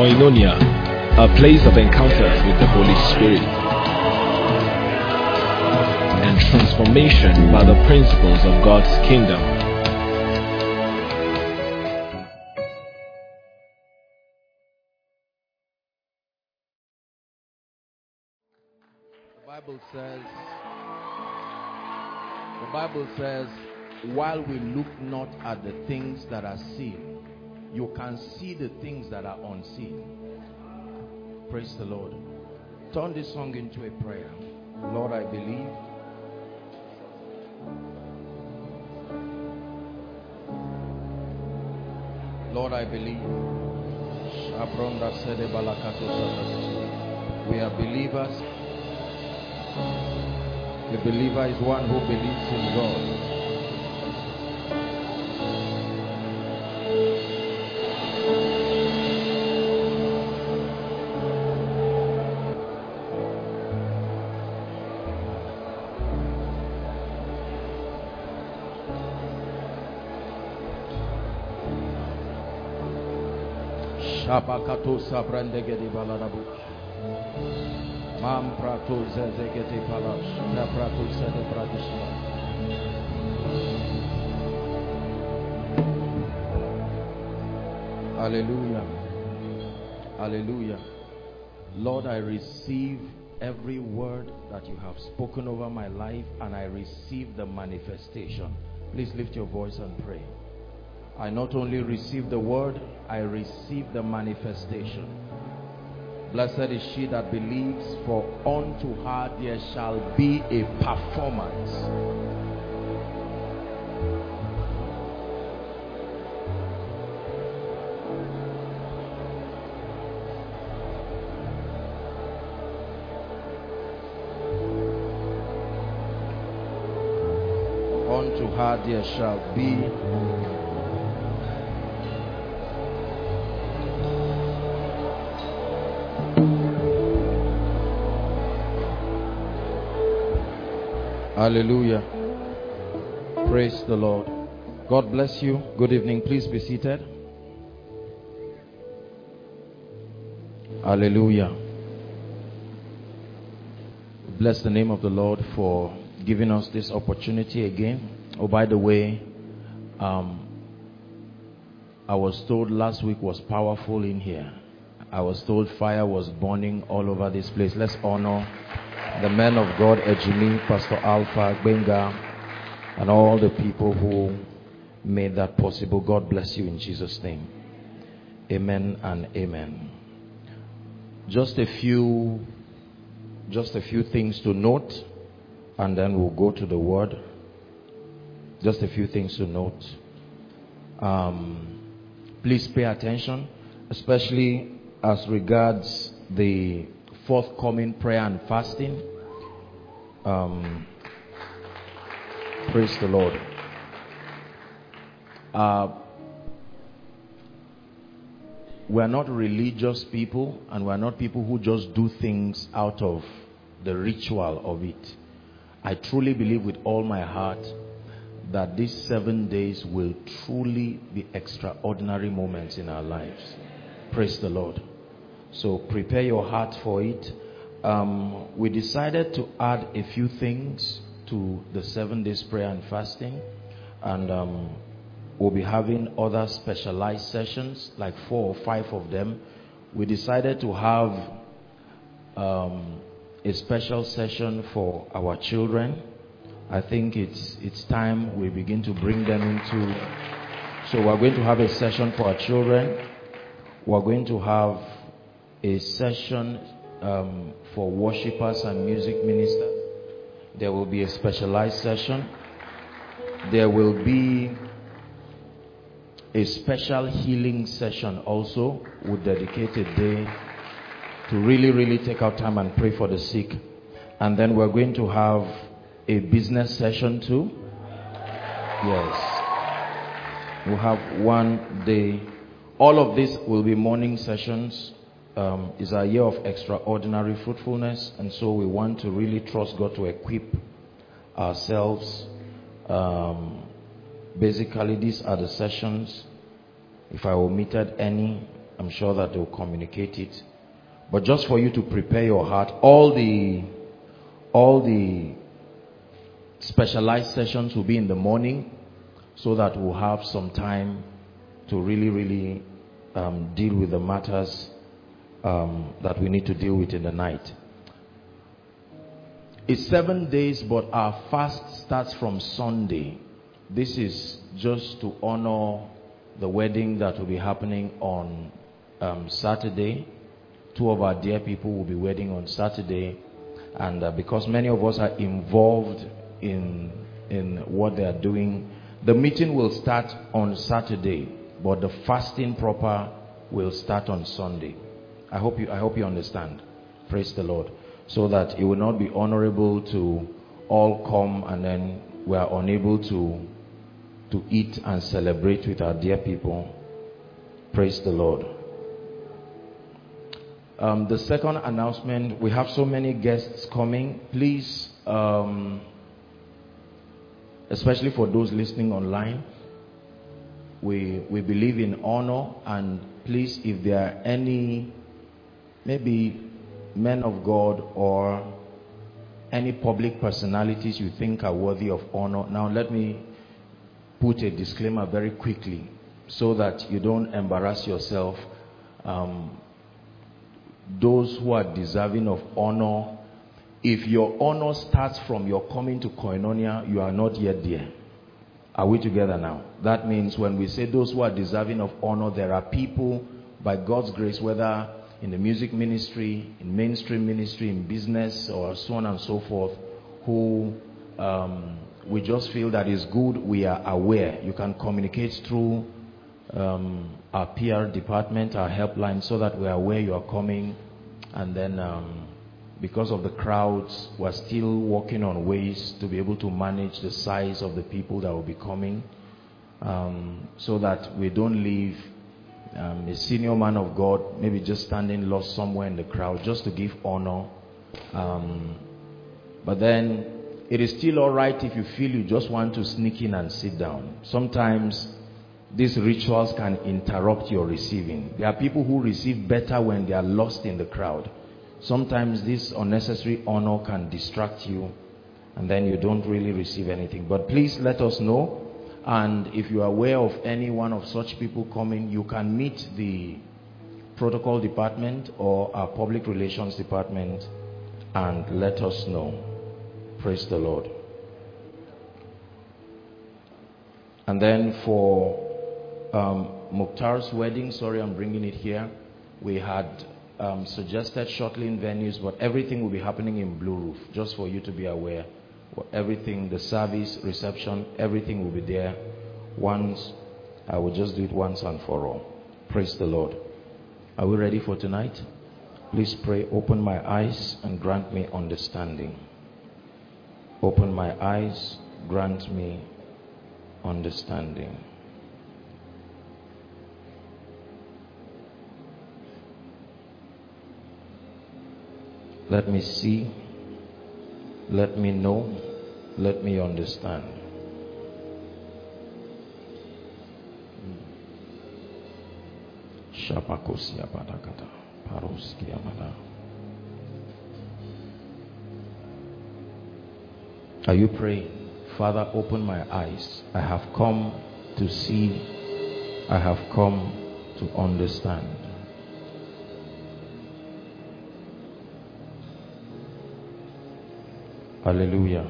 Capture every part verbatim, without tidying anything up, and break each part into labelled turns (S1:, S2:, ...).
S1: Koinonia, a place of encounter with the Holy Spirit and transformation by the principles of God's kingdom.
S2: The Bible says, the Bible says, while we look not at the things that are seen, you can see the things that are unseen. Praise the Lord. Turn this song into a prayer. Lord, I believe. Lord, I believe. We are believers. The believer is one who believes in God. Shabakato sabrandegedi balarabu. Mam prato zezegeti palash. Na prato sede pradishma. Hallelujah. Hallelujah. Lord, I receive every word that you have spoken over my life, and I receive the manifestation. Please lift your voice and pray. I not only receive the word, I receive the manifestation. Blessed is she that believes, for unto her there shall be a performance. Unto her there shall be Hallelujah. Praise the Lord. God bless you. Good evening. Please be seated. Hallelujah. Bless the name of the Lord for giving us this opportunity again. Oh, by the way, um, I was told last week was powerful in here. I was told fire was burning all over this place. Let's honor the men of God, Ejimi, Pastor Alpha, Benga, and all the people who made that possible. God bless you in Jesus' name. Amen and amen. Just a few, just a few things to note, and then we'll go to the word. Just a few things to note. Um, please pay attention, especially as regards the forthcoming prayer and fasting. Um, praise the Lord. Uh, we are not religious people, and we are not people who just do things out of the ritual of it. I truly believe with all my heart that these seven days will truly be extraordinary moments in our lives. Praise the Lord. So prepare your heart for it. Um, we decided to add a few things to the seven days prayer and fasting. And um, we'll be having other specialized sessions, like four or five of them. We decided to have um, a special session for our children. I think it's, it's time we begin to bring them into... So we're going to have a session for our children. We're going to have a session um, for worshipers and music ministers. There will be a specialized session. There will be a special healing session also. We'll dedicate a day to really, really take our time and pray for the sick. And then we're going to have a business session too. Yes. We'll have one day. All of this will be morning sessions. Um, it's a year of extraordinary fruitfulness, and so we want to really trust God to equip ourselves. Um, basically, these are the sessions. If I omitted any, I'm sure that they'll communicate it. But just for you to prepare your heart, all the all the specialized sessions will be in the morning, so that we'll have some time to really, really um, deal with the matters um, that we need to deal with in the night. It's seven days, but our fast starts from Sunday. This is just to honor the wedding that will be happening on um, Saturday. Two of our dear people will be wedding on Saturday, and uh, because many of us are involved in in what they are doing, the meeting will start on Saturday, but the fasting proper will start on Sunday. I hope you I hope you understand. Praise the Lord. So that it will not be honorable to all come and then we are unable to to eat and celebrate with our dear people. Praise the Lord. Um, the second announcement, we have so many guests coming. Please, um, especially for those listening online, we we believe in honor, and please, if there are any maybe men of God or any public personalities you think are worthy of honor. Now let me put a disclaimer very quickly so that you don't embarrass yourself. Um, those who are deserving of honor, if your honor starts from your coming to Koinonia, you are not yet there. Are we together now? That means when we say those who are deserving of honor, there are people by God's grace, whether in the music ministry, in mainstream ministry, in business, or so on and so forth, who um, we just feel that is good. We are aware. You can communicate through um, our P R department, our helpline, so that we are aware you are coming. And then um, because of the crowds, we're still working on ways to be able to manage the size of the people that will be coming, um, so that we don't leave Um, a senior man of God maybe just standing lost somewhere in the crowd, just to give honor. Um, but then it is still all right if you feel you just want to sneak in and sit down. Sometimes these rituals can interrupt your receiving. There are people who receive better when they are lost in the crowd. Sometimes this unnecessary honor can distract you, and then you don't really receive anything. But please let us know. And if you are aware of any one of such people coming, you can meet the protocol department or our public relations department and let us know. Praise the Lord. And then for um, Mukhtar's wedding, sorry I'm bringing it here, we had um, suggested shortling venues, but everything will be happening in Blue Roof, just for you to be aware. Everything, the service, reception, everything will be there. Once, I will just do it once and for all. Praise the Lord. Are we ready for tonight? Please pray. Open my eyes and grant me understanding. Open my eyes, grant me understanding. Let me see. Let me know. Let me understand. Are you praying? Father, open my eyes. I have come to see. I have come to understand. Hallelujah.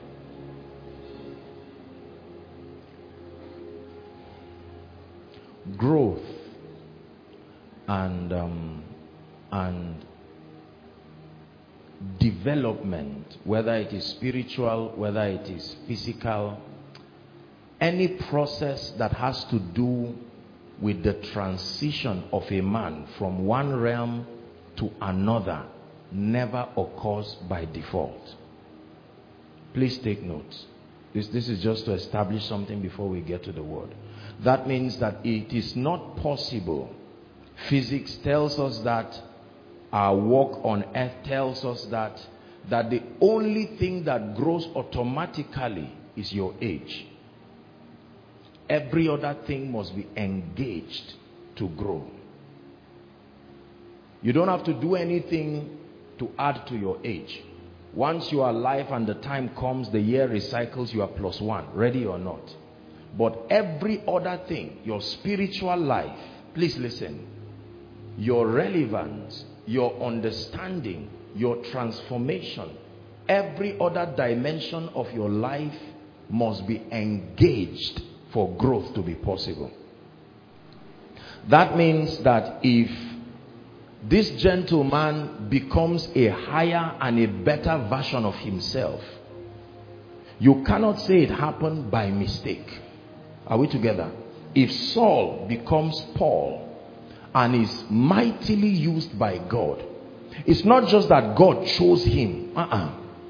S2: Growth and um, and development, whether it is spiritual, whether it is physical, any process that has to do with the transition of a man from one realm to another never occurs by default. Please take notes. This, this is just to establish something before we get to the word. That means that it is not possible. Physics tells us that, our walk on earth tells us that, that the only thing that grows automatically is your age. Every other thing must be engaged to grow. You don't have to do anything to add to your age. Once you are alive and the time comes, the year recycles, you are plus one, ready or not. But every other thing, your spiritual life, please listen, your relevance, your understanding, your transformation, every other dimension of your life must be engaged for growth to be possible. That means that if this gentleman becomes a higher and a better version of himself, you cannot say it happened by mistake. Are we together? If Saul becomes Paul and is mightily used by God, it's not just that God chose him. Uh-uh.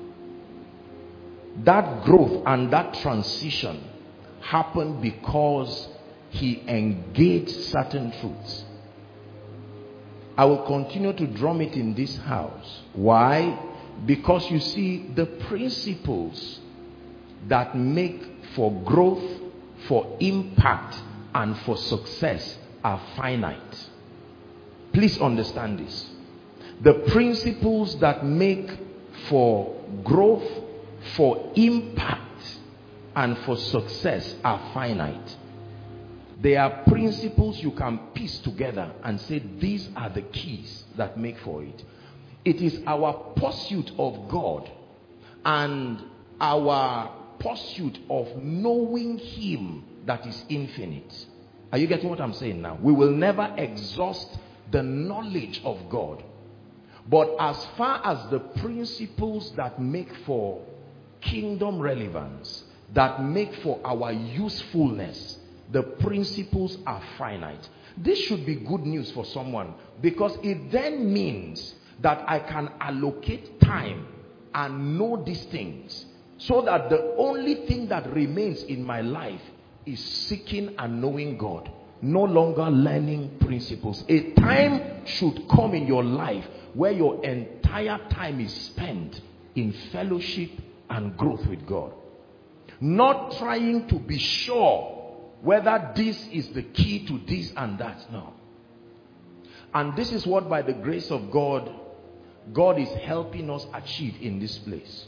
S2: That growth and that transition happened because he engaged certain truths. I will continue to drum it in this house. Why? Because you see, the principles that make for growth, for impact, and for success are finite. Please understand this. The principles that make for growth, for impact, and for success are finite. They are principles you can piece together and say these are the keys that make for it. It is our pursuit of God and our pursuit of knowing him that is infinite. Are you getting what I'm saying now? We will never exhaust the knowledge of God. But as far as the principles that make for kingdom relevance, that make for our usefulness, the principles are finite. This should be good news for someone, because it then means that I can allocate time and know these things, so that the only thing that remains in my life is seeking and knowing God, no longer learning principles. A time should come in your life where your entire time is spent in fellowship and growth with God, not trying to be sure whether this is the key to this and that. No. And this is what, by the grace of God, God is helping us achieve in this place.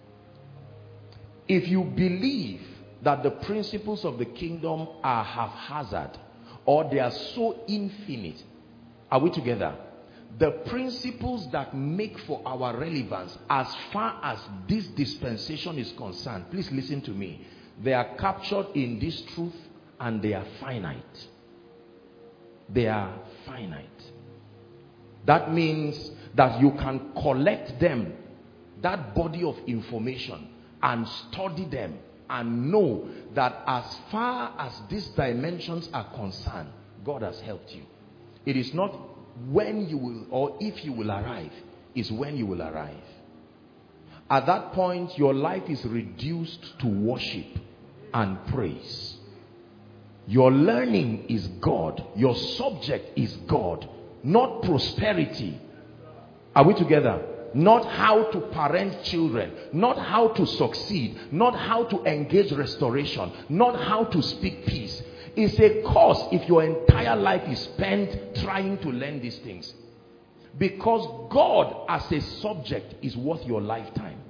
S2: If you believe that the principles of the kingdom are haphazard, or they are so infinite, are we together? The principles that make for our relevance as far as this dispensation is concerned, please listen to me, they are captured in this truth. And they are finite. They are finite. That means that you can collect them, that body of information, and study them and know that as far as these dimensions are concerned, God has helped you. It is not when you will or if you will arrive, it's when you will arrive. At that point, your life is reduced to worship and praise. Your learning is God. Your subject is God, not prosperity. Are we together? Not how to parent children, not how to succeed, not how to engage restoration, not how to speak peace. It's a course if your entire life is spent trying to learn these things. Because God as a subject is worth your lifetime.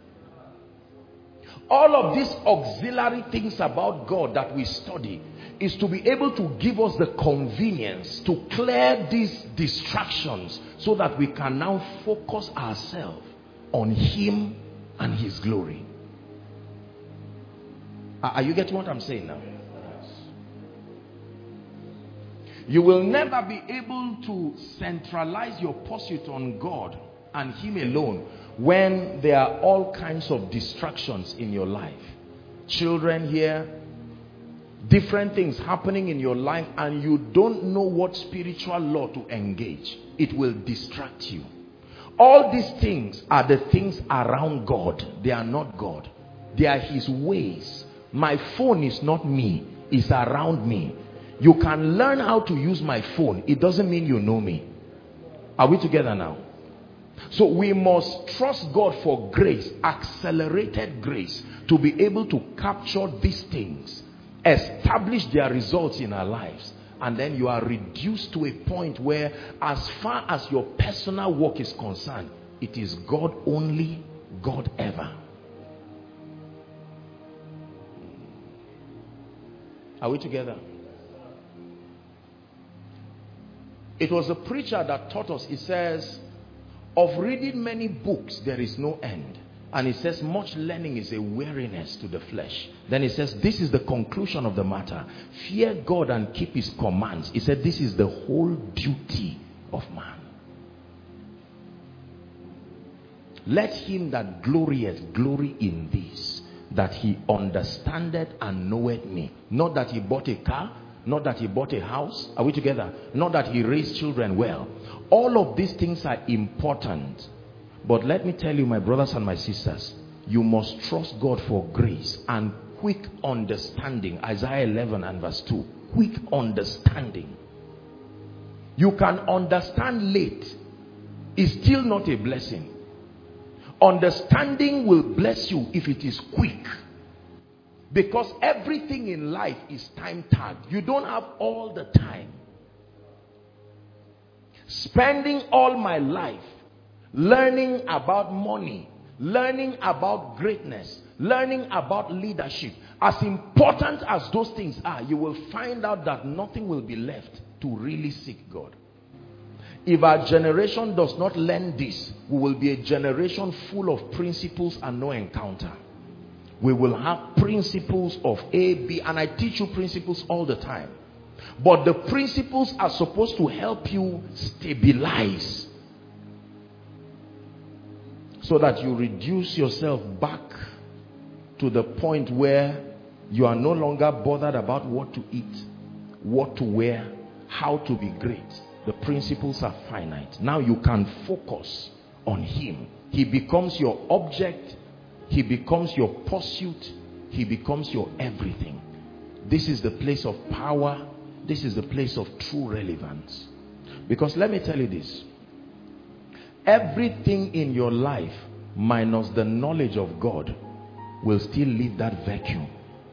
S2: All of these auxiliary things about God that we study is to be able to give us the convenience to clear these distractions so that we can now focus ourselves on him and his glory. Are you getting what I'm saying now? You will never be able to centralize your pursuit on God and him alone when there are all kinds of distractions in your life. Children here, different things happening in your life, and you don't know what spiritual law to engage. It will distract you. All these things are the things around God. They are not God. They are his ways. My phone is not me. It's around me. You can learn how to use my phone. It doesn't mean you know me. Are we together now? So we must trust God for grace, accelerated grace, to be able to capture these things, establish their results in our lives, and then you are reduced to a point where, as far as your personal work is concerned, it is God only, God ever. Are we together? It was a preacher that taught us. He says, of reading many books there is no end. And he says, much learning is a weariness to the flesh. Then he says, this is the conclusion of the matter. Fear God and keep his commands. He said, this is the whole duty of man. Let him that glorieth glory in this, that he understandeth and knoweth me. Not that he bought a car, not that he bought a house. Are we together? Not that he raised children well. All of these things are important. But let me tell you, my brothers and my sisters, you must trust God for grace and quick understanding. Isaiah eleven and verse two. Quick understanding. You can understand late. It's still not a blessing. Understanding will bless you if it is quick. Because everything in life is time tagged. You don't have all the time. Spending all my life learning about money, learning about greatness, learning about leadership, as important as those things are, you will find out that nothing will be left to really seek God. If our generation does not learn this, we will be a generation full of principles and no encounter. We will have principles of A, B, and I teach you principles all the time. But the principles are supposed to help you stabilize, so that you reduce yourself back to the point where you are no longer bothered about what to eat, what to wear, how to be great. The principles are finite. Now you can focus on him. He becomes your object. He becomes your pursuit. He becomes your everything. This is the place of power. This is the place of true relevance. Because let me tell you this. Everything in your life minus the knowledge of God will still leave that vacuum.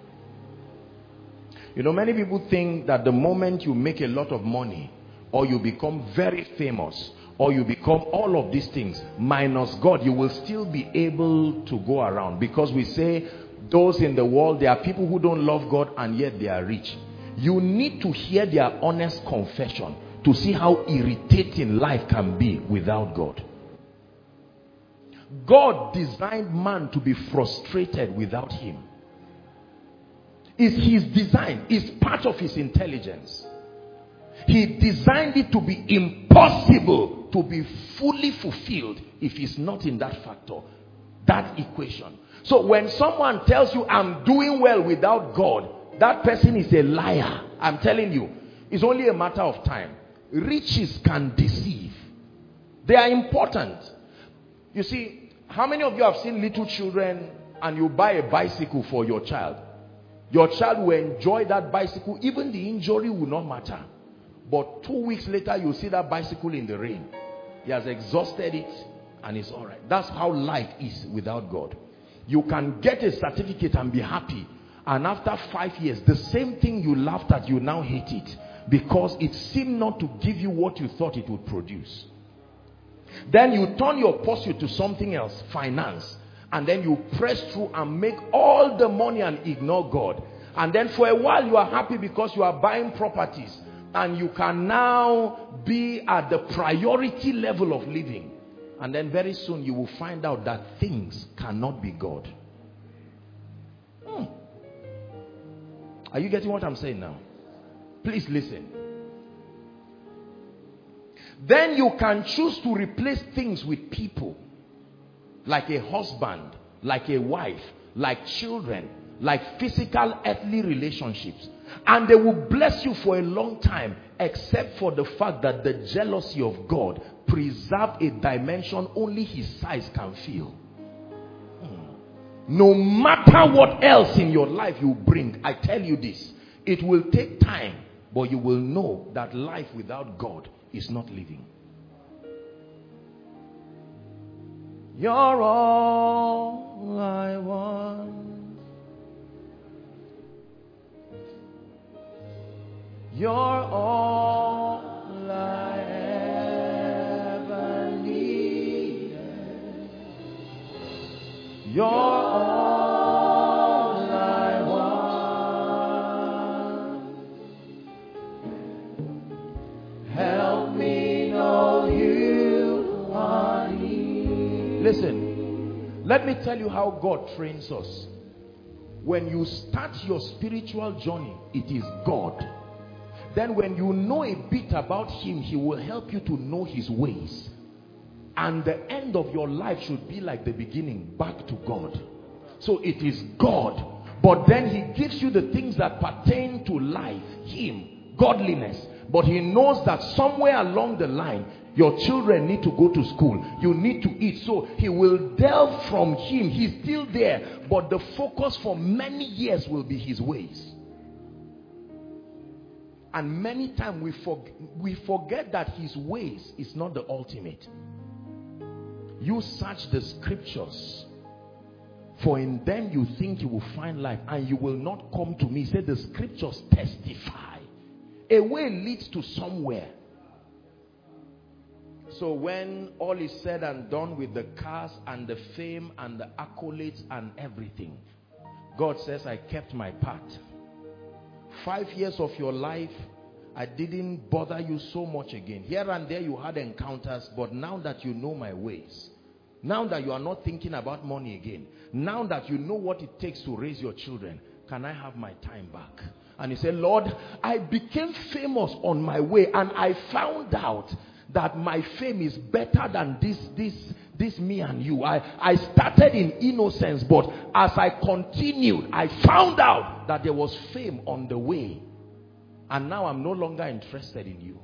S2: You know, many people think that the moment you make a lot of money, or you become very famous, or you become all of these things minus God, you will still be able to go around. Because we say those in the world, there are people who don't love God and yet they are rich. You need to hear their honest confession to see how irritating life can be without God. God designed man to be frustrated without him. It's his design. It's part of his intelligence. He designed it to be impossible to be fully fulfilled if it's not in that factor, that equation. So when someone tells you, I'm doing well without God, that person is a liar. I'm telling you, it's only a matter of time. Riches can deceive. They are important. You see, how many of you have seen little children and you buy a bicycle for your child? Your child will enjoy that bicycle. Even the injury will not matter. But two weeks later, you'll see that bicycle in the rain. He has exhausted it and it's all right. That's how life is without God. You can get a certificate and be happy. And after five years, the same thing you laughed at, you now hate it. Because it seemed not to give you what you thought it would produce. Then you turn your pursuit to something else, finance. And then you press through and make all the money and ignore God. And then for a while you are happy because you are buying properties. And you can now be at the priority level of living. And then very soon you will find out that things cannot be God. Hmm. Are you getting what I'm saying now? Please listen. Then you can choose to replace things with people. Like a husband, like a wife, like children, like physical earthly relationships. And they will bless you for a long time, except for the fact that the jealousy of God preserves a dimension only his size can feel. Hmm. No matter what else in your life you bring, I tell you this, it will take time, but you will know that life without God is not living. You're all I want. You're all I ever needed. You're all I want. Help me know you are near. Listen, let me tell you how God trains us. When you start your spiritual journey, it is God. Then when you know a bit about him, he will help you to know his ways. And the end of your life should be like the beginning, back to God. So it is God. But then he gives you the things that pertain to life, him, godliness. But he knows that somewhere along the line, your children need to go to school. You need to eat. So he will delve from him. He's still there. But the focus for many years will be his ways. And many times we, for, we forget that his ways is not the ultimate. You search the scriptures, for in them you think you will find life, and you will not come to me. Say the scriptures testify. A way leads to somewhere. So when all is said and done with the cars and the fame and the accolades and everything, God says, I kept my part. Five years of your life, I didn't bother you so much again. Here and there you had encounters, but now that you know my ways, now that you are not thinking about money again, now that you know what it takes to raise your children, can I have my time back? And he said, Lord, I became famous on my way, and I found out that my fame is better than this, this, this me and you. I, I started in innocence, but as I continued, I found out that there was fame on the way. And now I'm no longer interested in you.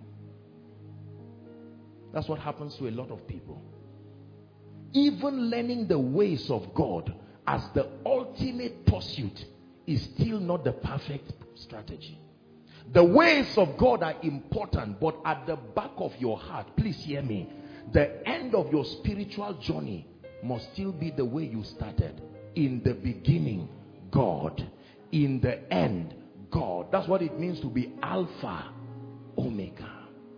S2: That's what happens to a lot of people. Even learning the ways of God as the ultimate pursuit is still not the perfect strategy. The ways of God are important, but at the back of your heart, please hear me, the end of your spiritual journey must still be the way you started. In the beginning, God. In the end, God. That's what it means to be Alpha, Omega.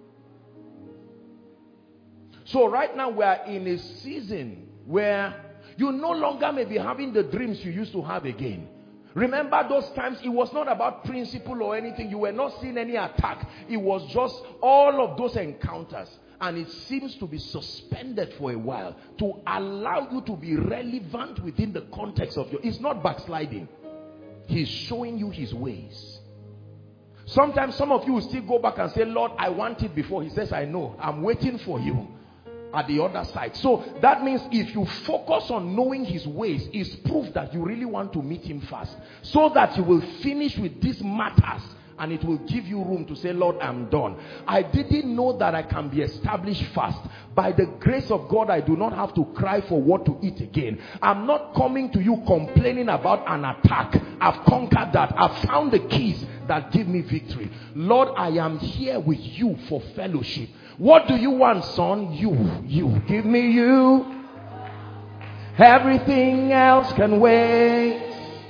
S2: So right now we are in a season where you no longer may be having the dreams you used to have again. Remember those times, it was not about principle or anything. You were not seeing any attack. It was just all of those encounters. And it seems to be suspended for a while to allow you to be relevant within the context of your... It's not backsliding. He's showing you his ways. Sometimes some of you will still go back and say, Lord, I want it before. He says, I know. I'm waiting for you at the other side. So that means if you focus on knowing his ways, it's proof that you really want to meet him fast, so that you will finish with these matters and it will give you room to say, Lord, I'm done. I didn't know that I can be established fast. By the grace of God, I do not have to cry for what to eat again. I'm not coming to you complaining about an attack. I've conquered that. I've found the keys that give me victory. Lord, I am here with you for fellowship. What do you want, son? You, you. Give me you. Everything else can wait.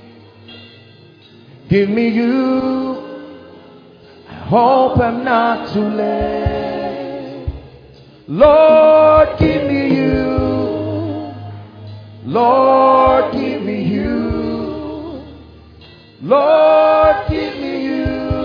S2: Give me you. I hope I'm not too late. Lord, give me you. Lord, give me you. Lord, give me you.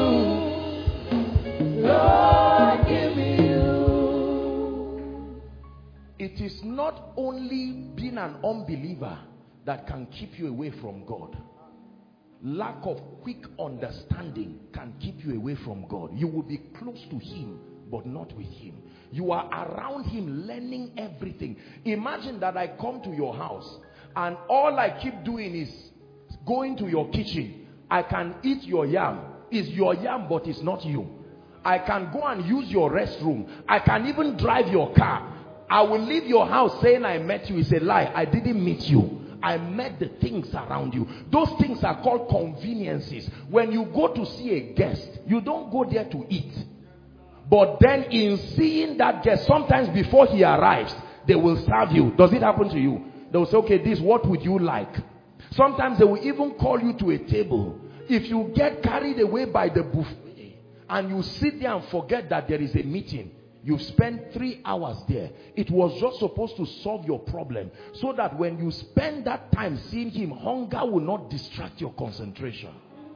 S2: Lord, give me you. It is not only being an unbeliever that can keep you away from God. Lack of quick understanding can keep you away from God. You will be close to him, but not with him. You are around him learning everything. Imagine that I come to your house and all I keep doing is going to your kitchen. I can eat your yam. It's your yam, but it's not you. I can go and use your restroom. I can even drive your car. I will leave your house saying I met you. It's a lie. I didn't meet you. I met the things around you. Those things are called conveniences. When you go to see a guest, you don't go there to eat. But then in seeing that guest, sometimes before he arrives, they will serve you. Does it happen to you? They will say, okay, this, what would you like? Sometimes they will even call you to a table. If you get carried away by the buffet And you sit there and forget that there is a meeting. You've spent three hours there. It was just supposed to solve your problem. So that when you spend that time seeing him, hunger will not distract your concentration.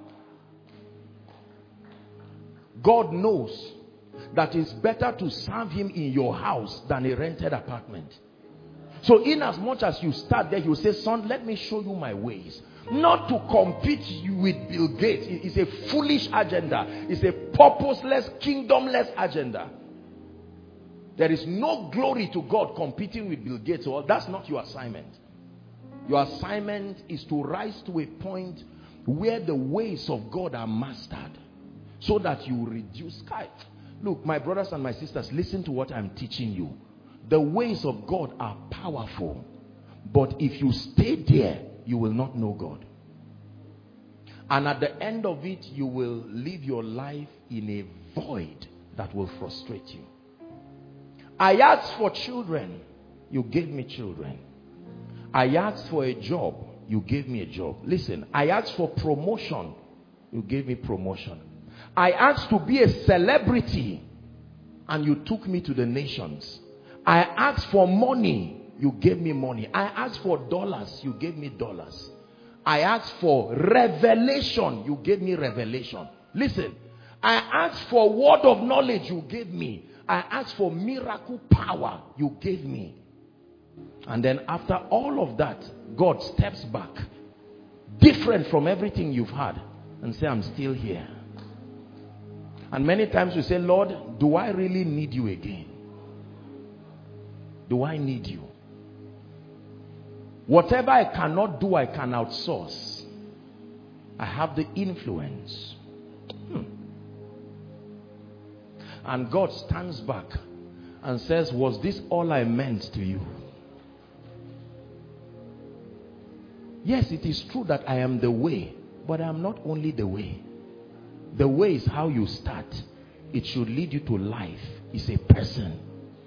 S2: God knows that it's better to serve him in your house than a rented apartment. So in as much as you start there, you say, son, let me show you my ways. Not to compete with Bill Gates. It's a foolish agenda. It's a purposeless, kingdomless agenda. There is no glory to God competing with Bill Gates. Well, that's not your assignment. Your assignment is to rise to a point where the ways of God are mastered, so that you reduce sky. Look, my brothers and my sisters, listen to what I'm teaching you. The ways of God are powerful, but if you stay there, you will not know God. And at the end of it, you will live your life in a void that will frustrate you. I asked for children, you gave me children. I asked for a job, you gave me a job. Listen, I asked for promotion, you gave me promotion. I asked to be a celebrity, and you took me to the nations. I asked for money, you gave me money. I asked for dollars, you gave me dollars. I asked for revelation, you gave me revelation. Listen, I asked for word of knowledge, you gave me. I asked for miracle power, you gave me. And then after all of that, God steps back, different from everything you've had, and say, I'm still here. And many times we say, Lord, do I really need you again? Do I need you? Whatever I cannot do, I can outsource. I have the influence. Hmm. And God stands back and says, was this all I meant to you? Yes, it is true that I am the way, but I am not only the way. The way is how you start. It should lead you to life. It's a person.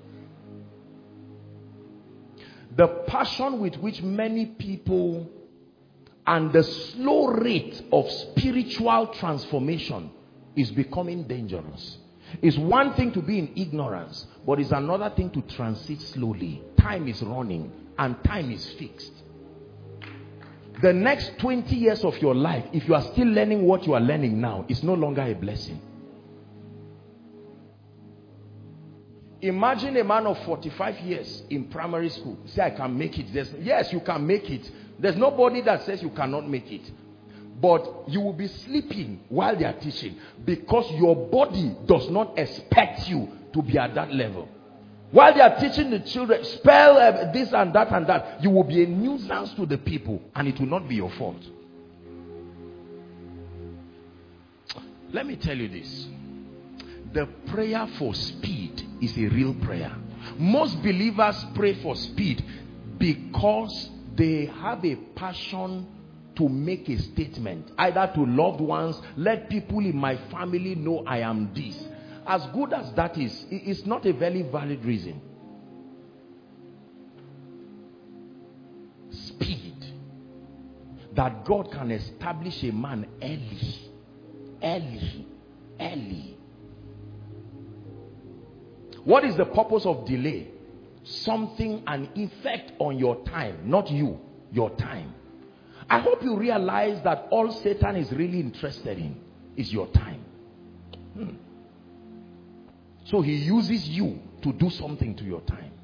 S2: The passion with which many people and the slow rate of spiritual transformation is becoming dangerous. It's one thing to be in ignorance, but it's another thing to transit slowly. Time is running and time is fixed. The next twenty years of your life, if you are still learning what you are learning now, is no longer a blessing. Imagine a man of forty-five years in primary school. Say, I can make it. There's, yes, you can make it. There's nobody that says you cannot make it. But you will be sleeping while they are teaching, because your body does not expect you to be at that level. While they are teaching the children, spell uh, this and that and that, you will be a nuisance to the people, and it will not be your fault. Let me tell you this. The prayer for speed is a real prayer. Most believers pray for speed because they have a passion to make a statement, either to loved ones, let people in my family know I am this. As good as that is, it's not a very valid reason. Speed. That God can establish a man early. Early. Early. What is the purpose of delay? Something, an effect on your time, not you, your time. I hope you realize that all Satan is really interested in is your time. Hmm. So he uses you to do something to your time.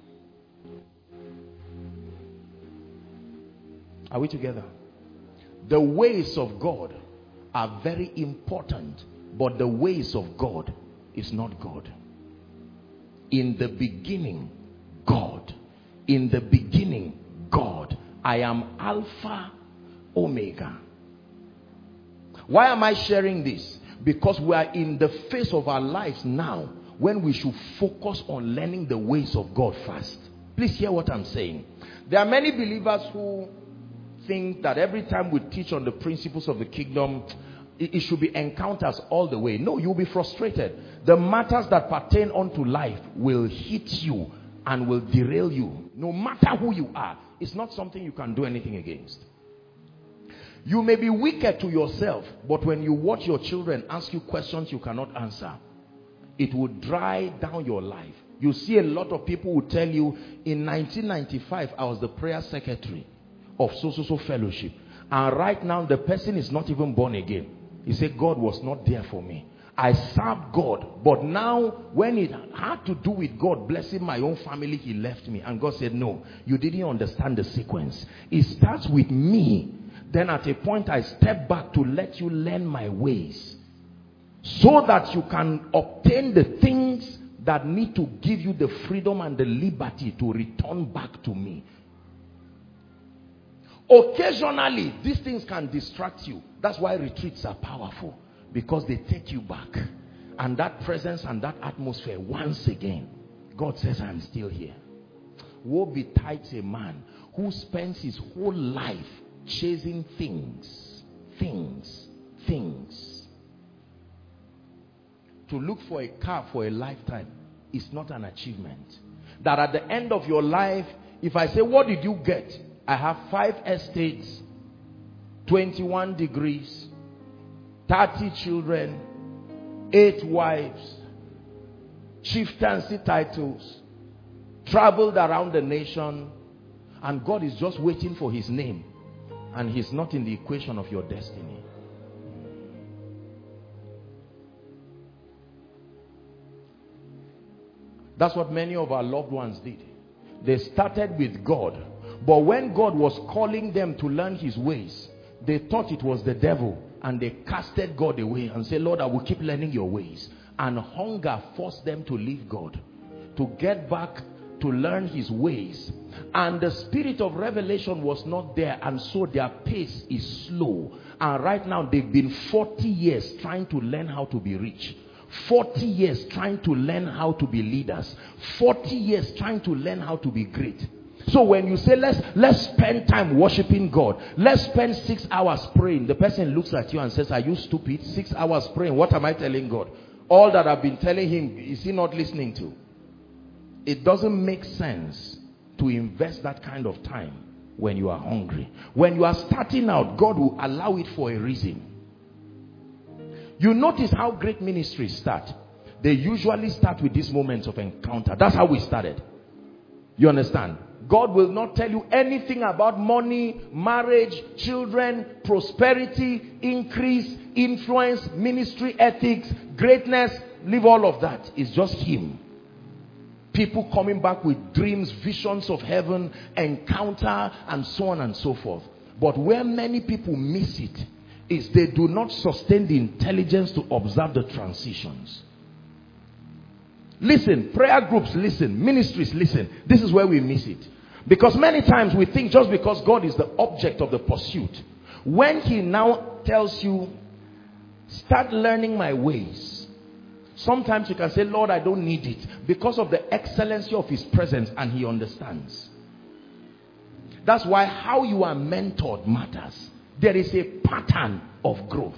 S2: Are we together? The ways of God are very important, but the ways of God is not God. In the beginning, God. In the beginning, God. I am Alpha, Omega. Why am I sharing this? Because we are in the phase of our lives now when we should focus on learning the ways of God first. Please hear what I'm saying. There are many believers who think that every time we teach on the principles of the kingdom, it, it should be encounters all the way. No, you'll be frustrated. The matters that pertain unto life will hit you and will derail you. No matter who you are, it's not something you can do anything against. You may be wicked to yourself, but when you watch your children ask you questions you cannot answer, it will dry down your life. You see a lot of people who tell you, in nineteen ninety-five, I was the prayer secretary of so-so-so fellowship. And right now, the person is not even born again. He said, God was not there for me. I served God, but now when it had to do with God blessing my own family, he left me. And God said, no, you didn't understand the sequence. It starts with me. Then at a point I step back to let you learn my ways, so that you can obtain the things that need to give you the freedom and the liberty to return back to me. Occasionally, these things can distract you. That's why retreats are powerful, because they take you back. And that presence and that atmosphere, once again, God says, I'm still here. Woe betides a man who spends his whole life chasing things, things, things. To look for a car for a lifetime is not an achievement. That at the end of your life, if I say, what did you get? I have five estates, twenty-one degrees, thirty children, eight wives, chieftaincy titles, traveled around the nation, and God is just waiting for his name, and he's not in the equation of your destiny. That's what many of our loved ones did. They started with God, but when God was calling them to learn his ways, they thought it was the devil, and they casted God away and said, Lord, I will keep learning your ways. And hunger forced them to leave God, to get back to learn his ways. And the spirit of revelation was not there, and so their pace is slow. And right now they've been forty years trying to learn how to be rich, forty years trying to learn how to be leaders, forty years trying to learn how to be great. So when you say, let's let's spend time worshiping God, let's spend six hours praying, the person looks at you and says, are you stupid? Six hours praying, what am I telling God? All that I've been telling him, is he not listening to? It doesn't make sense to invest that kind of time when you are hungry. When you are starting out, God will allow it for a reason. You notice how great ministries start. They usually start with these moments of encounter. That's how we started. You understand? God will not tell you anything about money, marriage, children, prosperity, increase, influence, ministry ethics, greatness. Leave all of that. It's just him. People coming back with dreams, visions of heaven, encounter, and so on and so forth. But where many people miss it is they do not sustain the intelligence to observe the transitions. Listen, prayer groups listen, ministries listen. This is where we miss it. Because many times we think just because God is the object of the pursuit, when he now tells you, start learning my ways, sometimes you can say, Lord, I don't need it, because of the excellency of his presence, and he understands. That's why how you are mentored matters. There is a pattern of growth.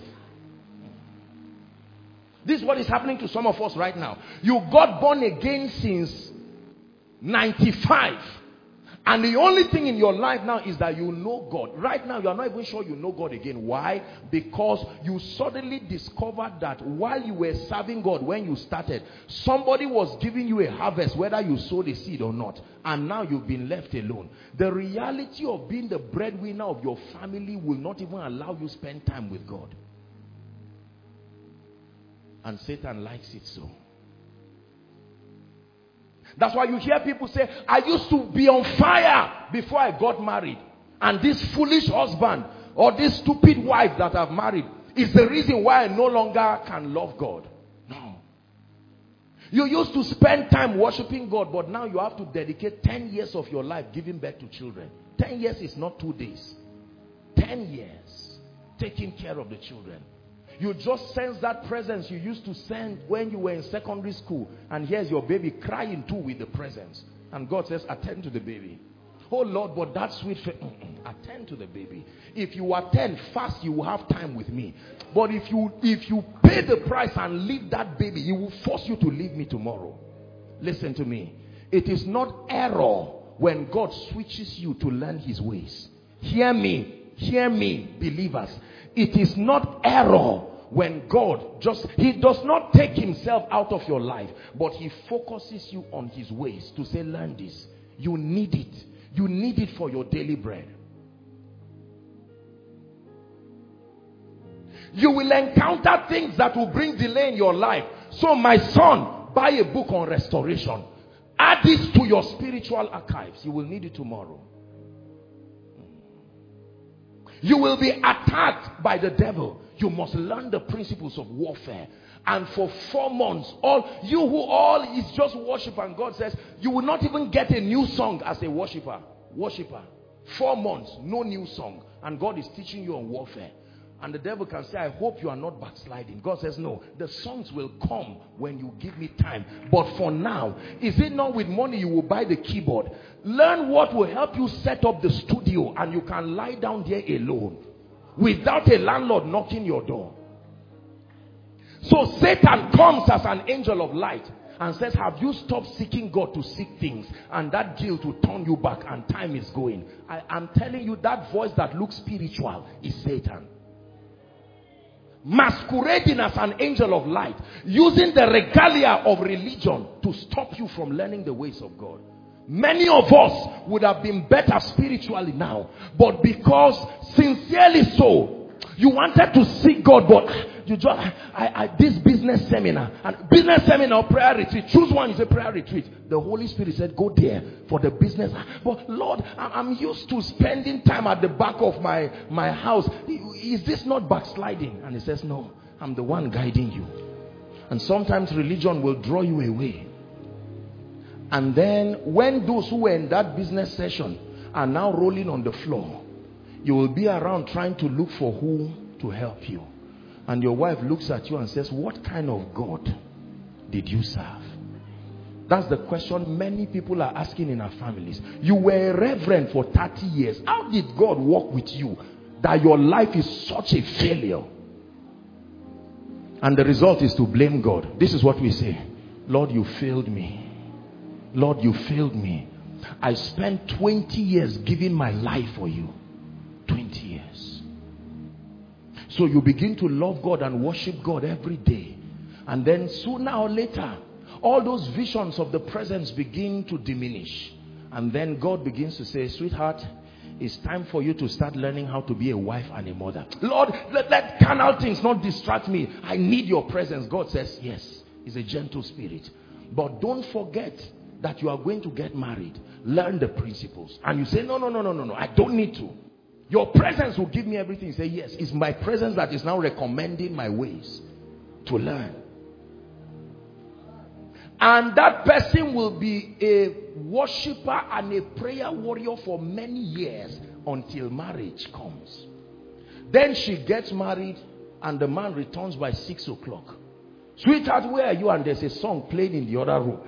S2: This is what is happening to some of us right now. You got born again since ninety-five. And the only thing in your life now is that you know God. Right now, you are not even sure you know God again. Why? Because you suddenly discovered that while you were serving God, when you started, somebody was giving you a harvest, whether you sowed a seed or not. And now you've been left alone. The reality of being the breadwinner of your family will not even allow you to spend time with God. And Satan likes it so. That's why you hear people say, I used to be on fire before I got married. And this foolish husband or this stupid wife that I've married is the reason why I no longer can love God. No. You used to spend time worshiping God, but now you have to dedicate ten years of your life giving birth to children. ten years is not two days. ten years taking care of the children. You just sense that presence you used to send when you were in secondary school. And here's your baby crying too with the presence. And God says, attend to the baby. Oh Lord, but that sweet face, attend to the baby. If you attend fast, you will have time with me. But if you, if you pay the price and leave that baby, he will force you to leave me tomorrow. Listen to me. It is not error when God switches you to learn his ways. Hear me. Hear me, believers. It is not error when God just, he does not take himself out of your life, but he focuses you on his ways to say, learn this. You need it. You need it for your daily bread. You will encounter things that will bring delay in your life. So my son, buy a book on restoration. Add this to your spiritual archives. You will need it tomorrow. You will be attacked by the devil. You must learn the principles of warfare. And for four months, all you who all is just worship, and God says you will not even get a new song as a worshiper. Worshipper. Four months, no new song. And God is teaching you on warfare. And the devil can say, I hope you are not backsliding. God says, no, the songs will come when you give me time. But for now, is it not with money you will buy the keyboard? Learn what will help you set up the studio, and you can lie down there alone without a landlord knocking your door. So Satan comes as an angel of light and says, have you stopped seeking God to seek things? And that guilt will turn you back, and time is going. I am telling you, that voice that looks spiritual is Satan. Masquerading as an angel of light, using the regalia of religion to stop you from learning the ways of God. Many of us would have been better spiritually now, but because sincerely so, you wanted to seek God, but you just, I, I, this business seminar, and business seminar, prayer retreat, choose one is a prayer retreat. The Holy Spirit said, go there for the business. But Lord, I'm used to spending time at the back of my, my house. Is this not backsliding? And he says, no, I'm the one guiding you. And sometimes religion will draw you away. And then when those who were in that business session are now rolling on the floor, you will be around trying to look for who to help you. And your wife looks at you and says, what kind of God did you serve? That's the question many people are asking in our families. You were a reverend for thirty years. How did God work with you that your life is such a failure? And the result is to blame God. This is what we say. Lord, you failed me. Lord, you failed me. I spent twenty years giving my life for you. twenty years. So you begin to love God and worship God every day. And then sooner or later, all those visions of the presence begin to diminish. And then God begins to say, sweetheart, it's time for you to start learning how to be a wife and a mother. Lord, let, let carnal things not distract me. I need your presence. God says, yes, it's a gentle spirit. But don't forget that you are going to get married. Learn the principles. And you say, no, no, no, no, no, no, I don't need to. Your presence will give me everything. You say, yes, it's my presence that is now recommending my ways to learn. And that person will be a worshiper and a prayer warrior for many years until marriage comes. Then she gets married and the man returns by six o'clock. Sweetheart, where are you? And there's a song playing in the other room.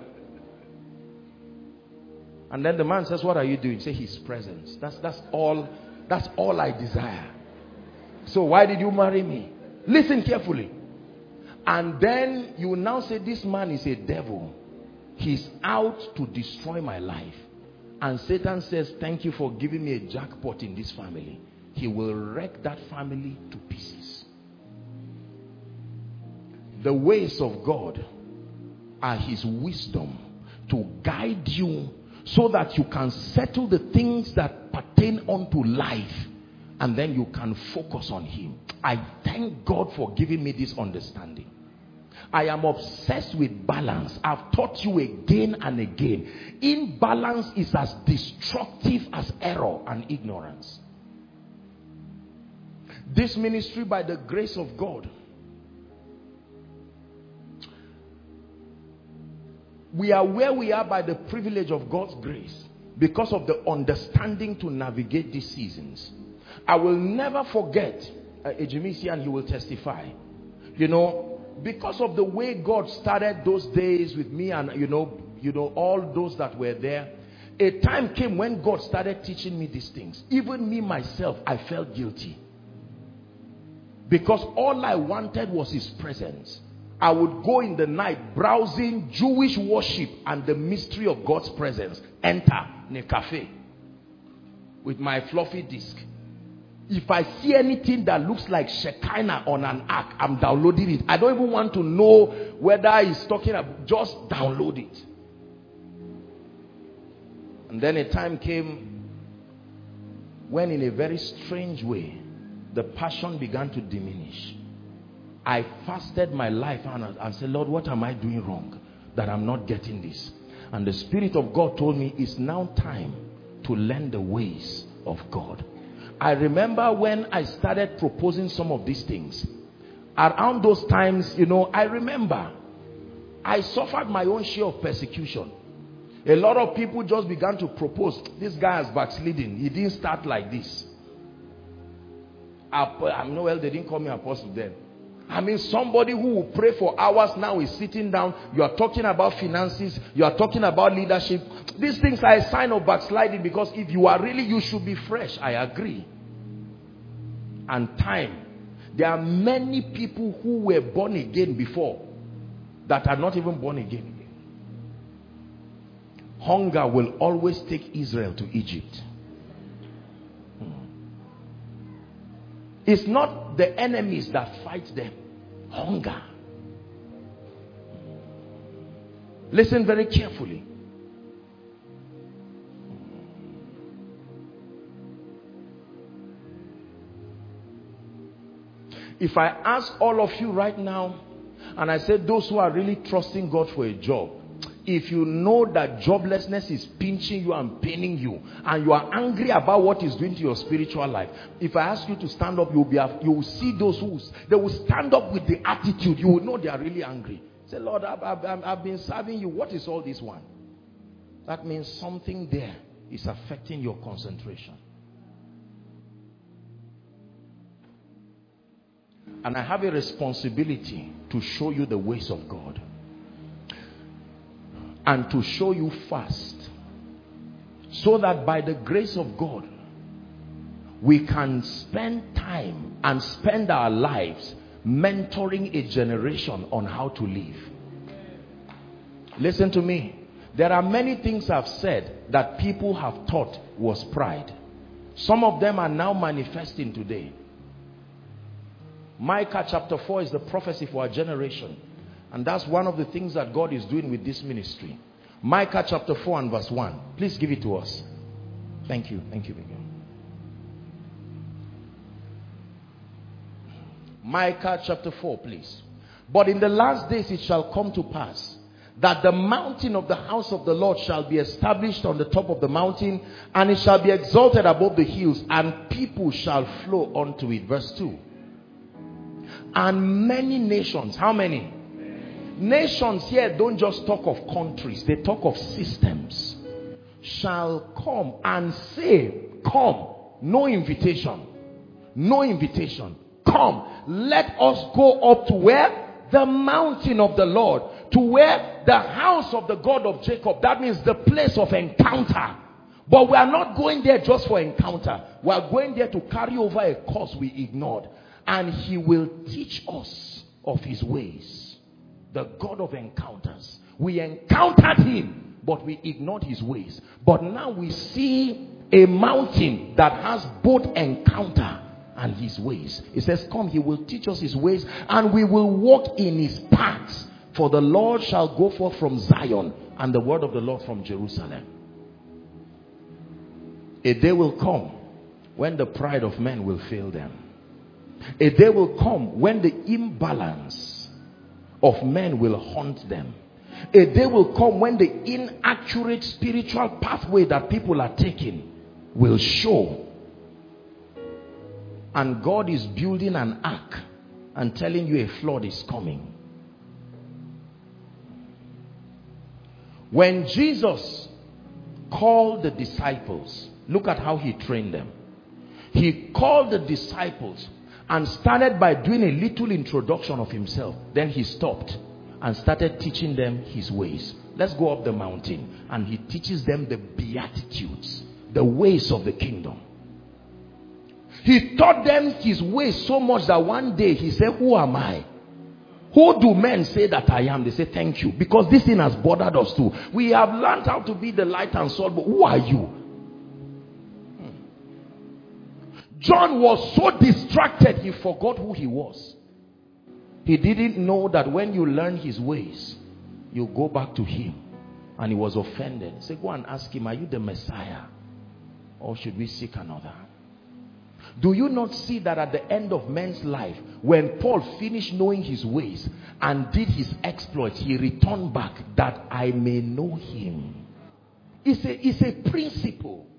S2: And then the man says, what are you doing? Say, his presence. That's, that's all, that's all I desire. So why did you marry me? Listen carefully. And then you now say, this man is a devil. He's out to destroy my life. And Satan says, thank you for giving me a jackpot in this family. He will wreck that family to pieces. The ways of God are his wisdom to guide you so that you can settle the things that pertain unto life, and then you can focus on him. I thank God for giving me this understanding. I am obsessed with balance. I've taught you again and again. Imbalance is as destructive as error and ignorance. This ministry, by the grace of God, we are where we are by the privilege of God's grace, because of the understanding to navigate these seasons. I will never forget, uh, Ejimisi, and he will testify, you know, because of the way God started those days with me, and you know, you know, all those that were there, a time came when God started teaching me these things. Even me myself, I felt guilty, because all I wanted was his presence. I would go in the night browsing Jewish worship and the mystery of God's presence. Enter in a cafe with my floppy disk. If I see anything that looks like Shekinah on an ark, I'm downloading it. I don't even want to know whether he's talking about, just download it. And then a time came when, in a very strange way, the passion began to diminish. I fasted my life and I said, Lord, what am I doing wrong that I'm not getting this? And the Spirit of God told me, it's now time to learn the ways of God. I remember when I started proposing some of these things, around those times, you know, I remember I suffered my own share of persecution. A lot of people just began to propose. This guy is backsliding. He didn't start like this. I know, well, they didn't call me apostle then. I mean, somebody who will pray for hours now is sitting down. You are talking about finances. You are talking about leadership. These things are a sign of backsliding, because if you are really, you should be fresh. I agree. And time. There are many people who were born again before that are not even born again. Hunger will always take Israel to Egypt. It's not the enemies that fight them. Hunger. Listen very carefully. If I ask all of you right now, and I say those who are really trusting God for a job, if you know that joblessness is pinching you and paining you, and you are angry about what it's doing to your spiritual life, if I ask you to stand up, you'll be, you will see those who they will stand up with the attitude. You will know they are really angry. Say, Lord, I've, I've, I've been serving you. What is all this one? That means something there is affecting your concentration. And I have a responsibility to show you the ways of God. And to show you fast, so that by the grace of God, we can spend time and spend our lives mentoring a generation on how to live. Listen to me. There are many things I've said that people have thought was pride. Some of them are now manifesting today. Micah chapter four is the prophecy for our generation. And that's one of the things that God is doing with this ministry. Micah chapter four and verse one. Please give it to us. Thank you. Thank you. Micah chapter four, please. But in the last days it shall come to pass that the mountain of the house of the Lord shall be established on the top of the mountain, and it shall be exalted above the hills, and people shall flow unto it. Verse two. And many nations, how many? Nations here don't just talk of countries, they talk of systems. Shall come and say, come. No invitation. No invitation. Come. Let us go up to where? The mountain of the Lord. To where? The house of the God of Jacob. That means the place of encounter. But we are not going there just for encounter. We are going there to carry over a course we ignored. And he will teach us of his ways. The God of encounters. We encountered him, but we ignored his ways. But now we see a mountain that has both encounter and his ways. It says, come, he will teach us his ways, and we will walk in his paths. For the Lord shall go forth from Zion, and the word of the Lord from Jerusalem. A day will come when the pride of men will fail them. A day will come when the imbalance of men will haunt them. A day will come when the inaccurate spiritual pathway that people are taking will show. And God is building an ark and telling you a flood is coming. When Jesus called the disciples, look at how he trained them. He called the disciples and started by doing a little introduction of himself. Then he stopped and started teaching them his ways. Let's go up the mountain. And he teaches them the beatitudes, the ways of the kingdom. He taught them his ways so much that one day he said, who am I? Who do men say that I am? They say, thank you. Because this thing has bothered us too. We have learned how to be the light and salt, but who are you? John was so distracted, he forgot who he was. He didn't know that when you learn his ways, you go back to him. And he was offended. Say, go and ask him, are you the Messiah? Or should we seek another? Do you not see that at the end of men's life, when Paul finished knowing his ways and did his exploits, he returned back that I may know him. It's a, it's a principle.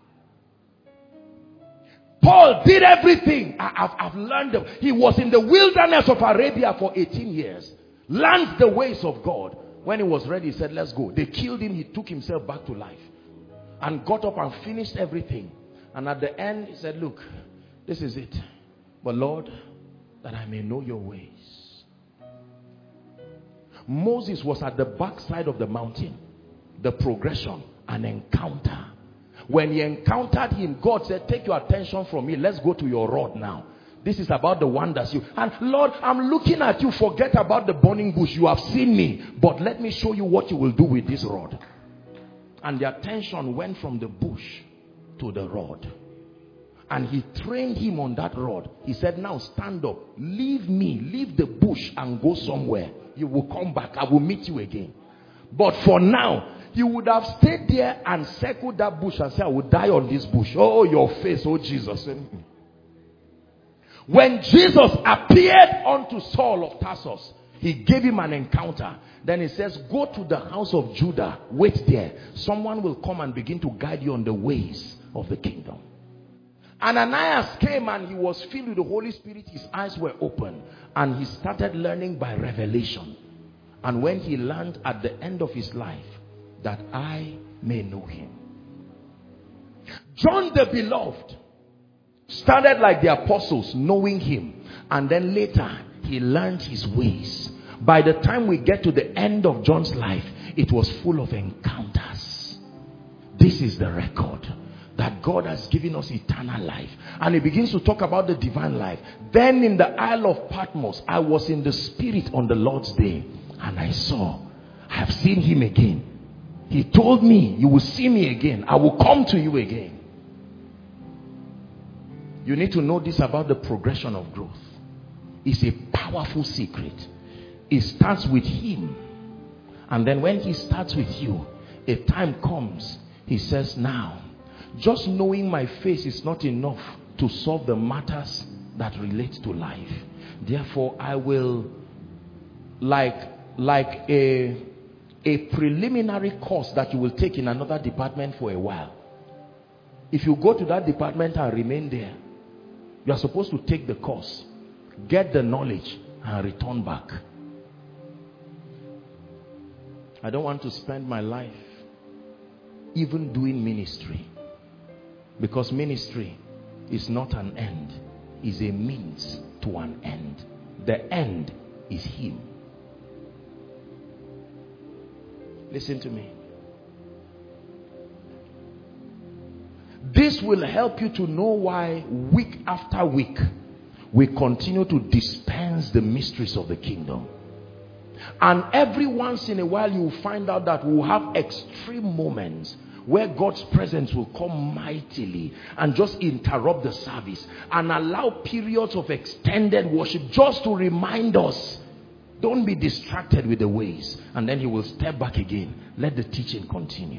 S2: Paul did everything. I, I've, I've learned them. He was in the wilderness of Arabia for eighteen years. Learned the ways of God. When he was ready, he said, let's go. They killed him. He took himself back to life. And got up and finished everything. And at the end, he said, look, this is it. But Lord, that I may know your ways. Moses was at the backside of the mountain. The progression, an encounter. When he encountered him, God said, take your attention from me. Let's go to your rod now. This is about the one that's you. And Lord, I'm looking at you. Forget about the burning bush. You have seen me. But let me show you what you will do with this rod. And the attention went from the bush to the rod. And he trained him on that rod. He said, now stand up. Leave me. Leave the bush and go somewhere. You will come back. I will meet you again. But for now, you would have stayed there and circled that bush and said, I will die on this bush. Oh, your face, oh Jesus. When Jesus appeared unto Saul of Tarsus, he gave him an encounter. Then he says, go to the house of Judah. Wait there. Someone will come and begin to guide you on the ways of the kingdom. Ananias came and he was filled with the Holy Spirit. His eyes were open. And he started learning by revelation. And when he learned at the end of his life, that I may know him. John the Beloved started like the apostles, knowing him. And then later, he learned his ways. By the time we get to the end of John's life, it was full of encounters. This is the record. That God has given us eternal life. And he begins to talk about the divine life. Then in the Isle of Patmos, I was in the spirit on the Lord's day. And I saw, I have seen him again. He told me, you will see me again. I will come to you again. You need to know this about the progression of growth. It's a powerful secret. It starts with him. And then when he starts with you, a time comes, he says, now, just knowing my face is not enough to solve the matters that relate to life. Therefore, I will, like, like a, a preliminary course that you will take in another department for a while. If you go to that department and remain there, you are supposed to take the course, get the knowledge, and return back. I don't want to spend my life even doing ministry. Because ministry is not an end. It's a means to an end. The end is him. Listen to me. This will help you to know why week after week we continue to dispense the mysteries of the kingdom. And every once in a while you will find out that we'll have extreme moments where God's presence will come mightily and just interrupt the service and allow periods of extended worship just to remind us, don't be distracted with the ways. And then he will step back again. Let the teaching continue.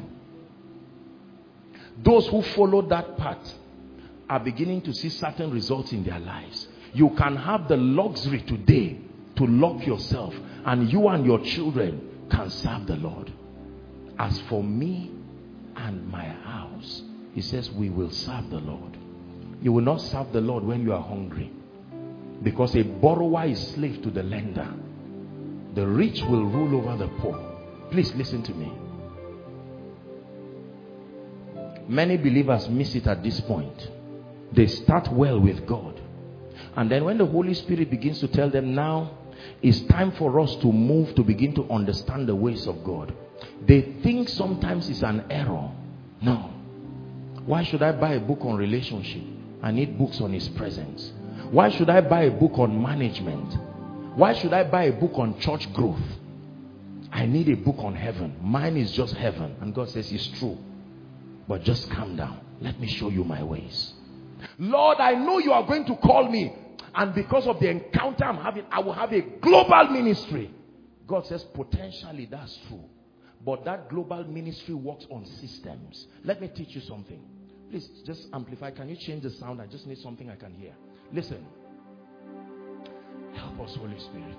S2: Those who follow that path are beginning to see certain results in their lives. You can have the luxury today to lock yourself, and you and your children can serve the Lord. As for me and my house, he says, we will serve the Lord. You will not serve the Lord when you are hungry, because a borrower is slave to the lender. The rich will rule over the poor. Please listen to me. Many believers miss it at this point. They start well with God, and then when the Holy Spirit begins to tell them, now it's time for us to move to begin to understand the ways of God, they think sometimes it's an error. No. Why should I buy a book on relationship? I need books on his presence. Why should I buy a book on management? Why should I buy a book on church growth? I need a book on heaven. Mine is just heaven. And God says it's true. But just calm down. Let me show you my ways. Lord, I know you are going to call me. And because of the encounter I'm having, I will have a global ministry. God says, potentially that's true. But that global ministry works on systems. Let me teach you something. Please, just amplify. Can you change the sound? I just need something I can hear. Listen. Help us, Holy Spirit.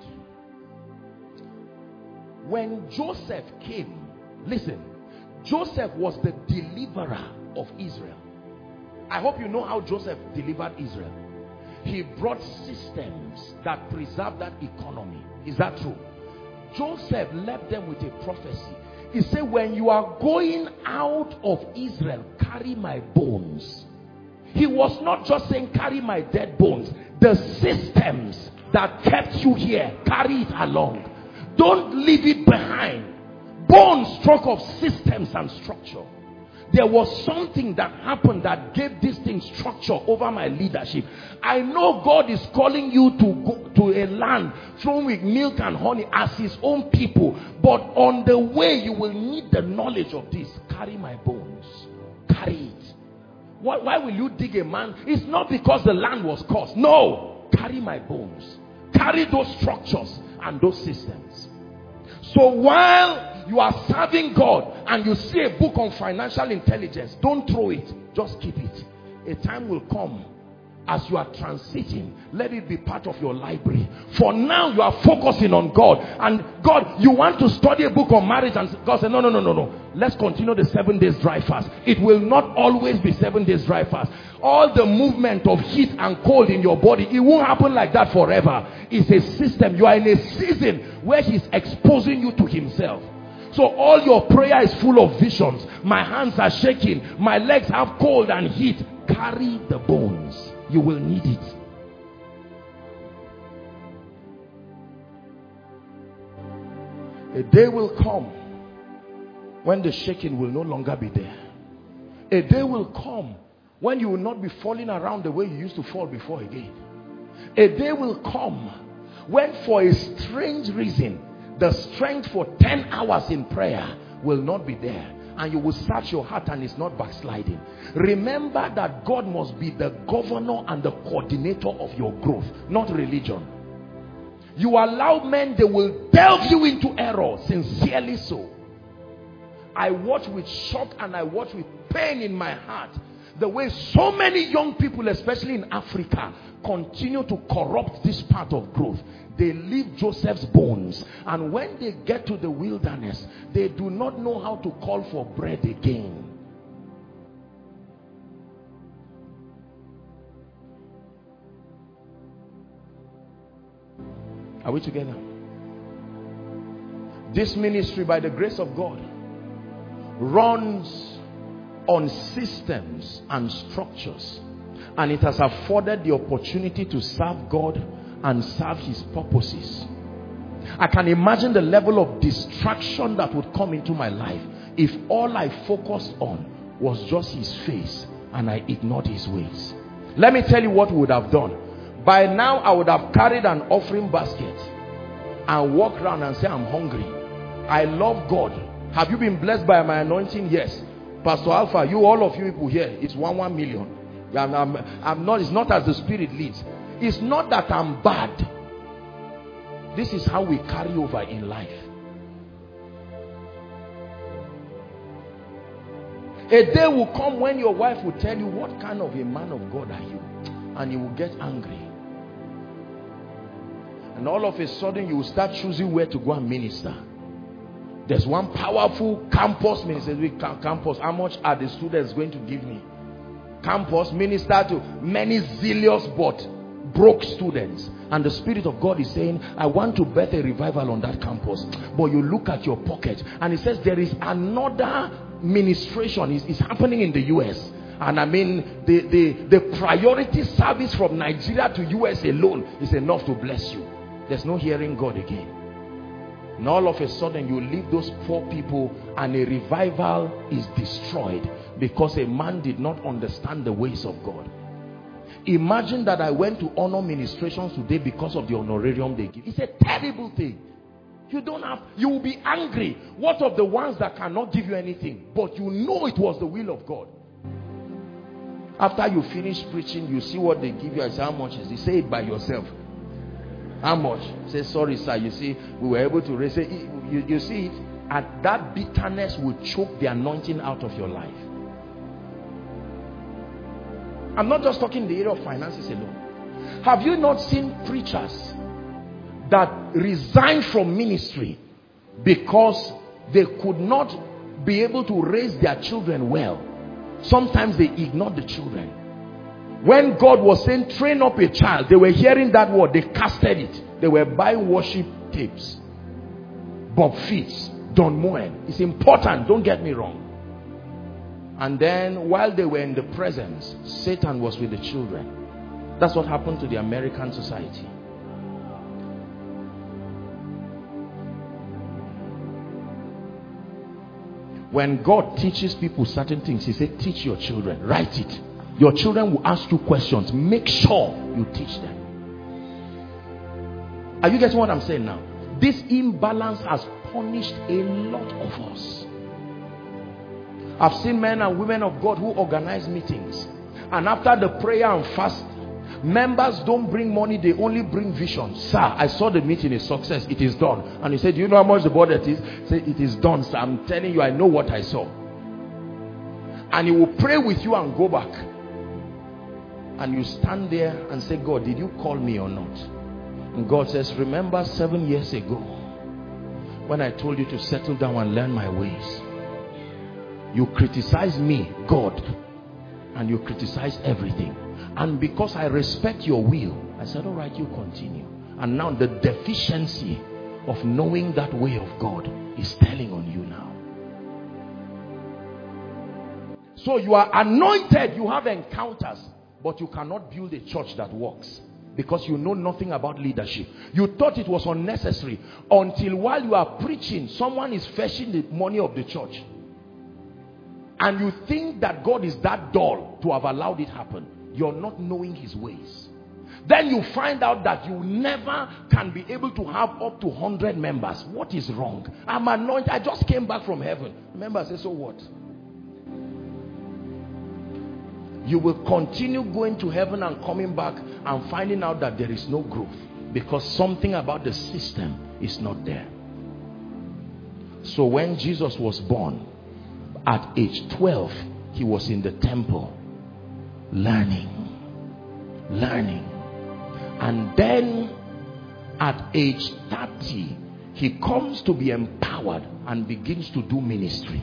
S2: When Joseph came, listen, Joseph was the deliverer of Israel. I hope you know how Joseph delivered Israel. He brought systems that preserved that economy. Is that true? Joseph left them with a prophecy. He said, when you are going out of Israel, carry my bones. He was not just saying carry my dead bones. The systems that kept you here, carry it along. Don't leave it behind. Bones struck of systems and structure. There was something that happened that gave this thing structure over my leadership. I know God is calling you to go to a land flowing with milk and honey as his own people. But on the way, you will need the knowledge of this. Carry my bones. Carry it. Why, why will you dig a man? It's not because the land was cursed. No. Carry my bones. Carry those structures and those systems. So while you are serving God and you see a book on financial intelligence, don't throw it. Just keep it. A time will come as you are transiting. Let it be part of your library. For now, you are focusing on God. And God, you want to study a book on marriage, and God said, no, no, no, no, no. Let's continue the seven days dry fast. It will not always be seven days dry fast. All the movement of heat and cold in your body, it won't happen like that forever. It's a system. You are in a season where he's exposing you to himself. So all your prayer is full of visions. My hands are shaking. My legs have cold and heat. Carry the bones. You will need it. A day will come when the shaking will no longer be there. A day will come when you will not be falling around the way you used to fall before again. A day will come when, for a strange reason, the strength for ten hours in prayer will not be there. And you will search your heart and it's not backsliding. Remember that God must be the governor and the coordinator of your growth, not religion. You allow men, they will delve you into error, sincerely so. I watch with shock and I watch with pain in my heart the way so many young people, especially in Africa, continue to corrupt this part of growth. They leave Joseph's bones, and when they get to the wilderness, they do not know how to call for bread again. Are we together? This ministry, by the grace of God, runs on systems and structures, and it has afforded the opportunity to serve God and serve his purposes. I can imagine the level of distraction that would come into my life if all I focused on was just his face and I ignored his ways. Let me tell you what we would have done. By now I would have carried an offering basket and walked around and say, I'm hungry. I love God. Have you been blessed by my anointing? Yes. Pastor Alpha, you, all of you people here, it's one one million. I'm, I'm, I'm not, it's not as the Spirit leads. It's not that I'm bad. This is how we carry over in life. A day will come when your wife will tell you, what kind of a man of God are you? And you will get angry. And all of a sudden you will start choosing where to go and minister. There's one powerful campus minister. Campus, how much are the students going to give me? Campus minister to many zealous but broke students, and the Spirit of God is saying, I want to birth a revival on that campus. But you look at your pocket and it says there is another ministration is, is happening in the U S, and I mean the, the, the priority service from Nigeria to U S alone is enough to bless you. There's no hearing God again. And all of a sudden you leave those poor people and a revival is destroyed because a man did not understand the ways of God. Imagine that I went to honor ministrations today because of the honorarium they give. It's a terrible thing. You don't have, you will be angry. What of the ones that cannot give you anything? But you know it was the will of God. After you finish preaching, you see what they give you. I say, how much is it? Say it by yourself. How much? Say, sorry, sir. You see, we were able to raise it. You, you see it? And that bitterness will choke the anointing out of your life. I'm not just talking the area of finances alone. Have you not seen preachers that resigned from ministry because they could not be able to raise their children well? Sometimes they ignored the children. When God was saying train up a child, they were hearing that word, they casted it. They were buying worship tapes. Bob Fitz, Don Moen. It's important, don't get me wrong. And then while they were in the presence, Satan was with the children. That's what happened to the American society. When God teaches people certain things, he said, teach your children. Write it. Your children will ask you questions. Make sure you teach them. Are you getting what I'm saying now? This imbalance has punished a lot of us. I've seen men and women of God who organize meetings, and after the prayer and fast, members don't bring money, they only bring vision. Sir, I saw the meeting is success, it is done. And he said, do you know how much the budget is? He said, it is done, sir. I'm telling you, I know what I saw. And he will pray with you and go back. And you stand there and say, God, did you call me or not? And God says, remember seven years ago when I told you to settle down and learn my ways? You criticize me, God, and you criticize everything. And because I respect your will, I said, all right, you continue. And now the deficiency of knowing that way of God is telling on you now. So you are anointed, you have encounters, but you cannot build a church that works because you know nothing about leadership. You thought it was unnecessary until while you are preaching, someone is fetching the money of the church. And you think that God is that dull to have allowed it happen. You're not knowing his ways. Then you find out that you never can be able to have up to one hundred members. What is wrong? I'm anointed. I just came back from heaven. Remember, I said, so what? You will continue going to heaven and coming back and finding out that there is no growth because something about the system is not there. So when Jesus was born, at age twelve, he was in the temple learning, learning. And then at age thirty, he comes to be empowered and begins to do ministry.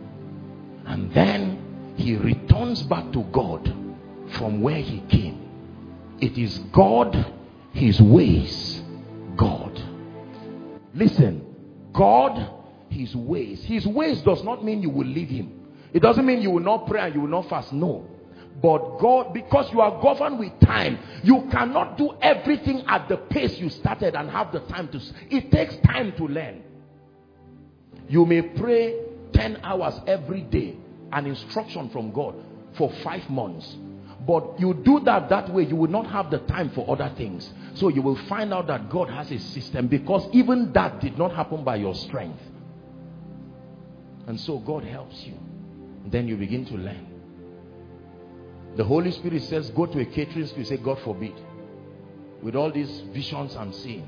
S2: And then he returns back to God from where he came. It is God, his ways, God. Listen, God, his ways. His ways does not mean you will leave him. It doesn't mean you will not pray and you will not fast. No. But God, because you are governed with time, you cannot do everything at the pace you started and have the time to. It takes time to learn. You may pray ten hours every day, an instruction from God, for five months. But you do that that way, you will not have the time for other things. So you will find out that God has a system, because even that did not happen by your strength. And so God helps you. Then you begin to learn. The Holy Spirit says, go to a catering school. You say, God forbid. With all these visions I'm seeing.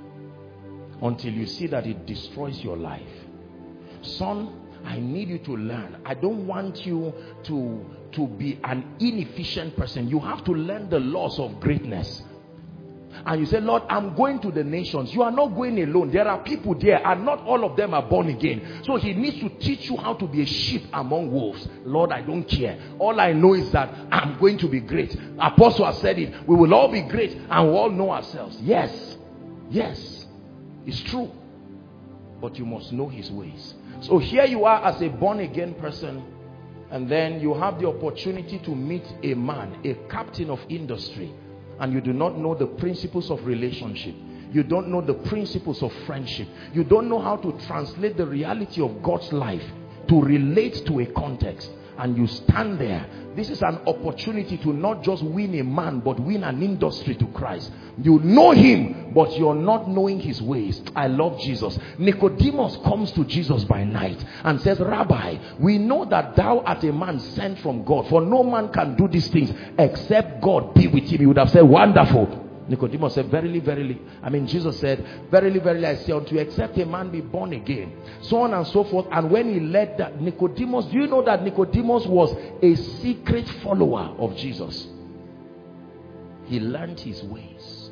S2: Until you see that it destroys your life. Son, I need you to learn. I don't want you to, to be an inefficient person. You have to learn the laws of greatness. And you say, Lord, I'm going to the nations. You are not going alone. There are people there, and not all of them are born again. So he needs to teach you how to be a sheep among wolves. Lord, I don't care. All I know is that I'm going to be great. Apostle has said it. We will all be great and we all know ourselves. Yes. Yes. It's true. But you must know his ways. So here you are as a born again person, and then you have the opportunity to meet a man, a captain of industry. And you do not know the principles of relationship. You don't know the principles of friendship. You don't know how to translate the reality of God's life to relate to a context. and you stand there. This is an opportunity to not just win a man, but win an industry to Christ. You know him, but you're not knowing his ways. I love Jesus. Nicodemus comes to Jesus by night and says, Rabbi, we know that thou art a man sent from God, for no man can do these things except God be with him. He would have said, wonderful. Nicodemus said, verily, verily. I mean, Jesus said, verily, verily, I say unto you, except a man be born again. So on and so forth. And when he led that, Nicodemus, do you know that Nicodemus was a secret follower of Jesus? He learned his ways.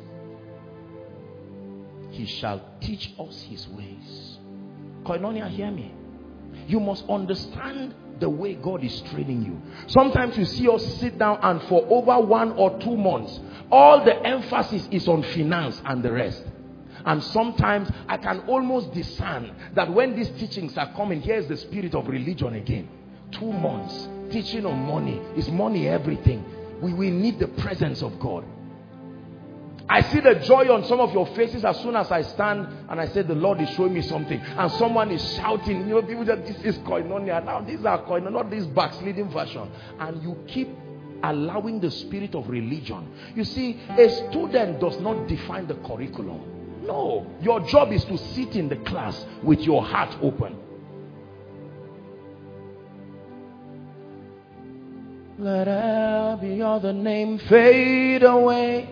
S2: He shall teach us his ways. Koinonia, hear me. You must understand the way God is training you. Sometimes you see us sit down and for over one or two months, all the emphasis is on finance and the rest. And sometimes I can almost discern that when these teachings are coming, here is the spirit of religion again. Two months teaching on money. Is money everything? We, we need the presence of God. I see the joy on some of your faces as soon as I stand and I say the Lord is showing me something, and someone is shouting, you know, people that this is koinonia. Now these are koinonia, not this backsliding version. And you keep allowing the spirit of religion. You see, a student does not define the curriculum. No, your job is to sit in the class with your heart open. Let every other name fade away.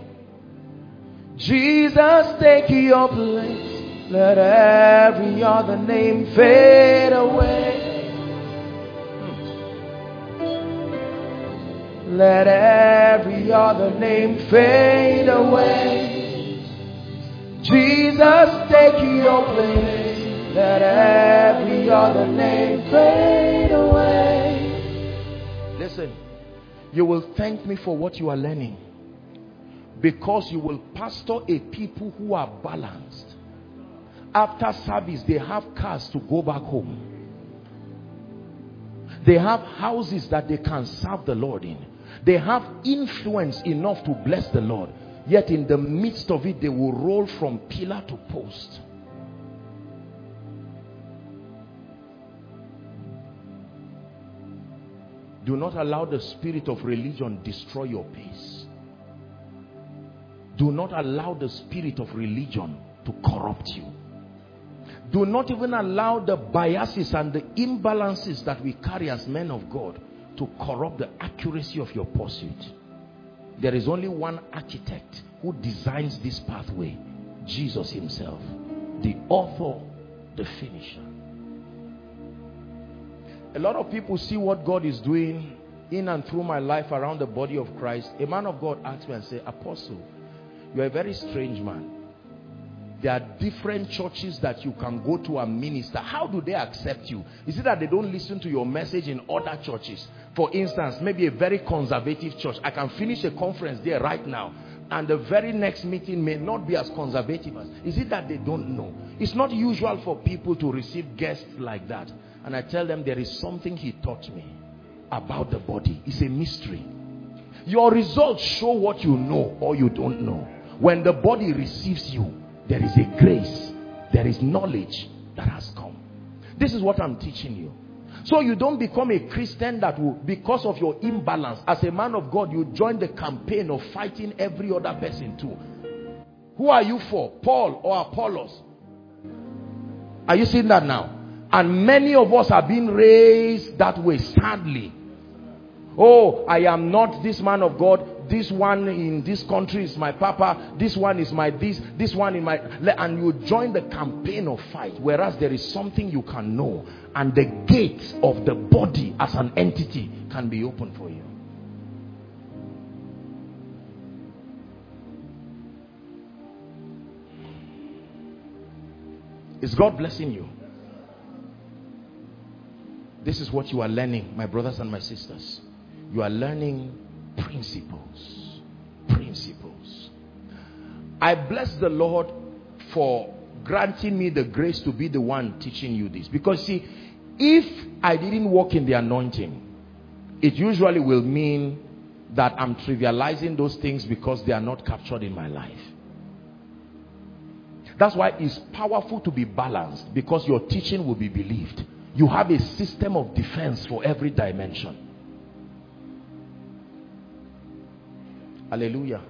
S2: Jesus, take your place. Let every other name fade away. Let every other name fade away. Jesus, take your place. Let every other name fade away. Listen, you will thank me for what you are learning, because you will pastor a people who are balanced. After service, they have cars to go back home. They have houses that they can serve the Lord in. They have influence enough to bless the Lord. Yet in the midst of it, they will roll from pillar to post. Do not allow the spirit of religion destroy your peace. Do not allow the spirit of religion to corrupt you. Do not even allow the biases and the imbalances that we carry as men of God to corrupt the accuracy of your pursuit. There is only one architect who designs this pathway, Jesus himself, the author, the finisher. A lot of people see what God is doing in and through my life around the body of Christ. A man of God asked me and said, Apostle, you are a very strange man. There are different churches that you can go to and minister. How do they accept you? Is it that they don't listen to your message in other churches? For instance, maybe a very conservative church. I can finish a conference there right now, and the very next meeting may not be as conservative as. Is it that they don't know? It's not usual for people to receive guests like that. And I tell them there is something he taught me about the body. It's a mystery. Your results show what you know or you don't know. When the body receives you, there is a grace, there is knowledge that has come. This is what I'm teaching you. So you don't become a Christian that will, because of your imbalance, as a man of God, you join the campaign of fighting every other person too. Who are you for? Paul or Apollos? Are you seeing that now? And many of us are being raised that way, sadly. Oh, I am not this man of God. This one in this country is my papa. This one is my this. This one in my... And you join the campaign of fight. Whereas there is something you can know. And the gates of the body as an entity can be open for you. Is God blessing you? This is what you are learning, my brothers and my sisters. You are learning principles. Principles. I bless the Lord for granting me the grace to be the one teaching you this. Because see, if I didn't walk in the anointing, it usually will mean that I'm trivializing those things because they are not captured in my life. That's why it's powerful to be balanced, because your teaching will be believed. You have a system of defense for every dimension. Hallelujah.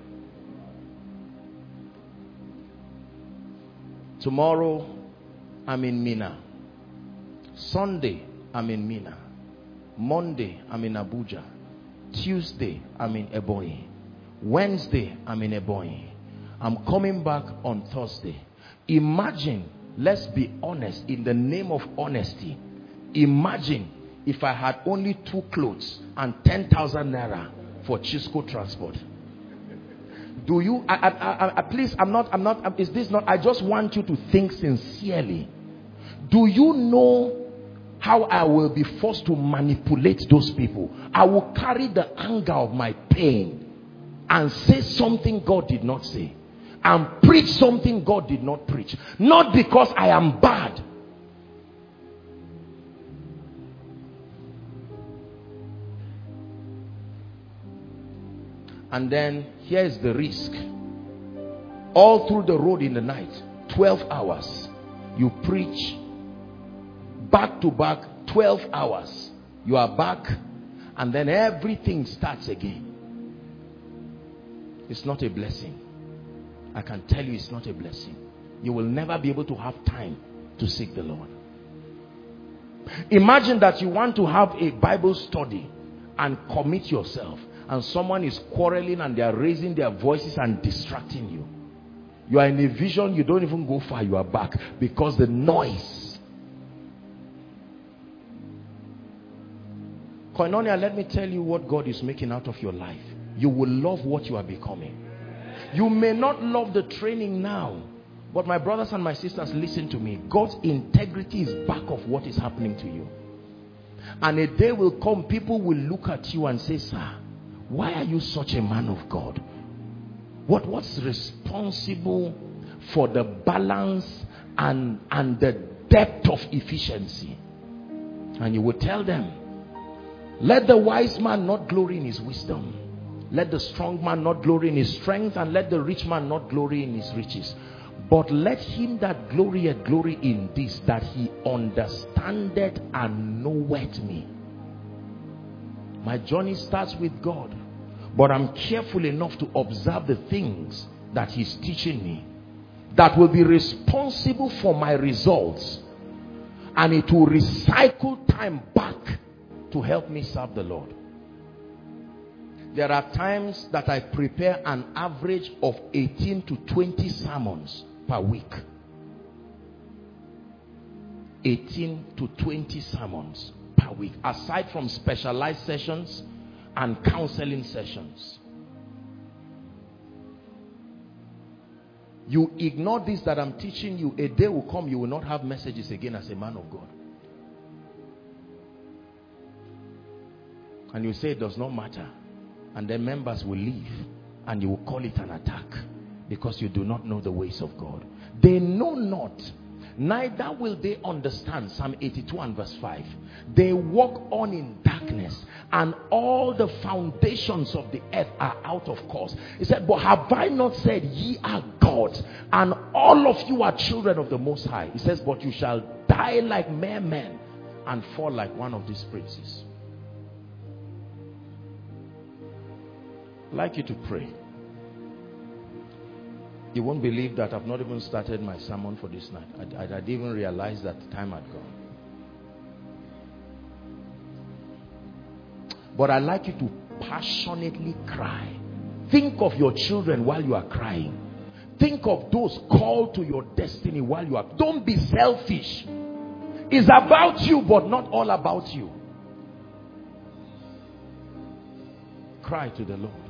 S2: Tomorrow, I'm in Mina. Sunday, I'm in Mina. Monday, I'm in Abuja. Tuesday, I'm in Ebonyi. Wednesday, I'm in Ebonyi. I'm coming back on Thursday. Imagine, let's be honest, in the name of honesty, imagine if I had only two clothes and ten thousand naira for Chisco transport. Do you, I, I, I, please, I'm not, I'm not, is this not, I just want you to think sincerely. Do you know how I will be forced to manipulate those people? I will carry the anger of my pain and say something God did not say, and preach something God did not preach. Not because I am bad. And then here is the risk. All through the road in the night, twelve hours, you preach back to back, twelve hours. You are back, and then everything starts again. It's not a blessing. I can tell you it's not a blessing. You will never be able to have time to seek the Lord. Imagine that you want to have a Bible study and commit yourself, and someone is quarreling and they are raising their voices and distracting you. You are in a vision, you don't even go far, you are back because the noise. Koinonia, let me tell you what God is making out of your life. You will love what you are becoming. You may not love the training now, but my brothers and my sisters, listen to me. God's integrity is back of what is happening to you. And a day will come, people will look at you and say, sir, why are you such a man of God? What, what's responsible for the balance and, and the depth of efficiency? And you will tell them, let the wise man not glory in his wisdom. Let the strong man not glory in his strength, and let the rich man not glory in his riches. But let him that glorieth glory in this, that he understandeth and knoweth me. My journey starts with God, but I'm careful enough to observe the things that he's teaching me that will be responsible for my results, and it will recycle time back to help me serve the Lord. There are times that I prepare an average of eighteen to twenty sermons per week. eighteen to twenty sermons per week, aside from specialized sessions and counseling sessions. You ignore this that I'm teaching you, a day will come you will not have messages again as a man of God. And you say it does not matter. And then members will leave, and you will call it an attack because you do not know the ways of God. They know not, neither will they understand. Psalm eighty-two and verse five. They walk on in darkness, and all the foundations of the earth are out of course. He said, but have I not said, ye are gods, and all of you are children of the Most High? He says, but you shall die like mere men and fall like one of these princes. I'd like you to pray. You won't believe that I've not even started my sermon for this night. I, I, I didn't even realize that the time had gone. But I'd like you to passionately cry. Think of your children while you are crying. Think of those called to your destiny while you are. Don't be selfish. It's about you, but not all about you. Cry to the Lord.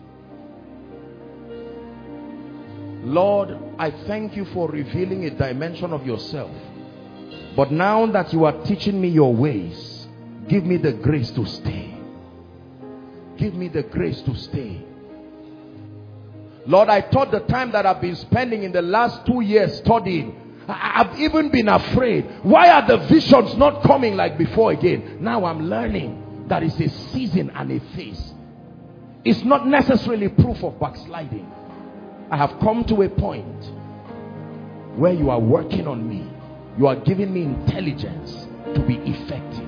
S2: Lord, I thank you for revealing a dimension of yourself. But now that you are teaching me your ways, give me the grace to stay. Give me the grace to stay. Lord, I thought the time that I've been spending in the last two years studying, I've even been afraid. Why are the visions not coming like before again? Now I'm learning that it's a season and a phase. It's not necessarily proof of backsliding. I have come to a point where you are working on me. You are giving me intelligence to be effective.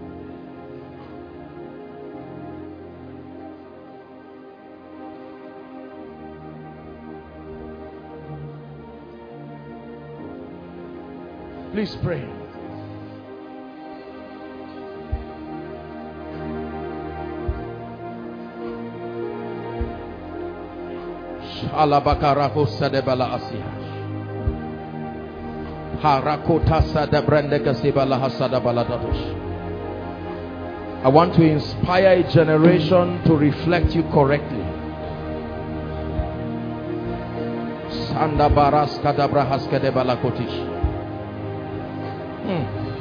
S2: Please pray. Alabakarako sadebala asiya. Harakota sadebrendeka sibala hasada baladadosh. I want to inspire a generation to reflect you correctly. Sanda baras kadabra haskede balakotish. Hmm.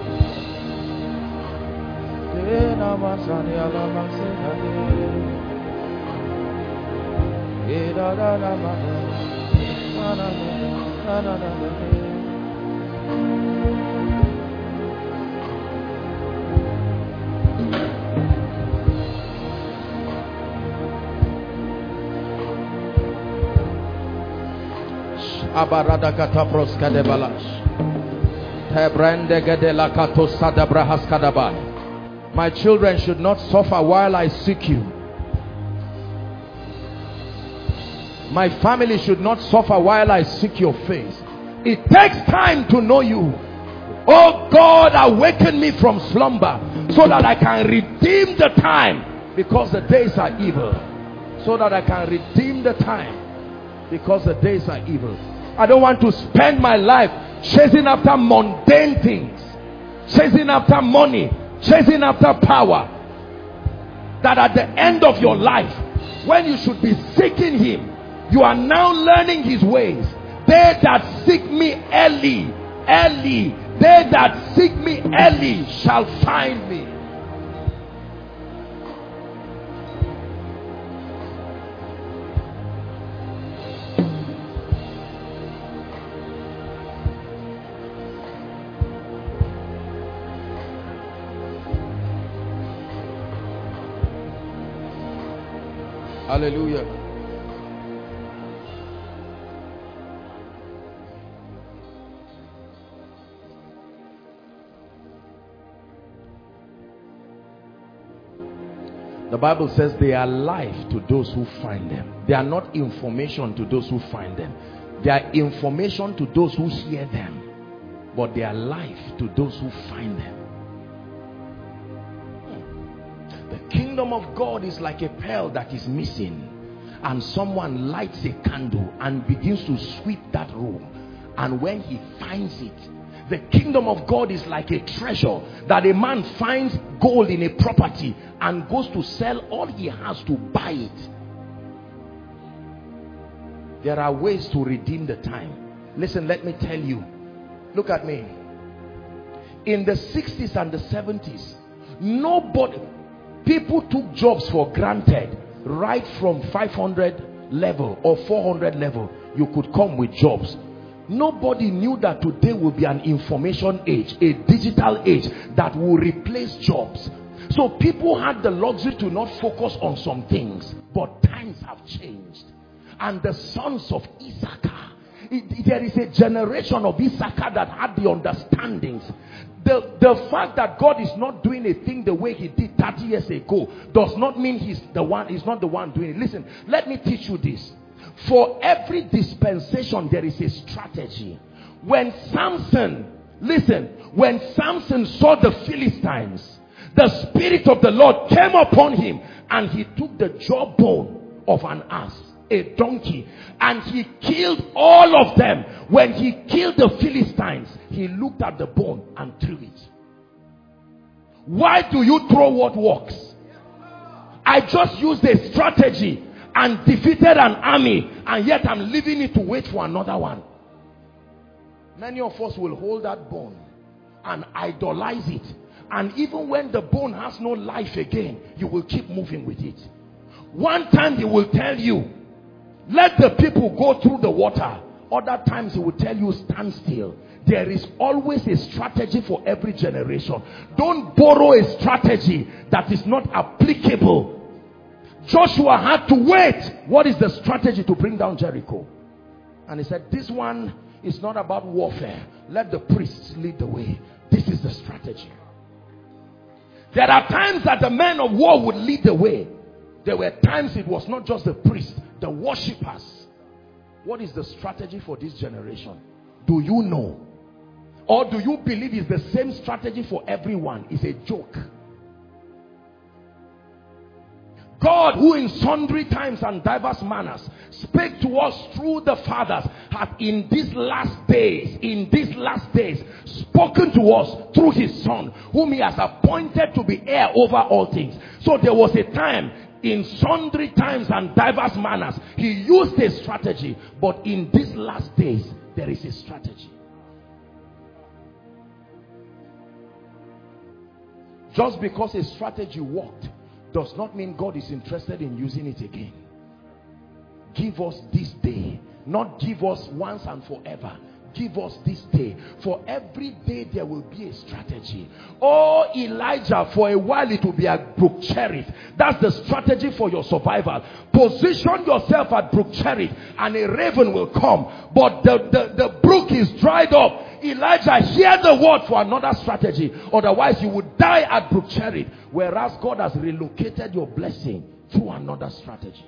S2: Abarada katapros kadebalash. Tebrende gedela kato sadabrahas kadabai. My children should not suffer while I seek you. My family should not suffer while I seek your face. It takes time to know you. Oh God, awaken me from slumber so that I can redeem the time, because the days are evil. So that I can redeem the time, because the days are evil. I don't want to spend my life chasing after mundane things, chasing after money, chasing after power, that at the end of your life, when you should be seeking him, you are now learning his ways. They that seek me early, early, they that seek me early shall find me. Hallelujah. The Bible says they are life to those who find them. They are not information to those who find them. They are information to those who hear them. But they are life to those who find them. The kingdom of God is like a pearl that is missing, and someone lights a candle and begins to sweep that room, and when he finds it, the kingdom of God is like a treasure that a man finds gold in a property and goes to sell all he has to buy it. There are ways to redeem the time. Listen, let me tell you. Look at me. In the sixties and the seventies, nobody, people took jobs for granted. Right from five hundred level or four hundred level, you could come with jobs. Nobody knew that today will be an information age, a digital age that will replace jobs. So people had the luxury to not focus on some things, but times have changed. And the sons of Issachar, it, there is a generation of Issachar that had the understandings. The, the fact that God is not doing a thing the way he did thirty years ago does not mean he's the one, he's not the one doing it. Listen, let me teach you this. For every dispensation, there is a strategy. When Samson, listen, when Samson saw the Philistines, the Spirit of the Lord came upon him, and he took the jawbone of an ass, a donkey, and he killed all of them. When he killed the Philistines, he looked at the bone and threw it. Why do you throw what works? I just used a strategy and defeated an army, and yet I'm leaving it to wait for another one. Many of us will hold that bone and idolize it, and even when the bone has no life again, you will keep moving with it. One time he will tell you, let the people go through the water. Other times he will tell you, stand still. There is always a strategy for every generation. Don't borrow a strategy that is not applicable. Joshua had to wait. What is the strategy to bring down Jericho? And he said, this one is not about warfare. Let the priests lead the way. This is the strategy. There are times that the men of war would lead the way. There were times it was not just the priests, the worshippers. What is the strategy for this generation? Do you know? Or do you believe it's the same strategy for everyone? It's a joke. God, who in sundry times and diverse manners spake to us through the fathers, hath in these last days, in these last days, spoken to us through his Son, whom he has appointed to be heir over all things. So there was a time, in sundry times and diverse manners, he used a strategy. But in these last days, there is a strategy. Just because a strategy worked does not mean God is interested in using it again. Give us this day. Not give us once and forever. Give us this day. For every day there will be a strategy. Oh, Elijah, for a while it will be at Brook Cherith. That's the strategy for your survival. Position yourself at Brook Cherith and a raven will come. But the, the, the brook is dried up. Elijah, hear the word for another strategy. Otherwise you would die at Brook Cherith. Whereas God has relocated your blessing through another strategy.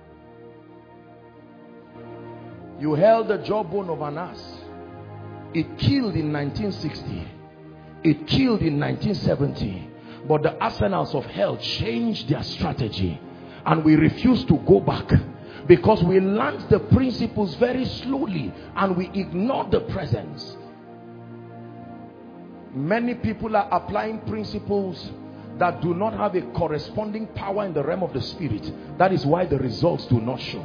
S2: You held the jawbone of an ass. It killed in nineteen sixty. It killed in nineteen seventy. But the arsenals of hell changed their strategy. And we refuse to go back. Because we learned the principles very slowly. And we ignored the presence. Many people are applying principles that do not have a corresponding power in the realm of the spirit. That is why the results do not show.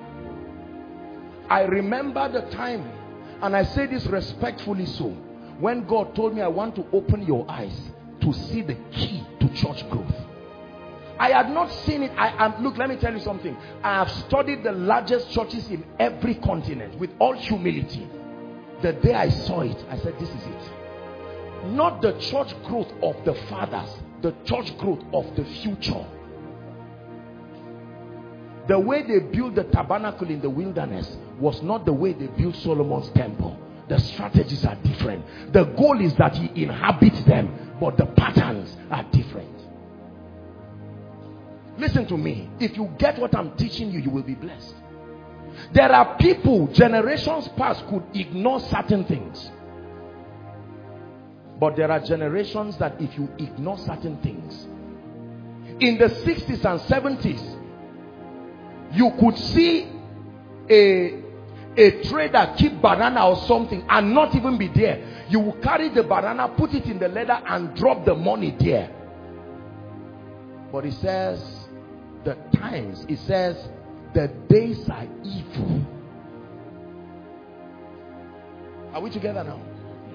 S2: I remember the time, and I say this respectfully so, when God told me I want to open your eyes to see the key to church growth. I had not seen it. I am, look, let me tell you something. I have studied the largest churches in every continent with all humility. The day I saw it, I said, this is it. Not the church growth of the fathers, the church growth of the future. The way they built the tabernacle in the wilderness was not the way they built Solomon's temple. The strategies are different. The goal is that he inhabits them, but the patterns are different. Listen to me. If you get what I'm teaching you, you will be blessed. There are people, generations past could ignore certain things. But there are generations that if you ignore certain things, in the sixties and seventies, you could see a, a trader keep banana or something and not even be there. You will carry the banana, put it in the leather and drop the money there. But it says, the times, it says, the days are evil. Are we together now?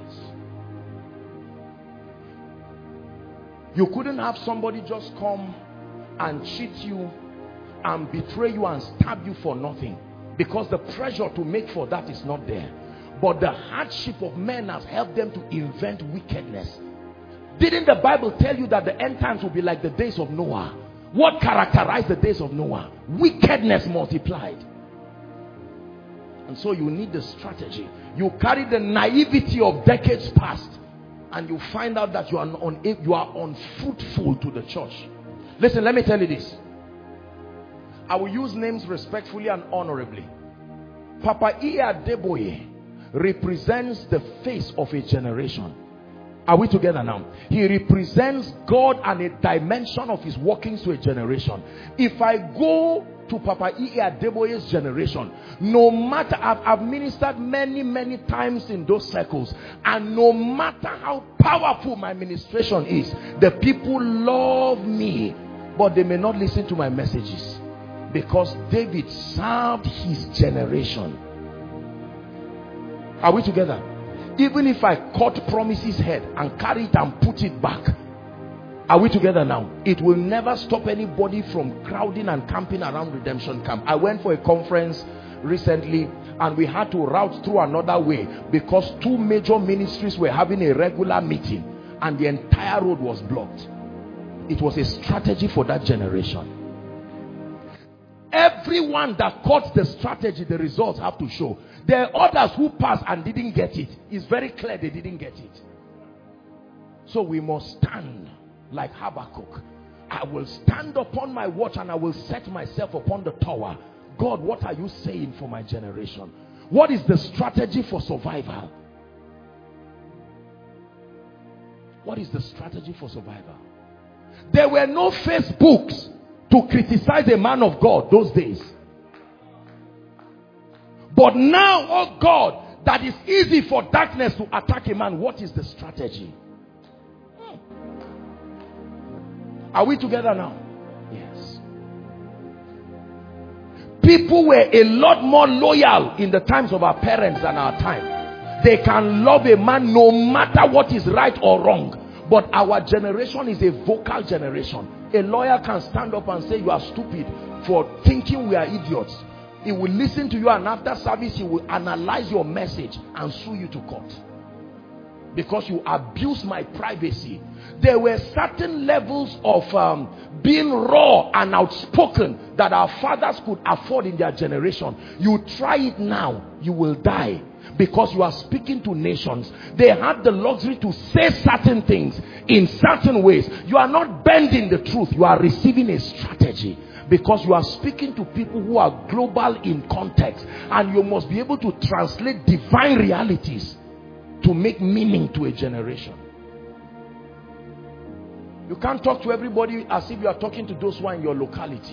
S2: You couldn't have somebody just come and cheat you and betray you and stab you for nothing, because the pressure to make for that is not there. But the hardship of men has helped them to invent wickedness. Didn't the Bible tell you that the end times will be like the days of Noah? What characterized the days of Noah? Wickedness multiplied. And so you need the strategy. You carry the naivety of decades past, and you find out that you are, un, you are unfruitful to the church. Listen, let me tell you this. I will use names respectfully and honorably. Papa E. Adeboye represents the face of a generation. Are we together now? He represents God and a dimension of his workings to a generation. If I go to Papa E. Adeboye's generation, no matter, I've, I've ministered many, many times in those circles, and no matter how powerful my ministration is, the people love me, but they may not listen to my messages, because David served his generation. Are we together? Even if I cut promises head and carry it and put it back, are we together now? It will never stop anybody from crowding and camping around Redemption Camp. I went for a conference recently and we had to route through another way because two major ministries were having a regular meeting and the entire road was blocked. It was a strategy for that generation. Everyone that caught the strategy, the results have to show. There are others who passed and didn't get it. It's very clear they didn't get it. So we must stand like Habakkuk. I will stand upon my watch and I will set myself upon the tower. God, what are you saying for my generation? What is the strategy for survival? What is the strategy for survival? There were no Facebooks to criticize a man of God those days. But now, oh God, that is easy for darkness to attack a man. What is the strategy? Hmm. Are we together now? Yes. People were a lot more loyal in the times of our parents than our time. They can love a man no matter what is right or wrong. But our generation is a vocal generation. A lawyer can stand up and say you are stupid for thinking we are idiots. He will listen to you, and after service he will analyze your message and sue you to court because you abuse my privacy. There were certain levels of um, being raw and outspoken that our fathers could afford in their generation. You try it now, you will die, because you are speaking to nations. They had the luxury to say certain things in certain ways. You are not bending the truth, you are receiving a strategy. Because you are speaking to people who are global in context, and you must be able to translate divine realities to make meaning to a generation. You can't talk to everybody as if you are talking to those who are in your locality.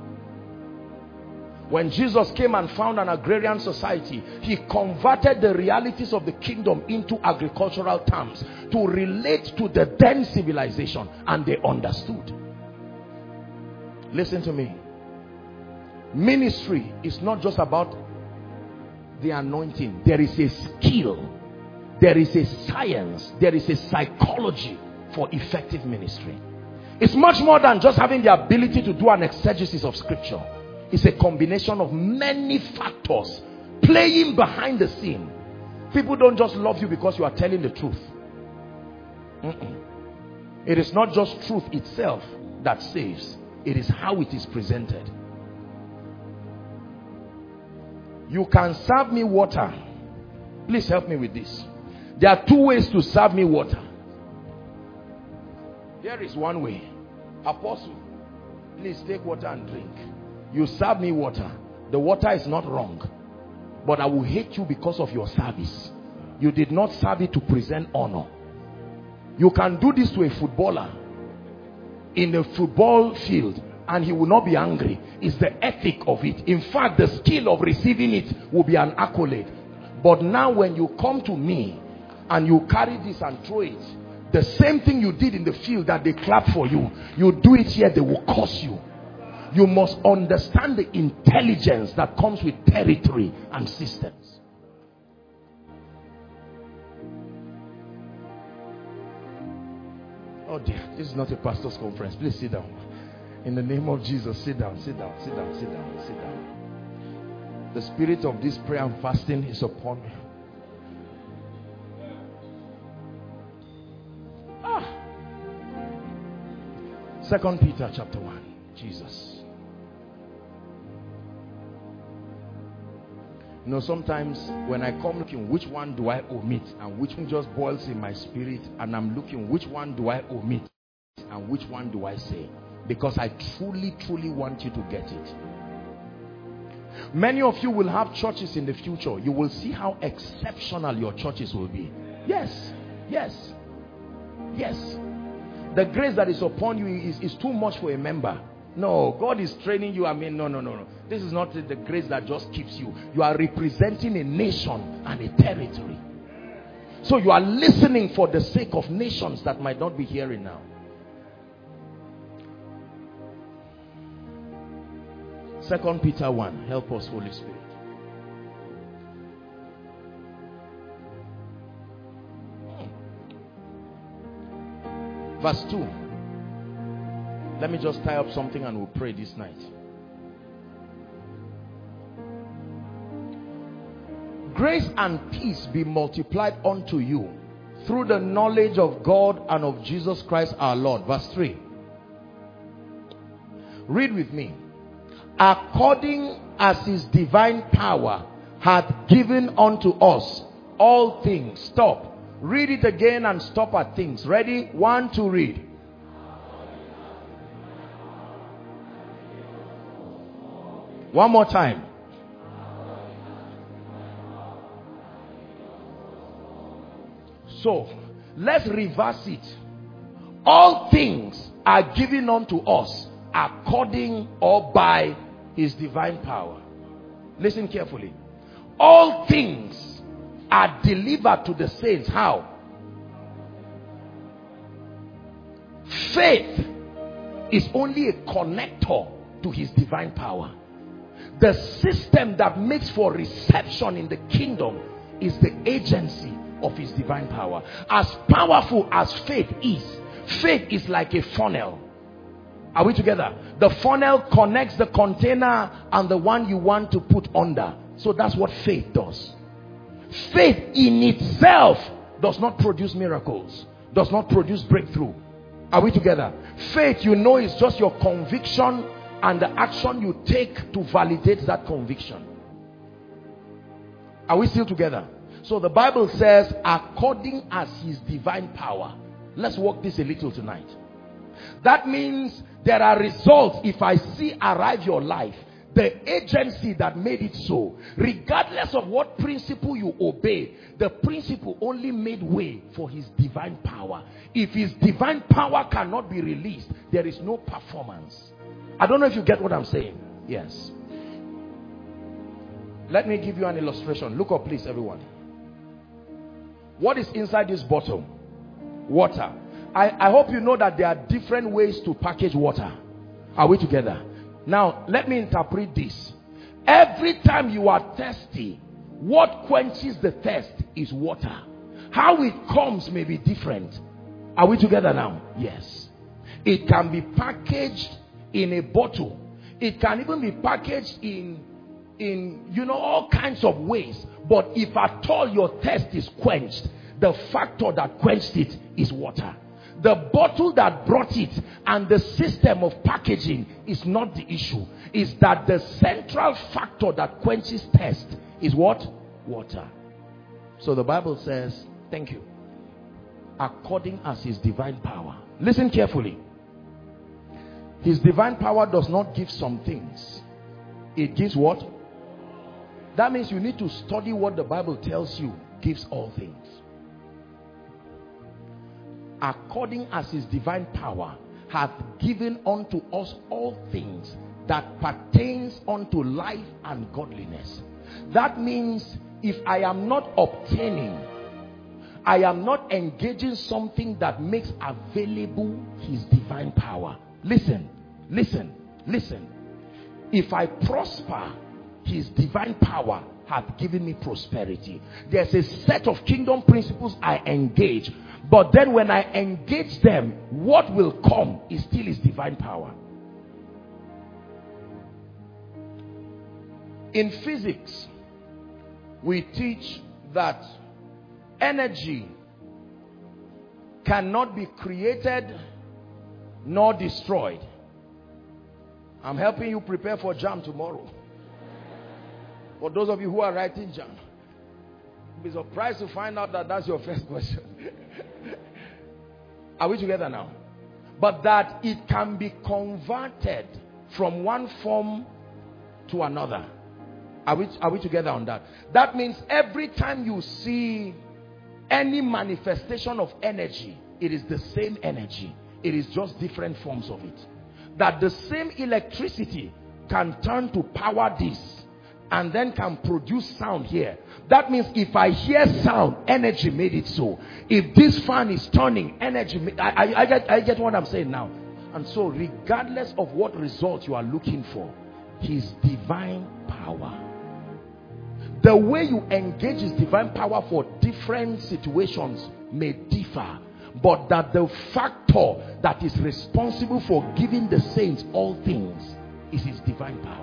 S2: When Jesus came and found an agrarian society, he converted the realities of the kingdom into agricultural terms to relate to the then civilization, and they understood. Listen to me. Ministry is not just about the anointing. There is a skill, there is a science, there is a psychology for effective ministry. It's much more than just having the ability to do an exegesis of scripture. It's a combination of many factors playing behind the scene. People don't just love you because you are telling the truth. Mm-mm. It is not just truth itself that saves. It is how it is presented. You can serve me water. Please help me with this. There are two ways to serve me water. There is one way. Apostle, please take water and drink. You serve me water. The water is not wrong, but I will hate you because of your service. You did not serve it to present honor. You can do this to a footballer in a football field and he will not be angry. It's the ethic of it. In fact, the skill of receiving it will be an accolade. But now when you come to me and you carry this and throw it, the same thing you did in the field that they clap for you, you do it here, they will curse you. You must understand the intelligence that comes with territory and systems. Oh dear, this is not a pastor's conference. Please sit down. In the name of Jesus, sit down, sit down, sit down, sit down, sit down. The spirit of this prayer and fasting is upon me. Ah. Second Peter chapter one. Jesus. You know, sometimes when I come looking, which one do I omit and which one just boils in my spirit, and I'm looking, which one do I omit and which one do I say? Because I truly, truly want you to get it. Many of you will have churches in the future. You will see how exceptional your churches will be. Yes, yes, yes. The grace that is upon you is, is too much for a member. No, God is training you. I mean, no, no, no, no. This is not the grace that just keeps you. You are representing a nation and a territory. So you are listening for the sake of nations that might not be hearing now. Second Peter one. Help us, Holy Spirit. Verse two. Let me just tie up something and we'll pray this night. Grace and peace be multiplied unto you through the knowledge of God and of Jesus Christ our Lord. Verse three. Read with me. According as his divine power hath given unto us all things. Stop. Read it again and stop at things. Ready? One, two, read. One more time. So, let's reverse it. All things are given unto us according or by his divine power. Listen carefully. All things are delivered to the saints. How? Faith is only a connector to his divine power. The system that makes for reception in the kingdom is the agency of his divine power. As powerful as faith is, faith is like a funnel. Are we together? The funnel connects the container and the one you want to put under. So that's what faith does. Faith in itself does not produce miracles, does not produce breakthrough. Are we together? Faith, you know, is just your conviction and the action you take to validate that conviction. Are we still together? So the Bible says, according as his divine power. Let's work this a little tonight. That means there are results if I see arrive your life. The agency that made it so, regardless of what principle you obey, the principle only made way for his divine power. If his divine power cannot be released, there is no performance. I don't know if you get what I'm saying. Yes. Let me give you an illustration. Look up, please, everyone. What is inside this bottle? Water. I, I hope you know that there are different ways to package water. Are we together? Now, let me interpret this. Every time you are thirsty, what quenches the thirst is water. How it comes may be different. Are we together now? Yes. It can be packaged in a bottle. It can even be packaged in, in you know, all kinds of ways. But if at all your thirst is quenched, the factor that quenched it is water. The bottle that brought it and the system of packaging is not the issue. It's that the central factor that quenches thirst is what? Water. So the Bible says, thank you, according as his divine power. Listen carefully. His divine power does not give some things. It gives what? That means you need to study what the Bible tells you gives all things. According as his divine power hath given unto us all things that pertains unto life and godliness. That means if I am not obtaining, I am not engaging something that makes available his divine power. Listen, listen, listen. If I prosper, his divine power hath given me prosperity. There's a set of kingdom principles I engage. But then when I engage them, what will come is still his divine power. In physics, we teach that energy cannot be created nor destroyed. I'm helping you prepare for JAM tomorrow. For those of you who are writing JAM, you'll be surprised to find out that that's your first question. Are we together now? But that it can be converted from one form to another. Are we, are we together on that? That means every time you see any manifestation of energy, it is the same energy. It is just different forms of it. That the same electricity can turn to power this and then can produce sound here. That means if I hear sound, energy made it so. If this fan is turning, energy made, I, I, I, get, I get what I'm saying now. And so regardless of what result you are looking for, his divine power. The way you engage his divine power for different situations may differ. But that the factor that is responsible for giving the saints all things is his divine power.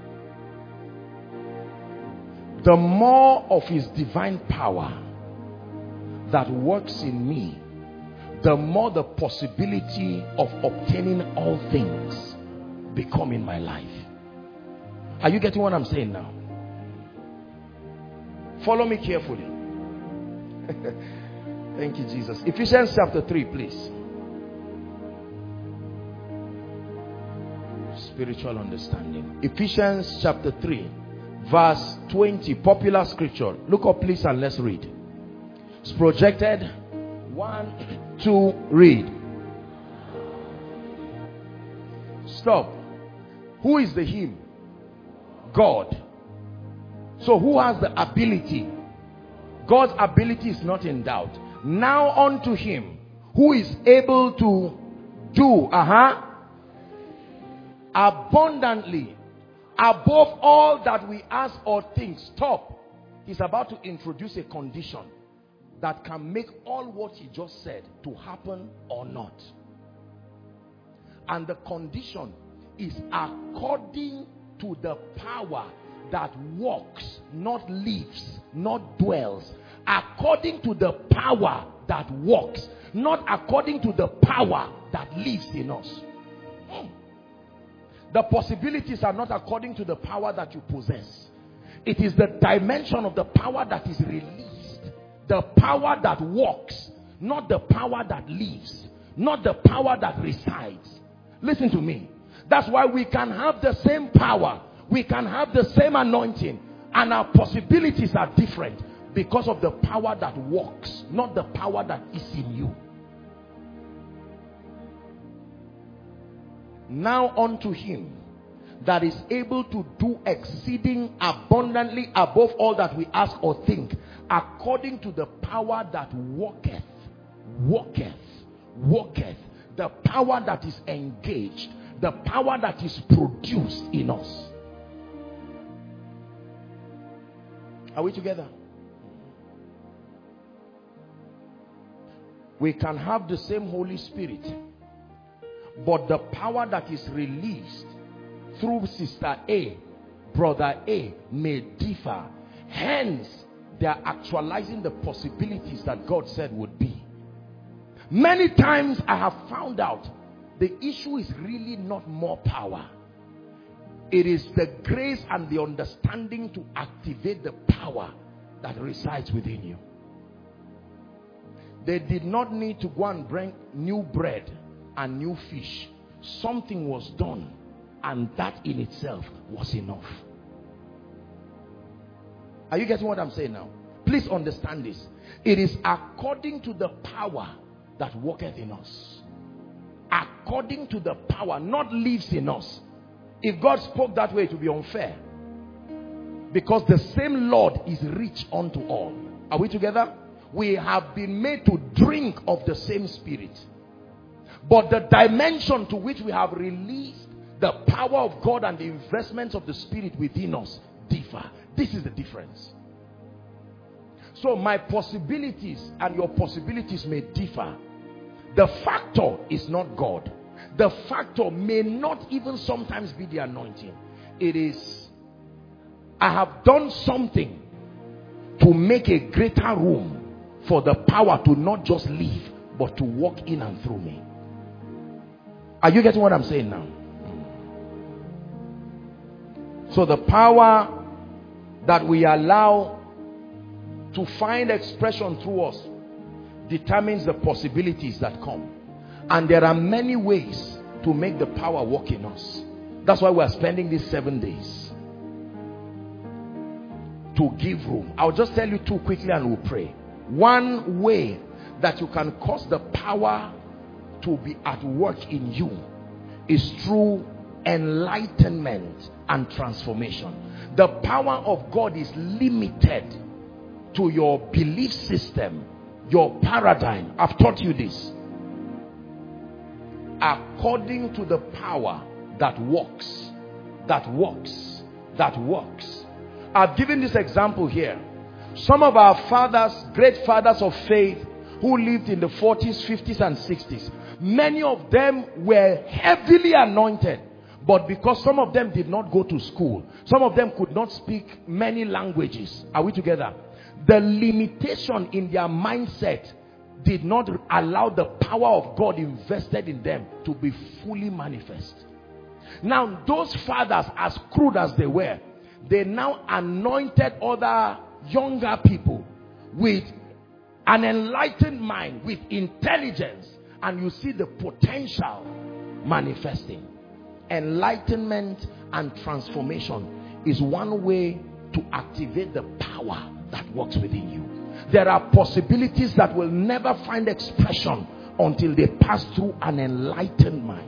S2: The more of his divine power that works in me, the more the possibility of obtaining all things become in my life. Are you getting what I'm saying now? Follow me carefully. Thank you, Jesus. Ephesians chapter three, please. spiritual understanding. Ephesians chapter three, verse twenty, popular scripture. Look up please and let's read. It's projected. One, two, read. Stop. Who is the him? God. So who has the ability? God's ability is not in doubt. Now unto him who is able to do uh-huh, abundantly above all that we ask or think. Stop. He's about to introduce a condition that can make all what he just said to happen or not. And the condition is according to the power that walks, not lives, not dwells. According to the power that walks, not according to the power that lives in us. Hmm. The possibilities are not according to the power that you possess. It is the dimension of the power that is released. The power that walks, not the power that lives, not the power that resides. Listen to me. That's why we can have the same power. We can have the same anointing. And our possibilities are different because of the power that walks, not the power that is in you. Now unto him that is able to do exceeding abundantly above all that we ask or think, according to the power that worketh, worketh, worketh, the power that is engaged, the power that is produced in us. Are we together? We can have the same Holy Spirit, but the power that is released through Sister A, Brother A may differ. Hence, they are actualizing the possibilities that God said would be. Many times I have found out the issue is really not more power. It is the grace and the understanding to activate the power that resides within you. They did not need to go and bring new bread and new fish. Something was done, and that in itself was enough. Are you getting what I'm saying now? Please understand this. It is according to the power that worketh in us. According to the power, not lives in us. If God spoke that way, it would be unfair. Because the same Lord is rich unto all. Are we together? We have been made to drink of the same Spirit. But the dimension to which we have released the power of God and the investments of the Spirit within us differ. This is the difference. So my possibilities and your possibilities may differ. The factor is not God. The factor may not even sometimes be the anointing. It is, I have done something to make a greater room for the power to not just live, but to walk in and through me. Are you getting what I'm saying now? So the power that we allow to find expression through us determines the possibilities that come. And there are many ways to make the power work in us. That's why we are spending these seven days to give room. I'll just tell you two quickly and we'll pray. One way that you can cause the power to be at work in you is through enlightenment and transformation. The power of God is limited to your belief system, your paradigm. I've taught you this. According to the power that works, that works, that works. I've given this example here. Some of our fathers, great fathers of faith, who lived in the forties, fifties and sixties, many of them were heavily anointed. But because some of them did not go to school, some of them could not speak many languages. Are we together? The limitation in their mindset did not allow the power of God invested in them to be fully manifest. Now, those fathers, as crude as they were, they now anointed other younger people with an enlightened mind, with intelligence, and you see the potential manifesting. enlightenment and transformation is one way to activate the power that works within you. There are possibilities that will never find expression until they pass through an enlightened mind.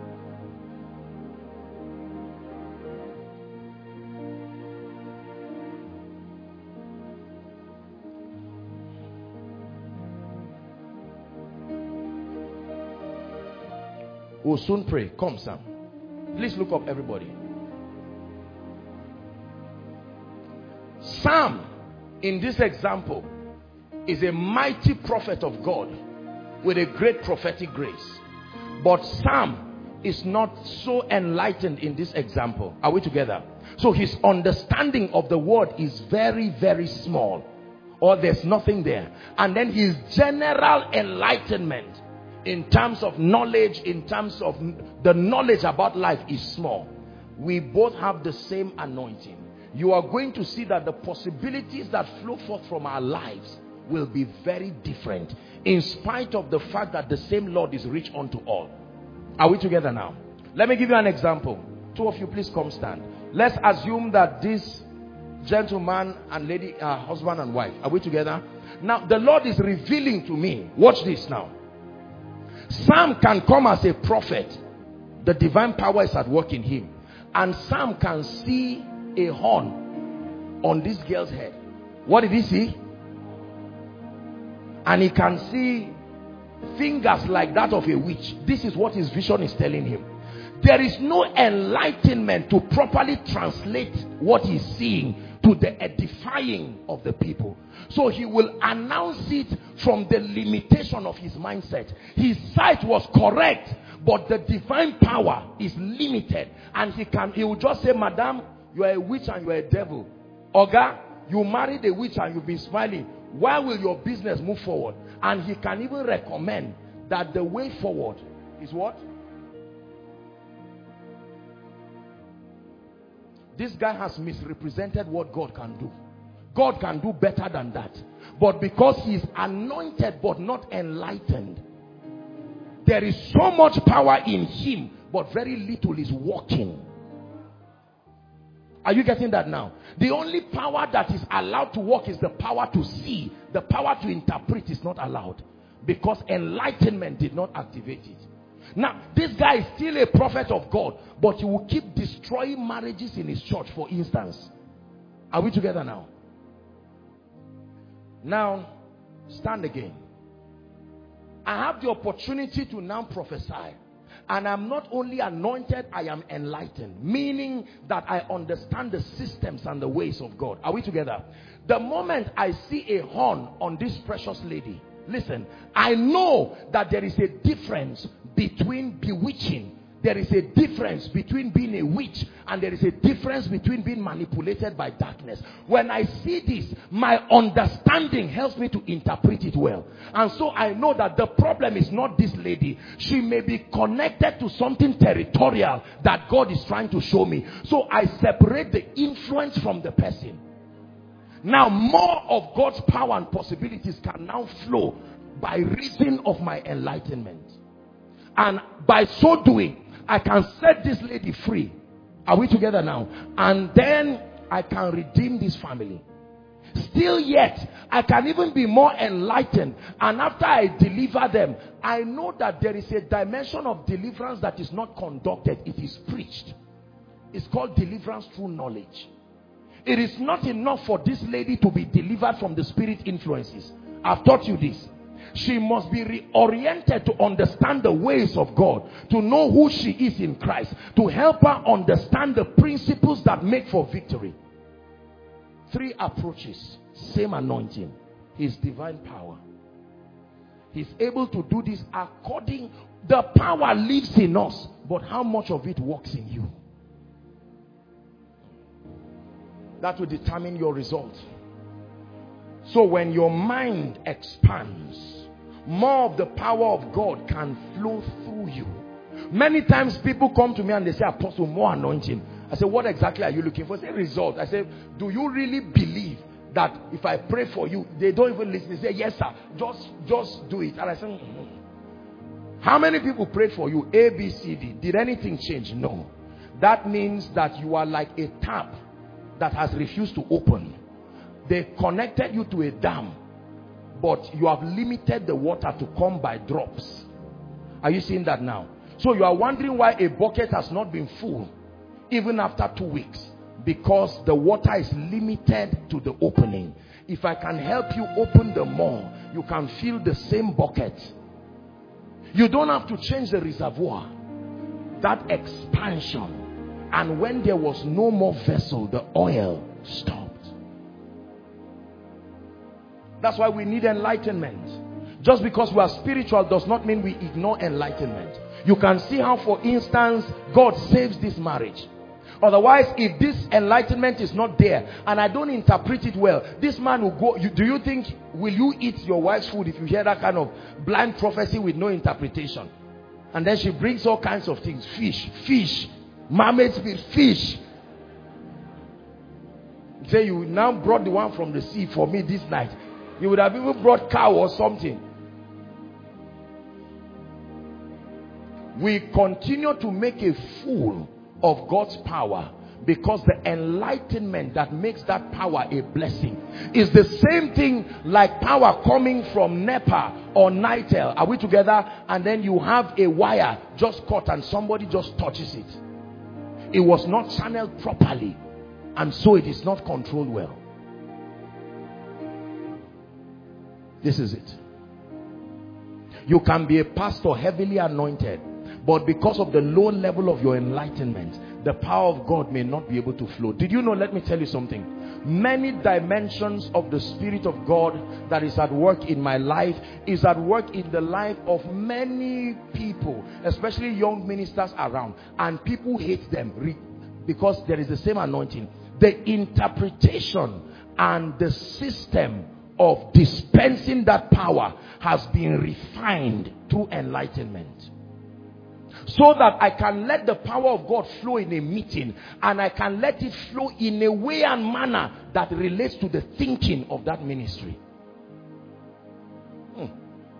S2: We'll soon pray. Come, Sam. Please look up, everybody. Sam, in this example, is a mighty prophet of God with a great prophetic grace. But Sam is not so enlightened in this example. Are we together? So his understanding of the word is very, very small, or there's nothing there. And then his general enlightenment in terms of knowledge, in terms of the knowledge about life, is small. We both have the same anointing. You are going to see that the possibilities that flow forth from our lives will be very different, in spite of the fact that the same Lord is rich unto all. Are we together now? Let me give you an example. Two of you, please come stand. Let's assume that this gentleman and lady are husband and wife. Are we together? Now, the Lord is revealing to me. Watch this now. Sam can come as a prophet. The divine power is at work in him. And Sam can see a horn on this girl's head. What did he see? And he can see fingers like that of a witch. This is what his vision is telling him. There is no enlightenment to properly translate what he's seeing to the edifying of the people. So he will announce it from the limitation of his mindset. His sight was correct, but the divine power is limited. And he can, he will just say, Madam, you are a witch and you are a devil. Oga, you married a witch and you've been smiling. Why will your business move forward? And he can even recommend that the way forward is what? This guy has misrepresented what God can do. God can do better than that. But because he is anointed but not enlightened, there is so much power in him, but very little is working. Are you getting that now? The only power that is allowed to work is the power to see. The power to interpret is not allowed, because enlightenment did not activate it. Now, this guy is still a prophet of God, but he will keep destroying marriages in his church, for instance. Are we together now? Now, stand again. I have the opportunity to now prophesy. And I'm not only anointed, I am enlightened. Meaning that I understand the systems and the ways of God. Are we together? The moment I see a horn on this precious lady, listen, I know that there is a difference between bewitching. There is a difference between being a witch, and there is a difference between being manipulated by darkness. When I see this, my understanding helps me to interpret it well. And so I know that the problem is not this lady. She may be connected to something territorial that God is trying to show me. So I separate the influence from the person. Now more of God's power and possibilities can now flow by reason of my enlightenment. And by so doing, I can set this lady free. Are we together now? And then I can redeem this family. Still yet, I can even be more enlightened. And after I deliver them, I know that there is a dimension of deliverance that is not conducted. It is preached. It's called deliverance through knowledge. It is not enough for this lady to be delivered from the spirit influences. I've taught you this. She must be reoriented to understand the ways of God, to know who she is in Christ, to help her understand the principles that make for victory. Three approaches, same anointing. His divine power. He's able to do this according, the power lives in us, but how much of it works in you? That will determine your result. So when your mind expands, more of the power of God can flow through you. Many times people come to me and they say, Apostle, more anointing. I say, what exactly are you looking for? Say, result. I say, do you really believe that if I pray for you, they don't even listen? They say, yes, sir. Just, just do it. And I say, mm-hmm. How many people prayed for you? A, B, C, D. Did anything change? No. that means that you are like a tap that has refused to open. They connected you to a dam, but you have limited the water to come by drops. Are you seeing that now? So you are wondering why a bucket has not been full even after two weeks. Because the water is limited to the opening. If I can help you open the more, you can fill the same bucket. You don't have to change the reservoir. That expansion. And when there was no more vessel, the oil stopped. That's why we need enlightenment. Just because we are spiritual does not mean we ignore enlightenment. You can see how, for instance, God saves this marriage. Otherwise, if this enlightenment is not there and I don't interpret it well, this man will go. You, do you think, will you eat your wife's food if you hear that kind of blind prophecy with no interpretation? And then she brings all kinds of things. Fish, fish, mermaids with fish. Say, you now brought the one from the sea for me this night. You would have even brought cow or something. We continue to make a fool of God's power because the enlightenment that makes that power a blessing is the same thing like power coming from NEPA or NITEL. Are we together? And then you have a wire just cut and somebody just touches it. It was not channeled properly, and so it is not controlled well. This is it. You can be a pastor heavily anointed, but because of the low level of your enlightenment, the power of God may not be able to flow. Did you know? Let me tell you something. Many dimensions of the Spirit of God that is at work in my life is at work in the life of many people, especially young ministers around, and people hate them because there is the same anointing. The interpretation and the system of dispensing that power has been refined through enlightenment, so that I can let the power of God flow in a meeting, and I can let it flow in a way and manner that relates to the thinking of that ministry. Hmm.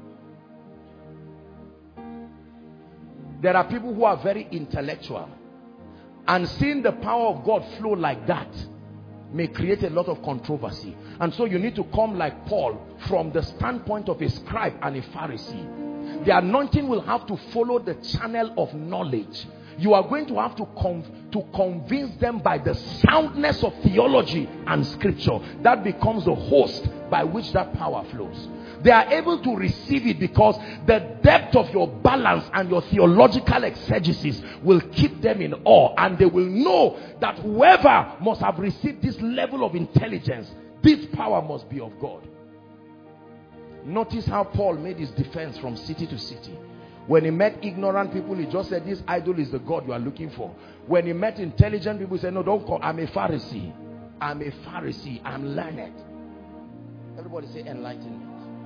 S2: There are people who are very intellectual, and seeing the power of God flow like that may create a lot of controversy. And so you need to come like Paul from the standpoint of a scribe and a Pharisee. The anointing will have to follow the channel of knowledge. You are going to have to, con to convince them by the soundness of theology and scripture. That becomes the host by which that power flows. They are able to receive it because the depth of your balance and your theological exegesis will keep them in awe, and they will know that whoever must have received this level of intelligence, this power must be of God. Notice how Paul made his defense from city to city. When he met ignorant people, he just said, this idol is the God you are looking for. When he met intelligent people, he said, no, don't call, I'm a Pharisee. I'm a Pharisee. I'm learned. Everybody say enlightenment.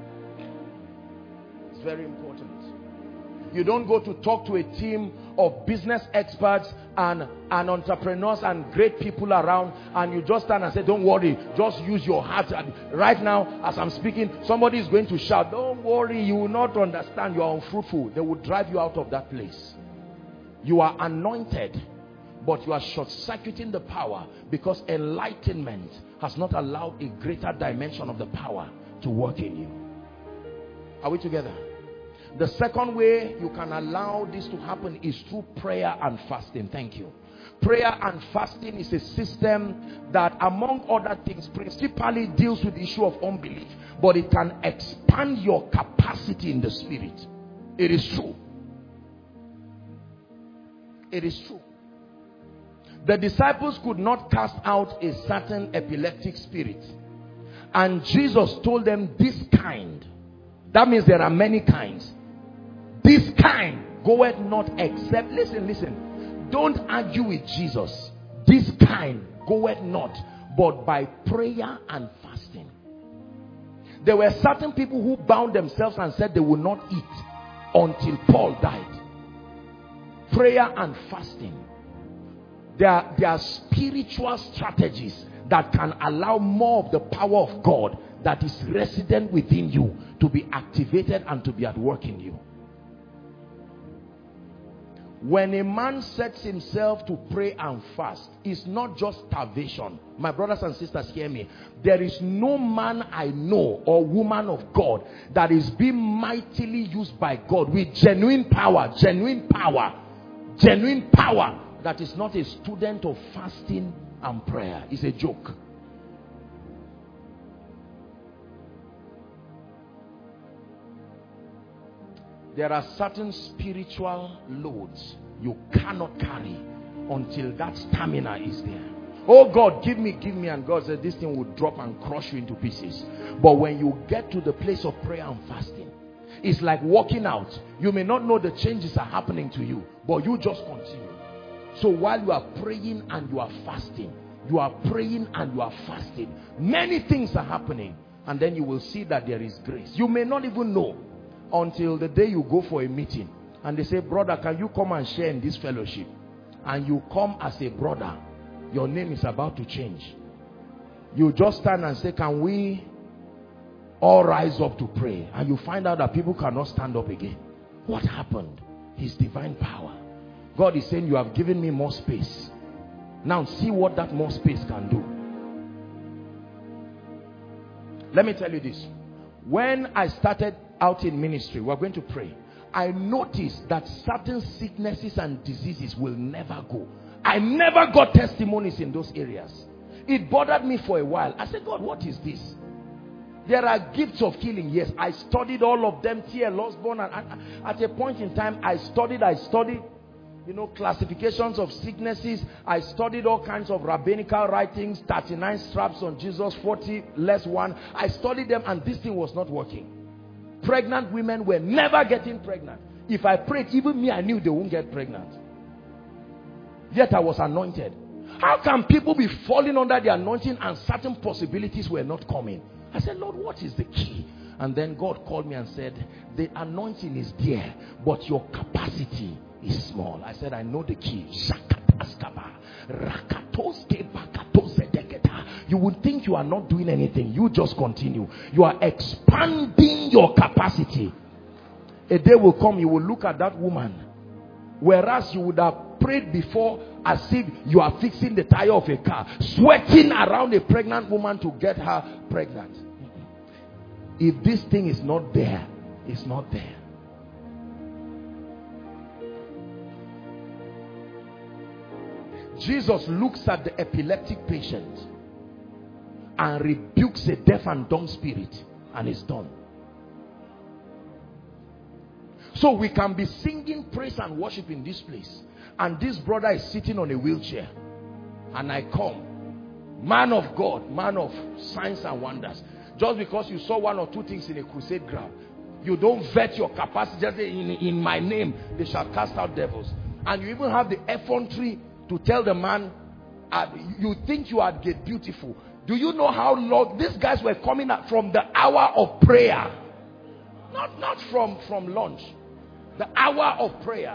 S2: It's very important. You don't go to talk to a team of business experts and, and entrepreneurs and great people around, and you just stand and say, don't worry, just use your heart. And right now, as I'm speaking, somebody is going to shout, don't worry, you will not understand, you are unfruitful. They will drive you out of that place. You are anointed, but you are short-circuiting the power because enlightenment has not allowed a greater dimension of the power to work in you. Are we together? The second way you can allow this to happen is through prayer and fasting. Thank you. Prayer and fasting is a system that, among other things, principally deals with the issue of unbelief, but it can expand your capacity in the spirit. It is true. It is true. The disciples could not cast out a certain epileptic spirit, and Jesus told them, this kind, that means there are many kinds, this kind goeth not except, listen, listen, don't argue with Jesus. This kind goeth not but by prayer and fasting. There were certain people who bound themselves and said they would not eat until Paul died. Prayer and fasting. There are, there are spiritual strategies that can allow more of the power of God that is resident within you to be activated and to be at work in you. When a man sets himself to pray and fast, it's not just starvation. My brothers and sisters, hear me. There is no man I know or woman of God that is being mightily used by God with genuine power, genuine power, genuine power that is not a student of fasting and prayer. It's a joke. There are certain spiritual loads you cannot carry until that stamina is there. Oh God, give me, give me, and God said this thing will drop and crush you into pieces. But when you get to the place of prayer and fasting, it's like walking out. You may not know the changes are happening to you, but you just continue. So while you are praying and you are fasting, you are praying and you are fasting, many things are happening, and then you will see that there is grace. You may not even know until the day you go for a meeting and they say, brother, can you come and share in this fellowship? And you come as a brother, your name is about to change. You just stand and say, can we all rise up to pray? And you find out that people cannot stand up again. What happened? His divine power. God is saying, you have given me more space. Now see what that more space can do. Let me tell you this. When I started out in ministry, we're going to pray. I noticed that certain sicknesses and diseases will never go. I never got testimonies in those areas. It bothered me for a while. I said, God, what is this? There are gifts of healing. Yes, I studied all of them. T L Osborne, and at a point in time, I studied, I studied, you know, classifications of sicknesses. I studied all kinds of rabbinical writings, thirty-nine straps on Jesus, forty less one. I studied them, and this thing was not working. Pregnant women were never getting pregnant. If I prayed, even me, I knew they won't get pregnant. Yet I was anointed. How can people be falling under the anointing and certain possibilities were not coming? I said, Lord, what is the key? And then God called me and said, the anointing is there, but your capacity is small. I said, I know the key. You would think you are not doing anything. You just continue. You are expanding your capacity. A day will come, you will look at that woman, whereas you would have prayed before as if you are fixing the tire of a car, sweating around a pregnant woman to get her pregnant. If this thing is not there, it's not there. Jesus looks at the epileptic patient and rebukes a deaf and dumb spirit, and it's done. So we can be singing praise and worship in this place, and this brother is sitting on a wheelchair, and I come, man of God, man of signs and wonders. Just because you saw one or two things in a crusade ground, you don't vet your capacity. Just in, in my name they shall cast out devils, and you even have the effrontery to tell the man, uh, you think you are get beautiful. Do you know how long these guys were coming out from the hour of prayer? Not, not from, from lunch. The hour of prayer.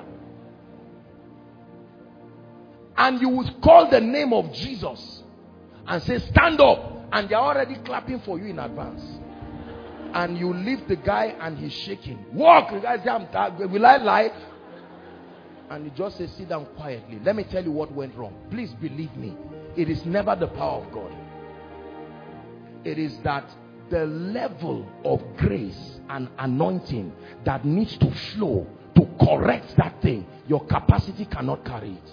S2: And you would call the name of Jesus and say, stand up. And they're already clapping for you in advance. And you leave the guy and he's shaking. Walk. The guy says, will I lie? And you just say, sit down quietly. Let me tell you what went wrong. Please believe me. It is never the power of God. It is that the level of grace and anointing that needs to flow to correct that thing, your capacity cannot carry it.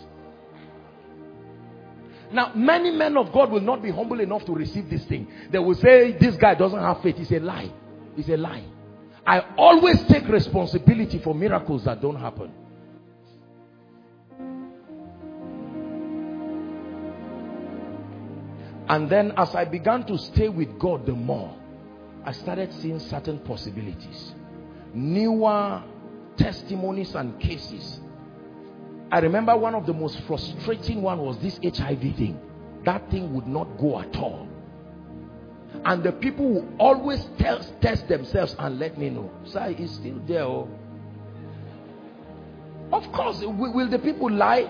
S2: Now, many men of God will not be humble enough to receive this thing. They will say, this guy doesn't have faith. It's a lie. It's a lie. I always take responsibility for miracles that don't happen. And then as I began to stay with God the more, I started seeing certain possibilities. Newer testimonies and cases. I remember one of the most frustrating one was this H I V thing. That thing would not go at all. And the people will always tell, test themselves and let me know. Sir, it's still there. Oh. Of course, will, will the people lie?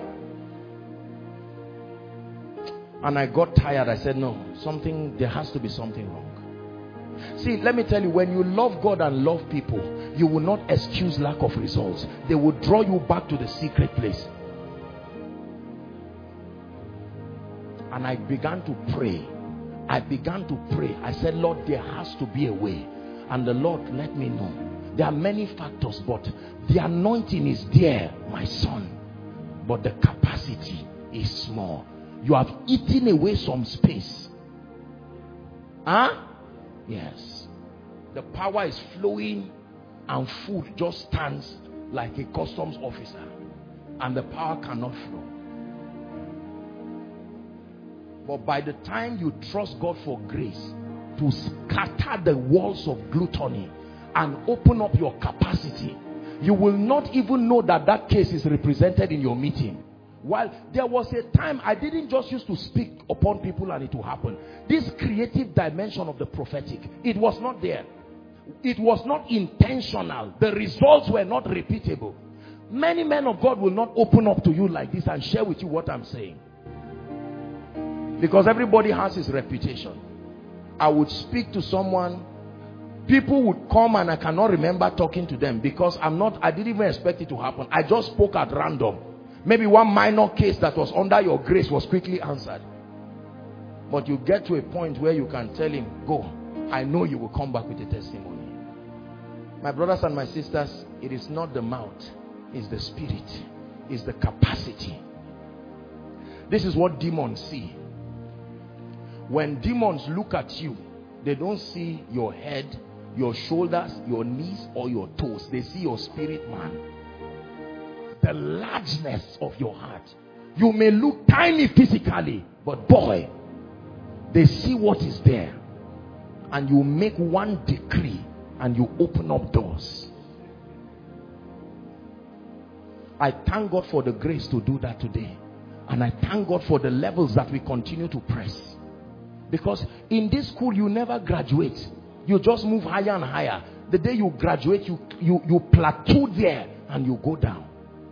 S2: And I got tired. I said, no, something, there has to be something wrong. See, let me tell you, when you love God and love people, you will not excuse lack of results. They will draw you back to the secret place. And I began to pray. I began to pray. I said, Lord, there has to be a way. And the Lord let me know. There are many factors, but the anointing is there, my son. But the capacity is small. You have eaten away some space. Huh? Yes. The power is flowing and food just stands like a customs officer. And the power cannot flow. But by the time you trust God for grace to scatter the walls of gluttony and open up your capacity, you will not even know that that case is represented in your meeting. While there was a time I didn't just used to speak upon people and it will happen. This creative dimension of the prophetic, it was not there. It was not intentional. The results were not repeatable. Many men of God will not open up to you like this and share with you what I'm saying. Because everybody has his reputation. I would speak to someone, people would come and I cannot remember talking to them because I'm not, I didn't even expect it to happen. I just spoke at random. Maybe one minor case that was under your grace was quickly answered. But you get to a point where you can tell him, go. I know you will come back with a testimony. My brothers and my sisters, it is not the mouth, it's the spirit, it's the capacity. This is what demons see. When demons look at you, they don't see your head, your shoulders, your knees, or your toes. They see your spirit man. The largeness of your heart. You may look tiny physically, but boy, they see what is there. And you make one decree and you open up doors. I thank God for the grace to do that today. And I thank God for the levels that we continue to press. Because in this school, you never graduate. You just move higher and higher. The day you graduate, you, you, you plateau there and you go down.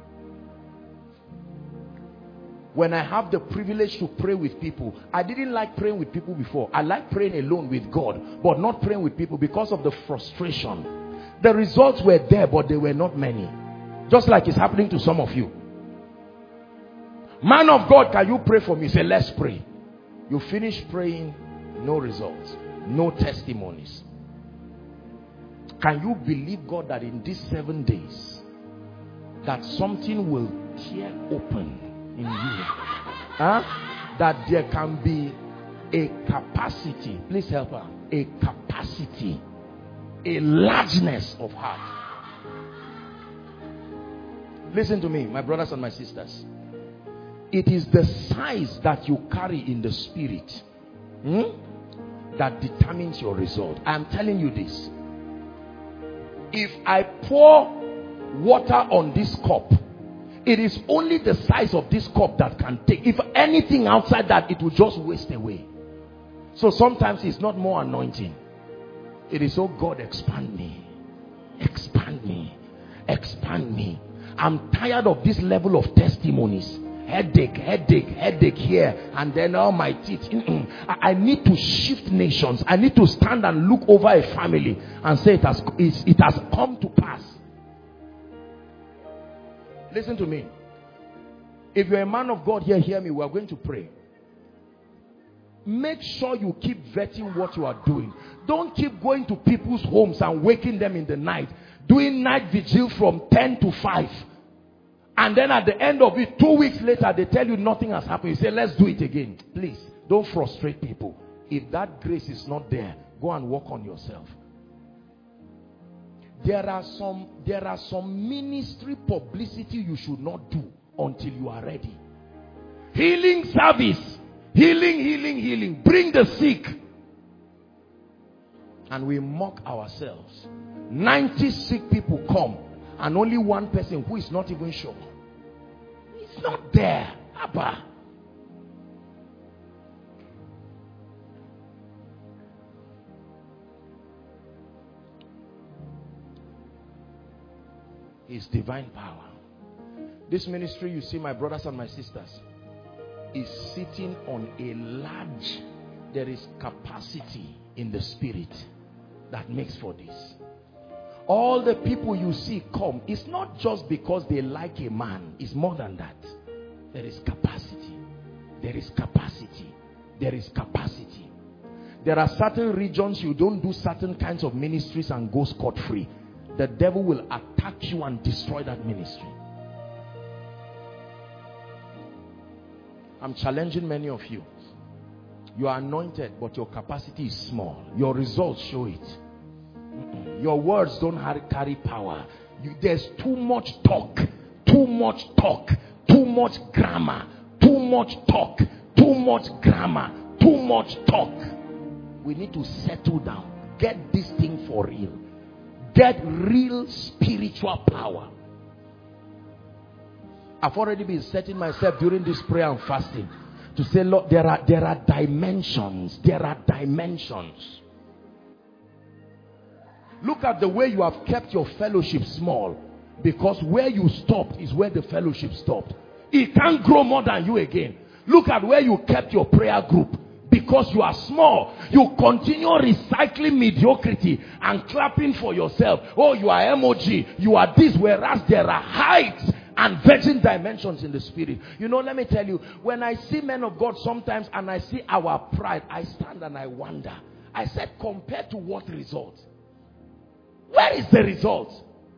S2: When I have the privilege to pray with people, I didn't like praying with people before. I like praying alone with God, but not praying with people because of the frustration. The results were there, but they were not many. Just like it's happening to some of you. Man of God, can you pray for me? Say, let's pray. You finish praying, no results, no testimonies. Can you believe God that in these seven days, that something will tear open in you? Huh? That there can be a capacity, please help her, a capacity, a largeness of heart. Listen to me, my brothers and my sisters. It is the size that you carry in the spirit hmm, that determines your result. I am telling you this. If I pour water on this cup, it is only the size of this cup that can take. If anything outside that, it will just waste away. So sometimes it's not more anointing. It is, oh God, expand me. Expand me. Expand me. I'm tired of this level of testimonies. Headache, headache, headache here, and then all my teeth. I need to shift nations. I need to stand and look over a family and say it has, it has come to pass. Listen to me. If you're a man of God here, hear me. We are going to pray. Make sure you keep vetting what you are doing. Don't keep going to people's homes and waking them in the night, doing night vigil from ten to five. And then at the end of it, two weeks later, they tell you nothing has happened. You say, let's do it again. Please, don't frustrate people. If that grace is not there, go and work on yourself. There are some, there are some ministry publicity you should not do until you are ready. Healing service. Healing, healing, healing. Bring the sick. And we mock ourselves. ninety sick people come. And only one person who is not even sure. It's not there. Abba. It's divine power. This ministry, you see, my brothers and my sisters, is sitting on a large, there is capacity in the spirit that makes for this. All the people you see come, it's not just because they like a man. It's more than that. There is capacity. There is capacity. There is capacity. There are certain regions you don't do certain kinds of ministries and go scot-free. The devil will attack you and destroy that ministry. I'm challenging many of you. You are anointed, but your capacity is small. Your results show it. Mm-mm. Your words don't carry power. You, there's too much talk, too much talk, too much grammar, too much talk, too much grammar, too much talk. We need to settle down. Get this thing for real. Get real spiritual power. I've already been setting myself during this prayer and fasting to say, Lord, there are, there are dimensions. There are dimensions. Look at the way you have kept your fellowship small, because where you stopped is where the fellowship stopped. It can't grow more than you again. Look at where you kept your prayer group. Because you are small, you continue recycling mediocrity and clapping for yourself. Oh, you are M O G, you are this, whereas there are heights and virgin dimensions in the spirit. You know, let me tell you, when I see men of God sometimes and I see our pride, I stand and I wonder. I said, compared to what result? Where is the result?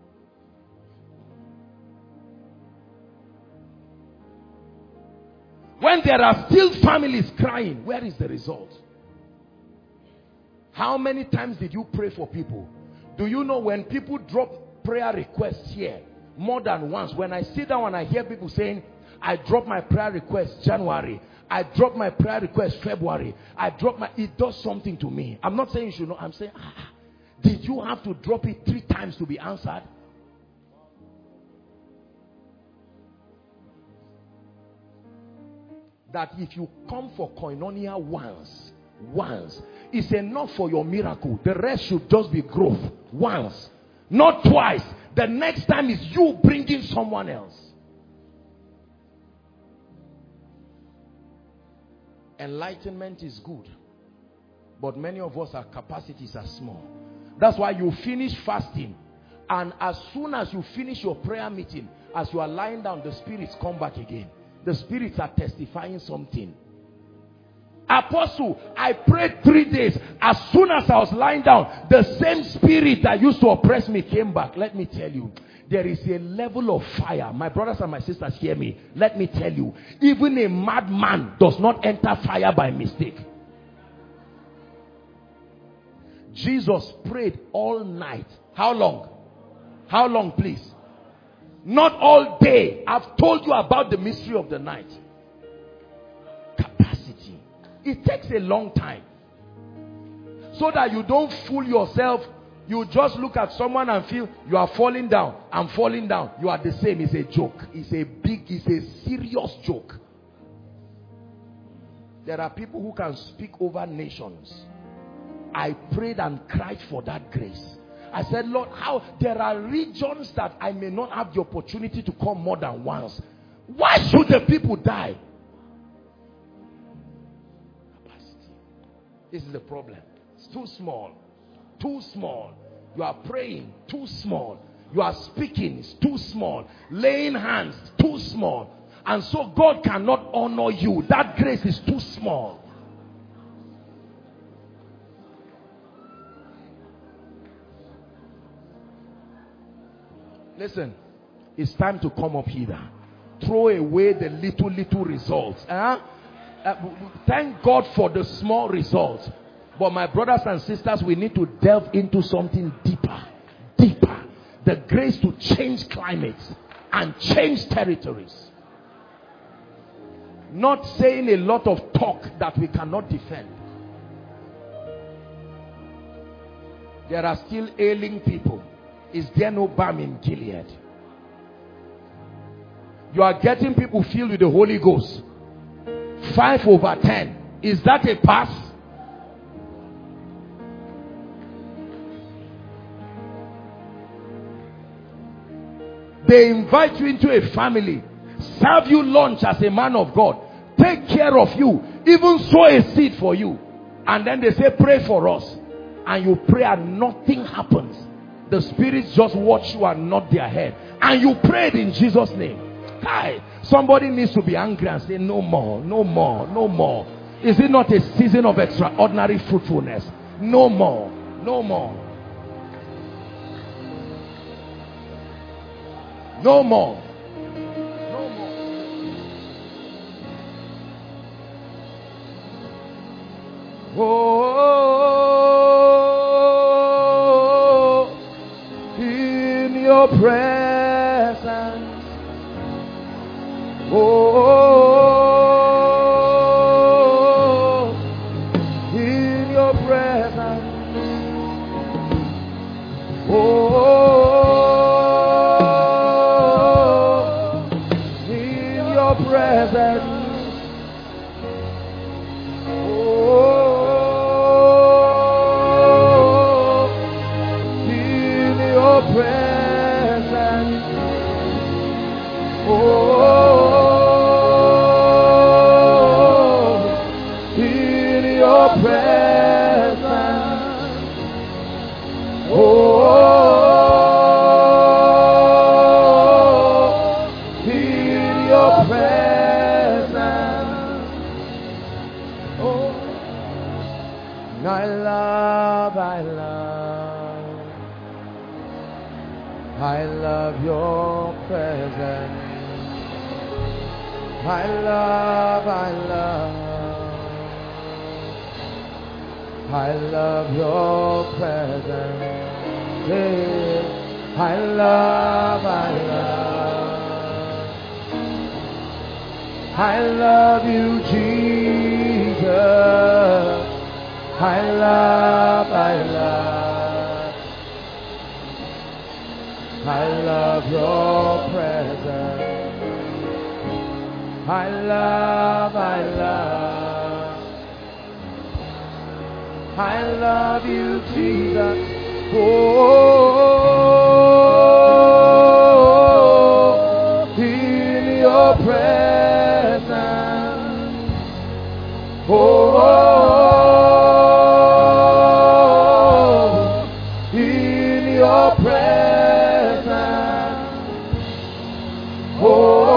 S2: When there are still families crying, where is the result? How many times did you pray for people? Do you know when people drop prayer requests here, more than once, when I sit down and I hear people saying, I dropped my prayer request January, I dropped my prayer request February, I dropped my, it does something to me. I'm not saying you should know, I'm saying, ah, did you have to drop it three times to be answered? That if you come for koinonia once, once, it's enough for your miracle. The rest should just be growth. Once, not twice. The next time is you bringing someone else. Enlightenment is good, but many of us, our capacities are small. That's why you finish fasting, and as soon as you finish your prayer meeting, as you are lying down, the spirits come back again. The spirits are testifying something. Apostle, I prayed three days. As soon as I was lying down, the same spirit that used to oppress me came back. Let me tell you, there is a level of fire. My brothers and my sisters, hear me. Let me tell you, even a madman does not enter fire by mistake. Jesus prayed all night. How long? How long, please? Not all day. I've told you about the mystery of the night. Capacity. It takes a long time. So that you don't fool yourself. You just look at someone and feel you are falling down. I'm falling down. You are the same. It's a joke. It's a big, it's a serious joke. There are people who can speak over nations. I prayed and cried for that grace. I said, Lord, how there are regions that I may not have the opportunity to come more than once. Why should the people die? Capacity. This is the problem. It's too small. Too small. You are praying, too small. You are speaking, it's too small. Laying hands, too small. And so God cannot honor you. That grace is too small. Listen, it's time to come up here. Throw away the little, little results. Huh? Uh, thank God for the small results. But my brothers and sisters, we need to delve into something deeper. Deeper. The grace to change climates and change territories. Not saying a lot of talk that we cannot defend. There are still ailing people. Is there no balm in Gilead? You are getting people filled with the Holy Ghost. Five over ten. Is that a pass? They invite you into a family, serve you lunch as a man of God, take care of you, even sow a seed for you. And then they say, pray for us. And you pray and nothing happens. the spirits just watch you and nod their head. And you prayed in Jesus' name. Hi. Somebody needs to be angry and say, no more, no more, no more. Is it not a season of extraordinary fruitfulness? No more, no more. No more. No more. Oh, in your presence. Oh, in your presence. Oh, in your presence. Oh, in your presence. Oh, I love, I love, I love your presence. Yeah. I love, I love, I love you, Jesus. I love, I love, I love your presence. I love, I love, I love you, Jesus. Oh, in your presence. Oh, in your presence. Oh,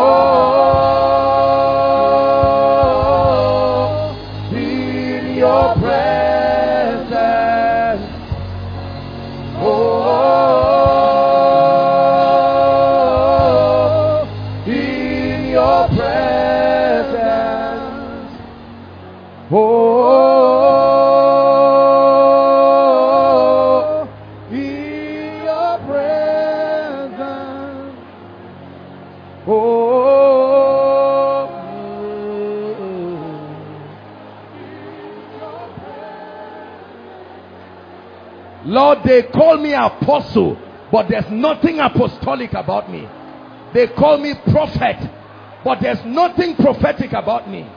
S2: Lord, they call me apostle, but there's nothing apostolic about me. They call me prophet, but there's nothing prophetic about me.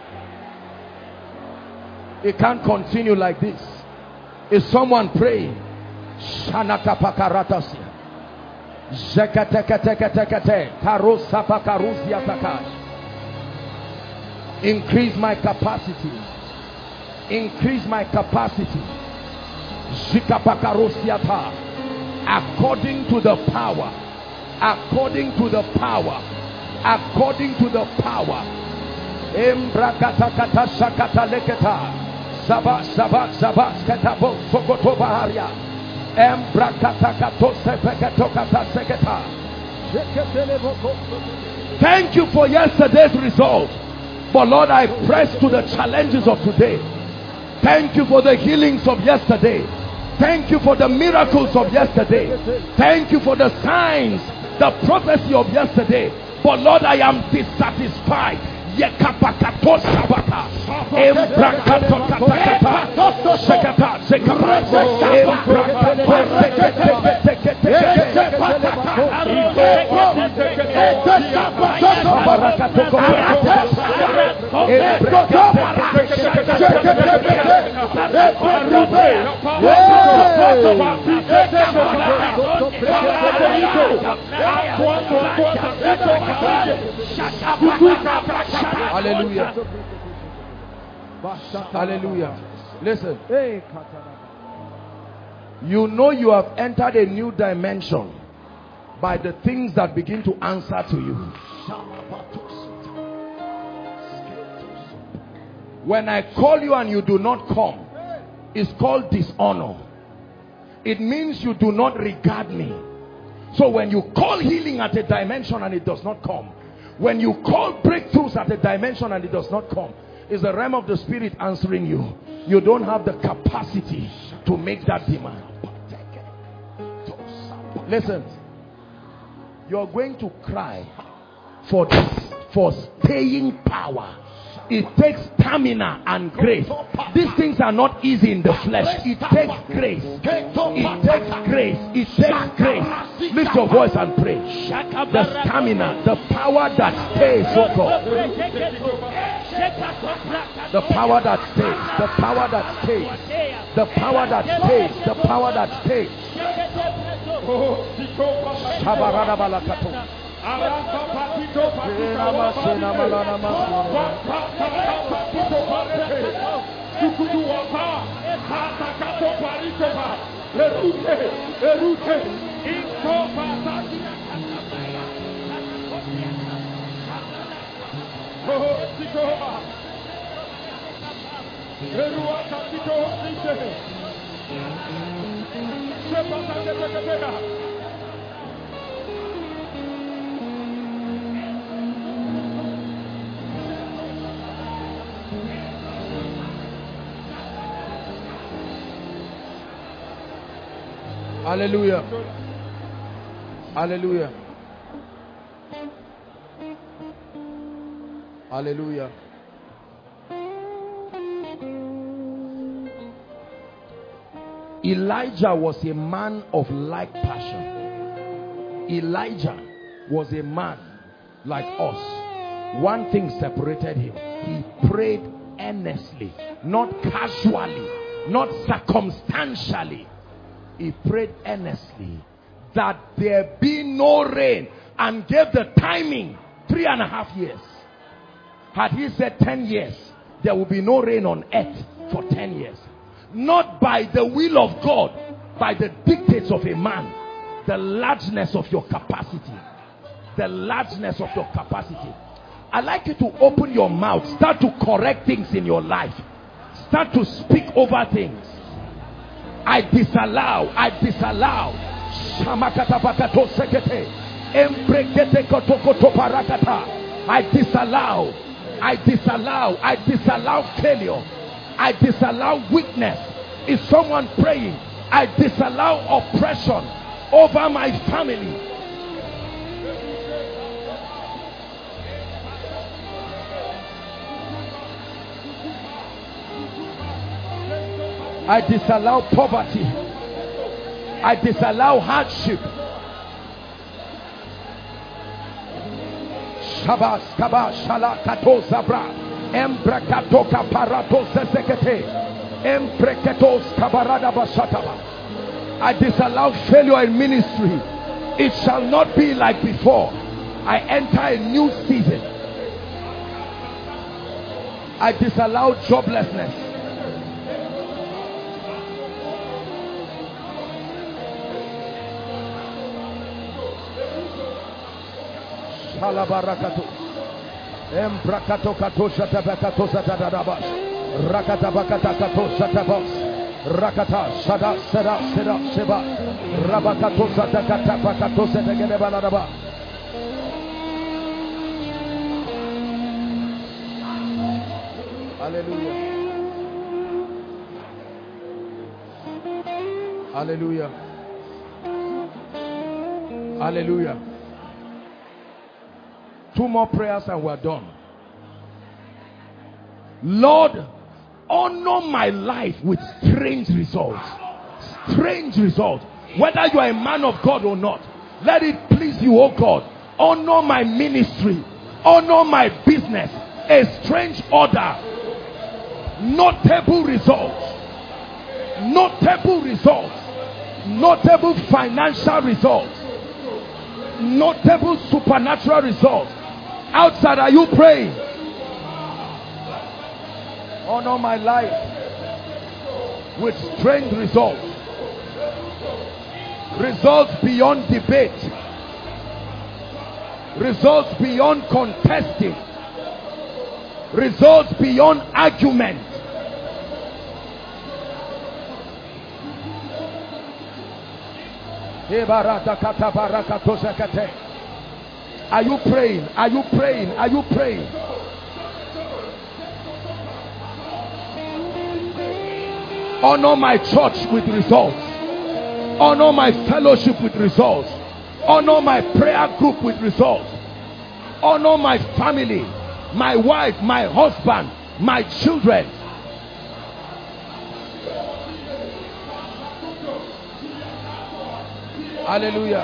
S2: It can't continue like this. Is someone praying? Increase my capacity. Increase my capacity. According to the power, according to the power, according to the power. Thank you for yesterday's result, but Lord, I press to the challenges of today. Thank you for the healings of yesterday. Thank you for the miracles of yesterday. Thank you for the signs, the prophecy of yesterday. But Lord, I am dissatisfied. Hallelujah. Hallelujah. Listen. You know you have entered a new dimension by the things that begin to answer to you. When I call you and you do not come, it's called dishonor. It means you do not regard me. So when you call healing at a dimension and it does not come, when you call breakthroughs at a dimension and it does not come, it's the realm of the spirit answering you. You don't have the capacity to make that demand. Listen, you're going to cry for this, for staying power. It takes stamina and grace. These things are not easy in the flesh. It takes grace. It takes grace. It takes grace. Lift your voice and pray. The stamina, the power that stays, oh God. The power that stays. The power that stays. The power that stays. The power that stays. Shabarada balakato. Hallelujah. Hallelujah. Hallelujah. Elijah was a man of like passion. Elijah was a man like us. One thing separated him. He prayed earnestly, not casually, not circumstantially. He prayed earnestly that there be no rain, and gave the timing three and a half years. Had he said ten years, there will be no rain on earth for ten years. Not by the will of God, by the dictates of a man. The largeness of your capacity. The largeness of your capacity. I'd like you to open your mouth. Start to correct things in your life. Start to speak over things. I disallow, I disallow. I disallow, I disallow, I disallow failure. I disallow weakness. Is someone praying? I disallow oppression over my family. I disallow poverty. I disallow hardship. Shabas kaba shala kato zabra embrakato kaparato zesekete empreketos kabarada bashataba. I disallow failure in ministry. It shall not be like before. I enter a new season. I disallow joblessness. Halabarakato embrakato kato shatabakato satadabas rakata bakata kato satabas rakata sada sada sada seba rabakato satakata bakato sategede baladaba. Hallelujah. Hallelujah. Hallelujah. Two more prayers and we're done. Lord, honor my life with strange results. Strange results. Whether you are a man of God or not, let it please you, oh God. Honor my ministry. Honor my business. A strange order. Notable results. Notable results. Notable financial results. Notable supernatural results. Outside, are you praying? Honor my life with strange results. Results beyond debate. Results beyond contesting. Results beyond argument. Are you praying? Are you praying? Are you praying? Honor my church with results. Honor my fellowship with results. Honor my prayer group with results. Honor my family, my wife, my husband, my children. Hallelujah.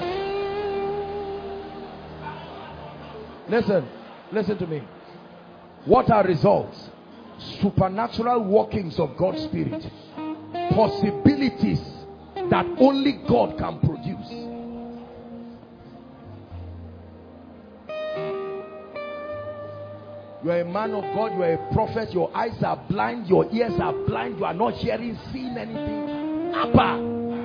S2: Listen, listen to me. What are results? Supernatural workings of God's Spirit. Possibilities that only God can produce. You are a man of God, you are a prophet, your eyes are blind, your ears are blind, you are not hearing, seeing anything. Abba.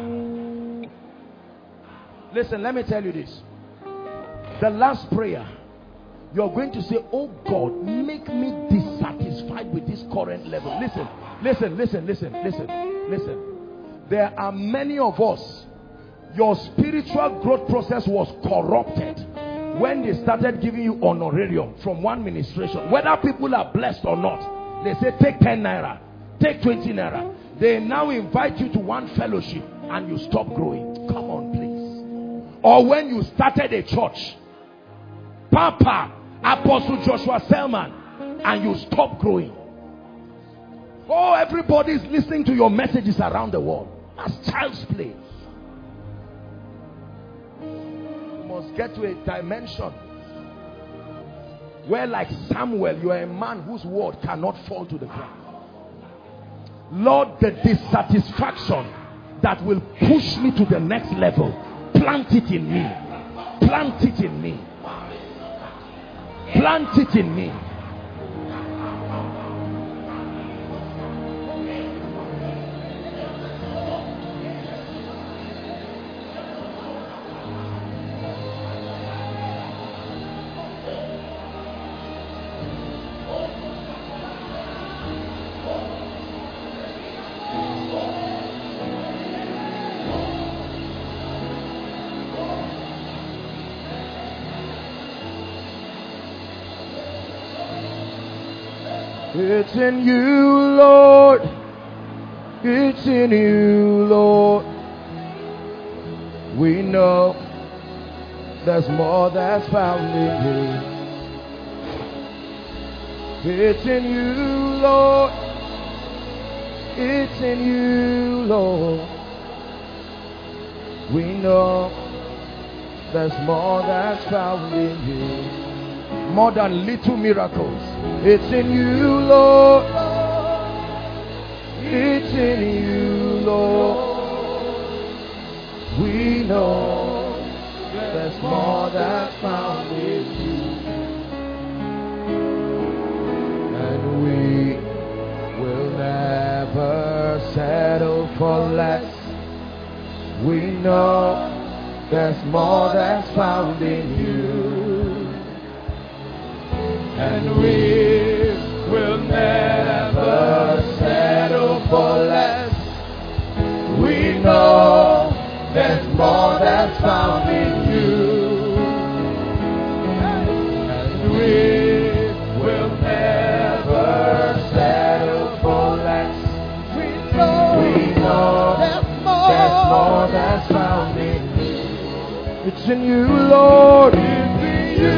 S2: Listen, let me tell you this. The last prayer, you're going to say, oh God, make me dissatisfied with this current level. Listen, listen, listen, listen, listen, listen. There are many of us, your spiritual growth process was corrupted when they started giving you honorarium from one ministration. Whether people are blessed or not, they say take ten naira, take twenty naira. They now invite you to one fellowship and you stop growing. Come on, please. Or when you started a church, Papa, Apostle Joshua Selman, and you stop growing. Oh, everybody is listening to your messages around the world. That's child's play. You must get to a dimension where, like Samuel, you are a man whose word cannot fall to the ground. Lord, the dissatisfaction that will push me to the next level, plant it in me. Plant it in me. Plant it in me. It's in you, Lord. It's in you, Lord. We know there's more that's found in you. It's in you, Lord. It's in you, Lord. We know there's more that's found in you. More than little miracles. It's in you, Lord. It's in you, Lord. We know there's more that's found in you. And we will never settle for less. We know there's more that's found in you. And we will never settle for less. We know there's more that's found in you. And we will never settle for less. We know, we know there's, more. there's more that's found in you. It's in you, Lord. It's in you,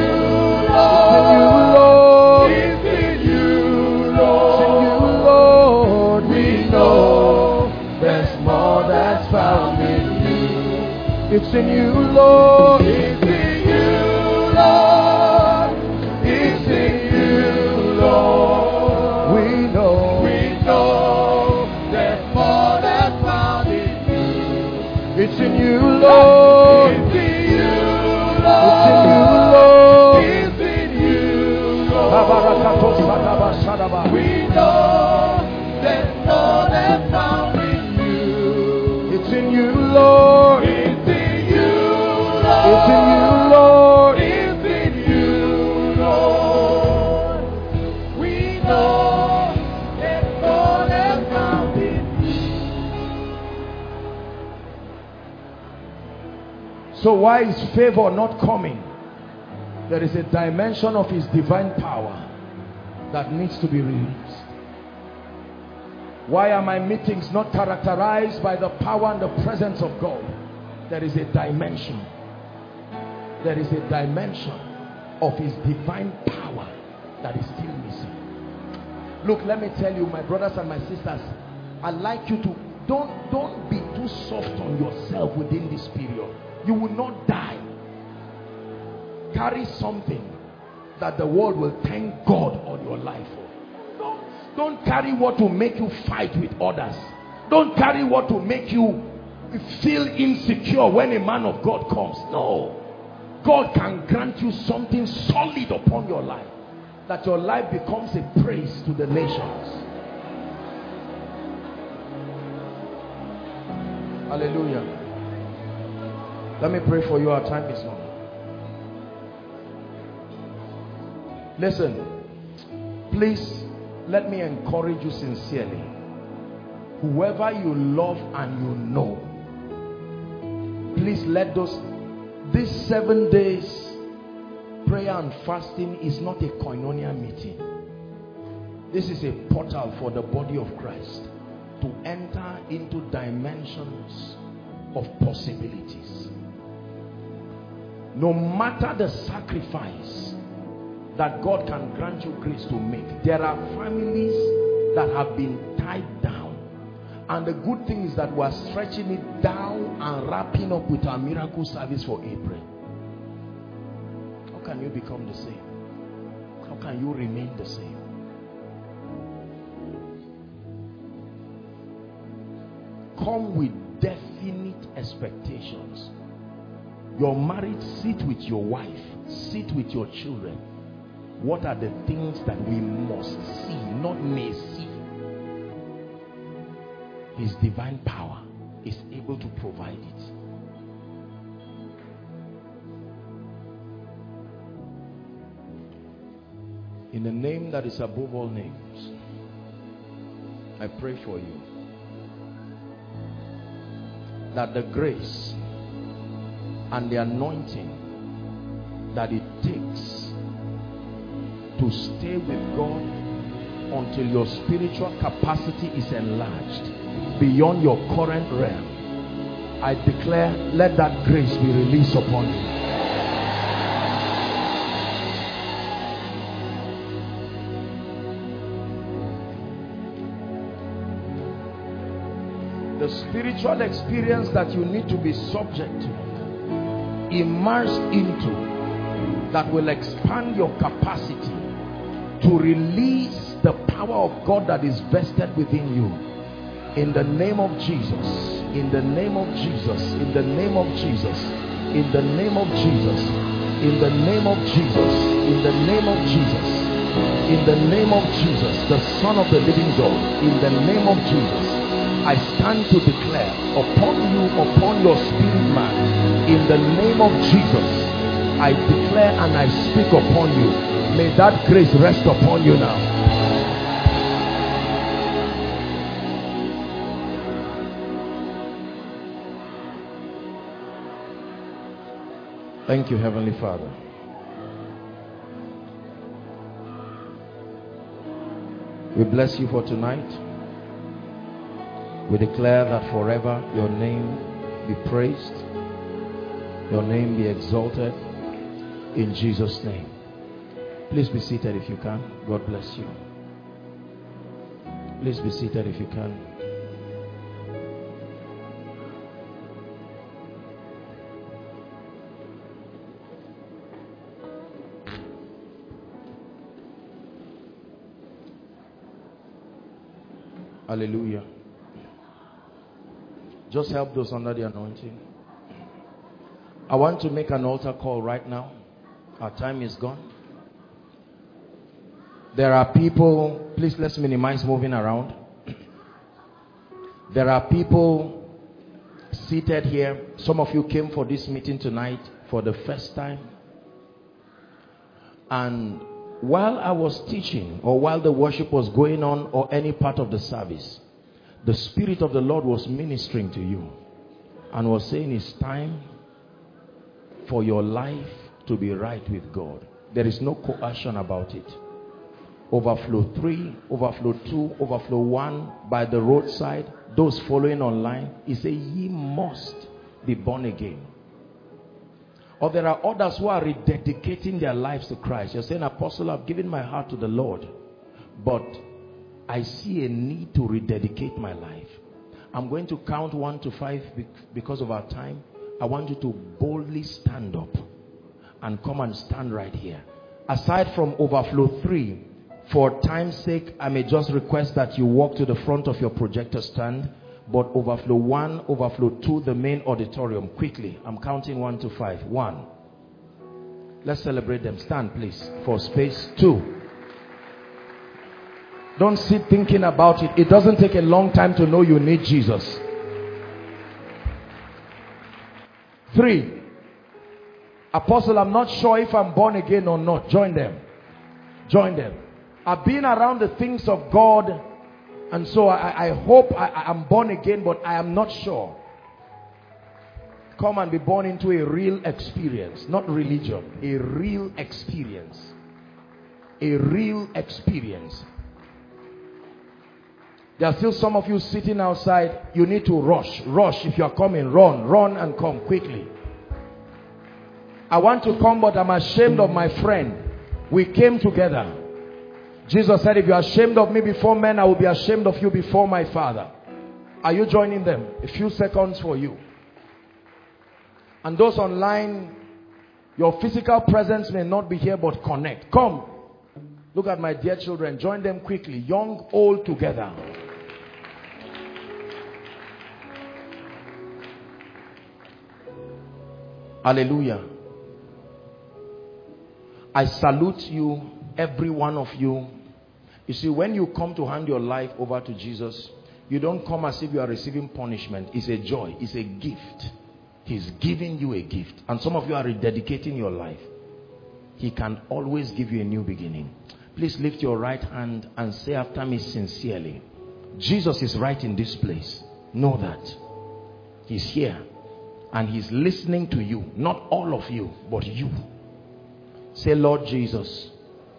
S2: Lord. It's in you, Lord. It's in you, Lord. We know there's more that's found in you. It's in you, Lord. It's in you, Lord. It's in you, Lord. We know. We know there's more that's found in you. It's in you, Lord. It's in you, Lord. It's in you, Lord. It's in you, Lord. We know there's more that's found in you. It's in you, Lord. So why is favor not coming? There is a dimension of his divine power that needs to be released. Why are my meetings not characterized by the power and the presence of God? There is a dimension. There is a dimension of his divine power that is still missing. Look, let me tell you, my brothers and my sisters, I'd like you to, don't, don't be too soft on yourself within this period. You will not die. Carry something that the world will thank God on your life for. Don't, don't carry what will make you fight with others. Don't carry what will make you feel insecure when a man of God comes. No. God can grant you something solid upon your life, that your life becomes a praise to the nations. Hallelujah. Let me pray for you. Our time is long. Listen, please let me encourage you sincerely. Whoever you love and you know, please let those, these seven days prayer and fasting is not a koinonia meeting. This is a portal for the body of Christ to enter into dimensions of possibilities. No matter the sacrifice that God can grant you grace to make, there are families that have been tied down, and the good thing is that we are stretching it down and wrapping up with our miracle service for April. How can you become the same? How can you remain the same? Come with definite expectations. You're married, sit with your wife, sit with your children. What are the things that we must see, not may see? His divine power is able to provide it. In the name that is above all names, I pray for you that the grace and the anointing that it takes to stay with God until your spiritual capacity is enlarged beyond your current realm, I declare, let that grace be released upon you. The spiritual experience that you need to be subject to, immersed into, that will expand your capacity to release the power of God that is vested within you. In the name of Jesus, in the name of Jesus, in the name of Jesus, in the name of Jesus, in the name of Jesus, in the name of Jesus, in the name of Jesus, the Son of the living God, in the name of Jesus, I stand to declare upon you, upon your spirit man, in the name of Jesus, I declare and I speak upon you. May that grace rest upon you now. Thank you, Heavenly Father. We bless you for tonight. We declare that forever your name be praised, your name be exalted, in Jesus' name. Please be seated if you can. God bless you. Please be seated if you can. Hallelujah. Just help those under the anointing. I want to make an altar call right now. Our time is gone. There are people, please let's minimize moving around. There are people seated here. Some of you came for this meeting tonight for the first time. And while I was teaching, or while the worship was going on, or any part of the service, the Spirit of the Lord was ministering to you and was saying it's time for your life to be right with God. There is no coercion about it. Overflow three, overflow two, overflow one, by the roadside, those following online, he said, ye must be born again. Or there are others who are rededicating their lives to Christ. You're saying, Apostle, I've given my heart to the Lord, but I see a need to rededicate my life. I'm going to count one to five because of our time. I want you to boldly stand up and come and stand right here. Aside from overflow three, for time's sake, I may just request that you walk to the front of your projector stand. But overflow one, overflow two, the main auditorium, quickly. I'm counting one to five. One. Let's celebrate them. Stand, please, for space. Two. Don't sit thinking about it. It doesn't take a long time to know you need Jesus. Three. Apostle, I'm not sure if I'm born again or not. Join them. Join them. I've been around the things of God, and so I, I hope I, I'm born again, but I am not sure. Come and be born into a real experience, not religion. A real experience. A real experience. There are still some of you sitting outside. You need to rush. Rush. If you are coming, run. Run and come quickly. I want to come, but I'm ashamed of my friend. We came together. Jesus said, if you are ashamed of me before men, I will be ashamed of you before my Father. Are you joining them? A few seconds for you. And those online, your physical presence may not be here, but connect. Come. Look at my dear children. Join them quickly. Young, old, together. Hallelujah. I salute you, every one of you. You see, when you come to hand your life over to Jesus, you don't come as if you are receiving punishment. It's a joy. It's a gift. He's giving you a gift. And some of you are rededicating your life. He can always give you a new beginning. Please lift your right hand and say after me sincerely, Jesus is right in this place. Know that. He's here. And he's listening to you. Not all of you, but you. Say, Lord Jesus,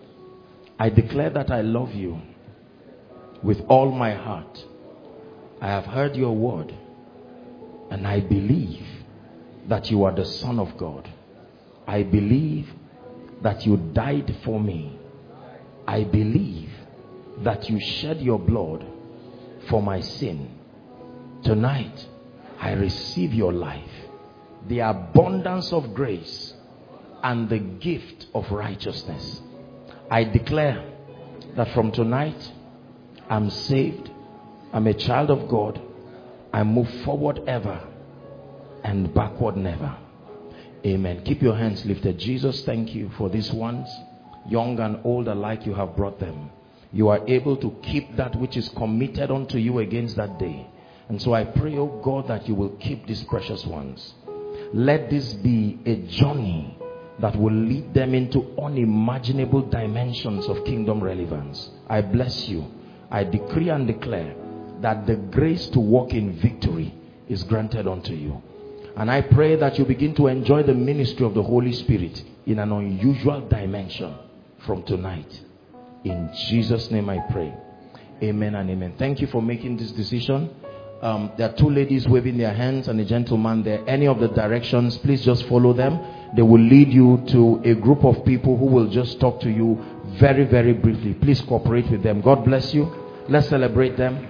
S2: I declare that I love you with all my heart. I have heard your word, and I believe that you are the Son of God. I believe that you died for me. I believe that you shed your blood for my sin. Tonight, I receive your life, the abundance of grace, and the gift of righteousness. I declare that from tonight, I'm saved. I'm a child of God. I move forward ever and backward never. Amen. Keep your hands lifted. Jesus, thank you for these ones, young and old alike. You have brought them. You are able to keep that which is committed unto you against that day. And so I pray, oh God, that you will keep these precious ones. Let this be a journey that will lead them into unimaginable dimensions of kingdom relevance. I bless you. I decree and declare that the grace to walk in victory is granted unto you. And I pray that you begin to enjoy the ministry of the Holy Spirit in an unusual dimension from tonight. In Jesus' name I pray. Amen and amen. Thank you for making this decision. Um, there are two ladies waving their hands and a gentleman there. Any of the directions, please just follow them. They will lead you to a group of people who will just talk to you very, very briefly. Please cooperate with them. God bless you. Let's celebrate them.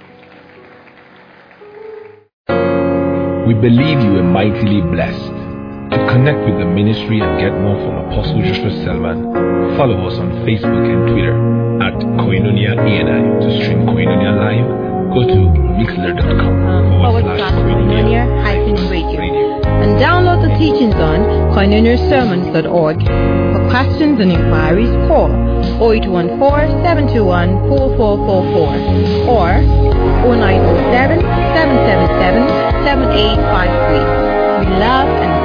S1: We believe you are mightily blessed. To connect with the ministry and get more from Apostle Joshua Selman, follow us on Facebook and Twitter at Koinonia A N I. To stream Koinonia live, go to mixler dot com
S3: forward slash Koinonia hyphen radio. And download the teachings on koinonia sermons dot org. For questions and inquiries, call zero eight one four, seven two one, four four four four or zero nine zero seven, seven seven seven, seven eight five three. We love and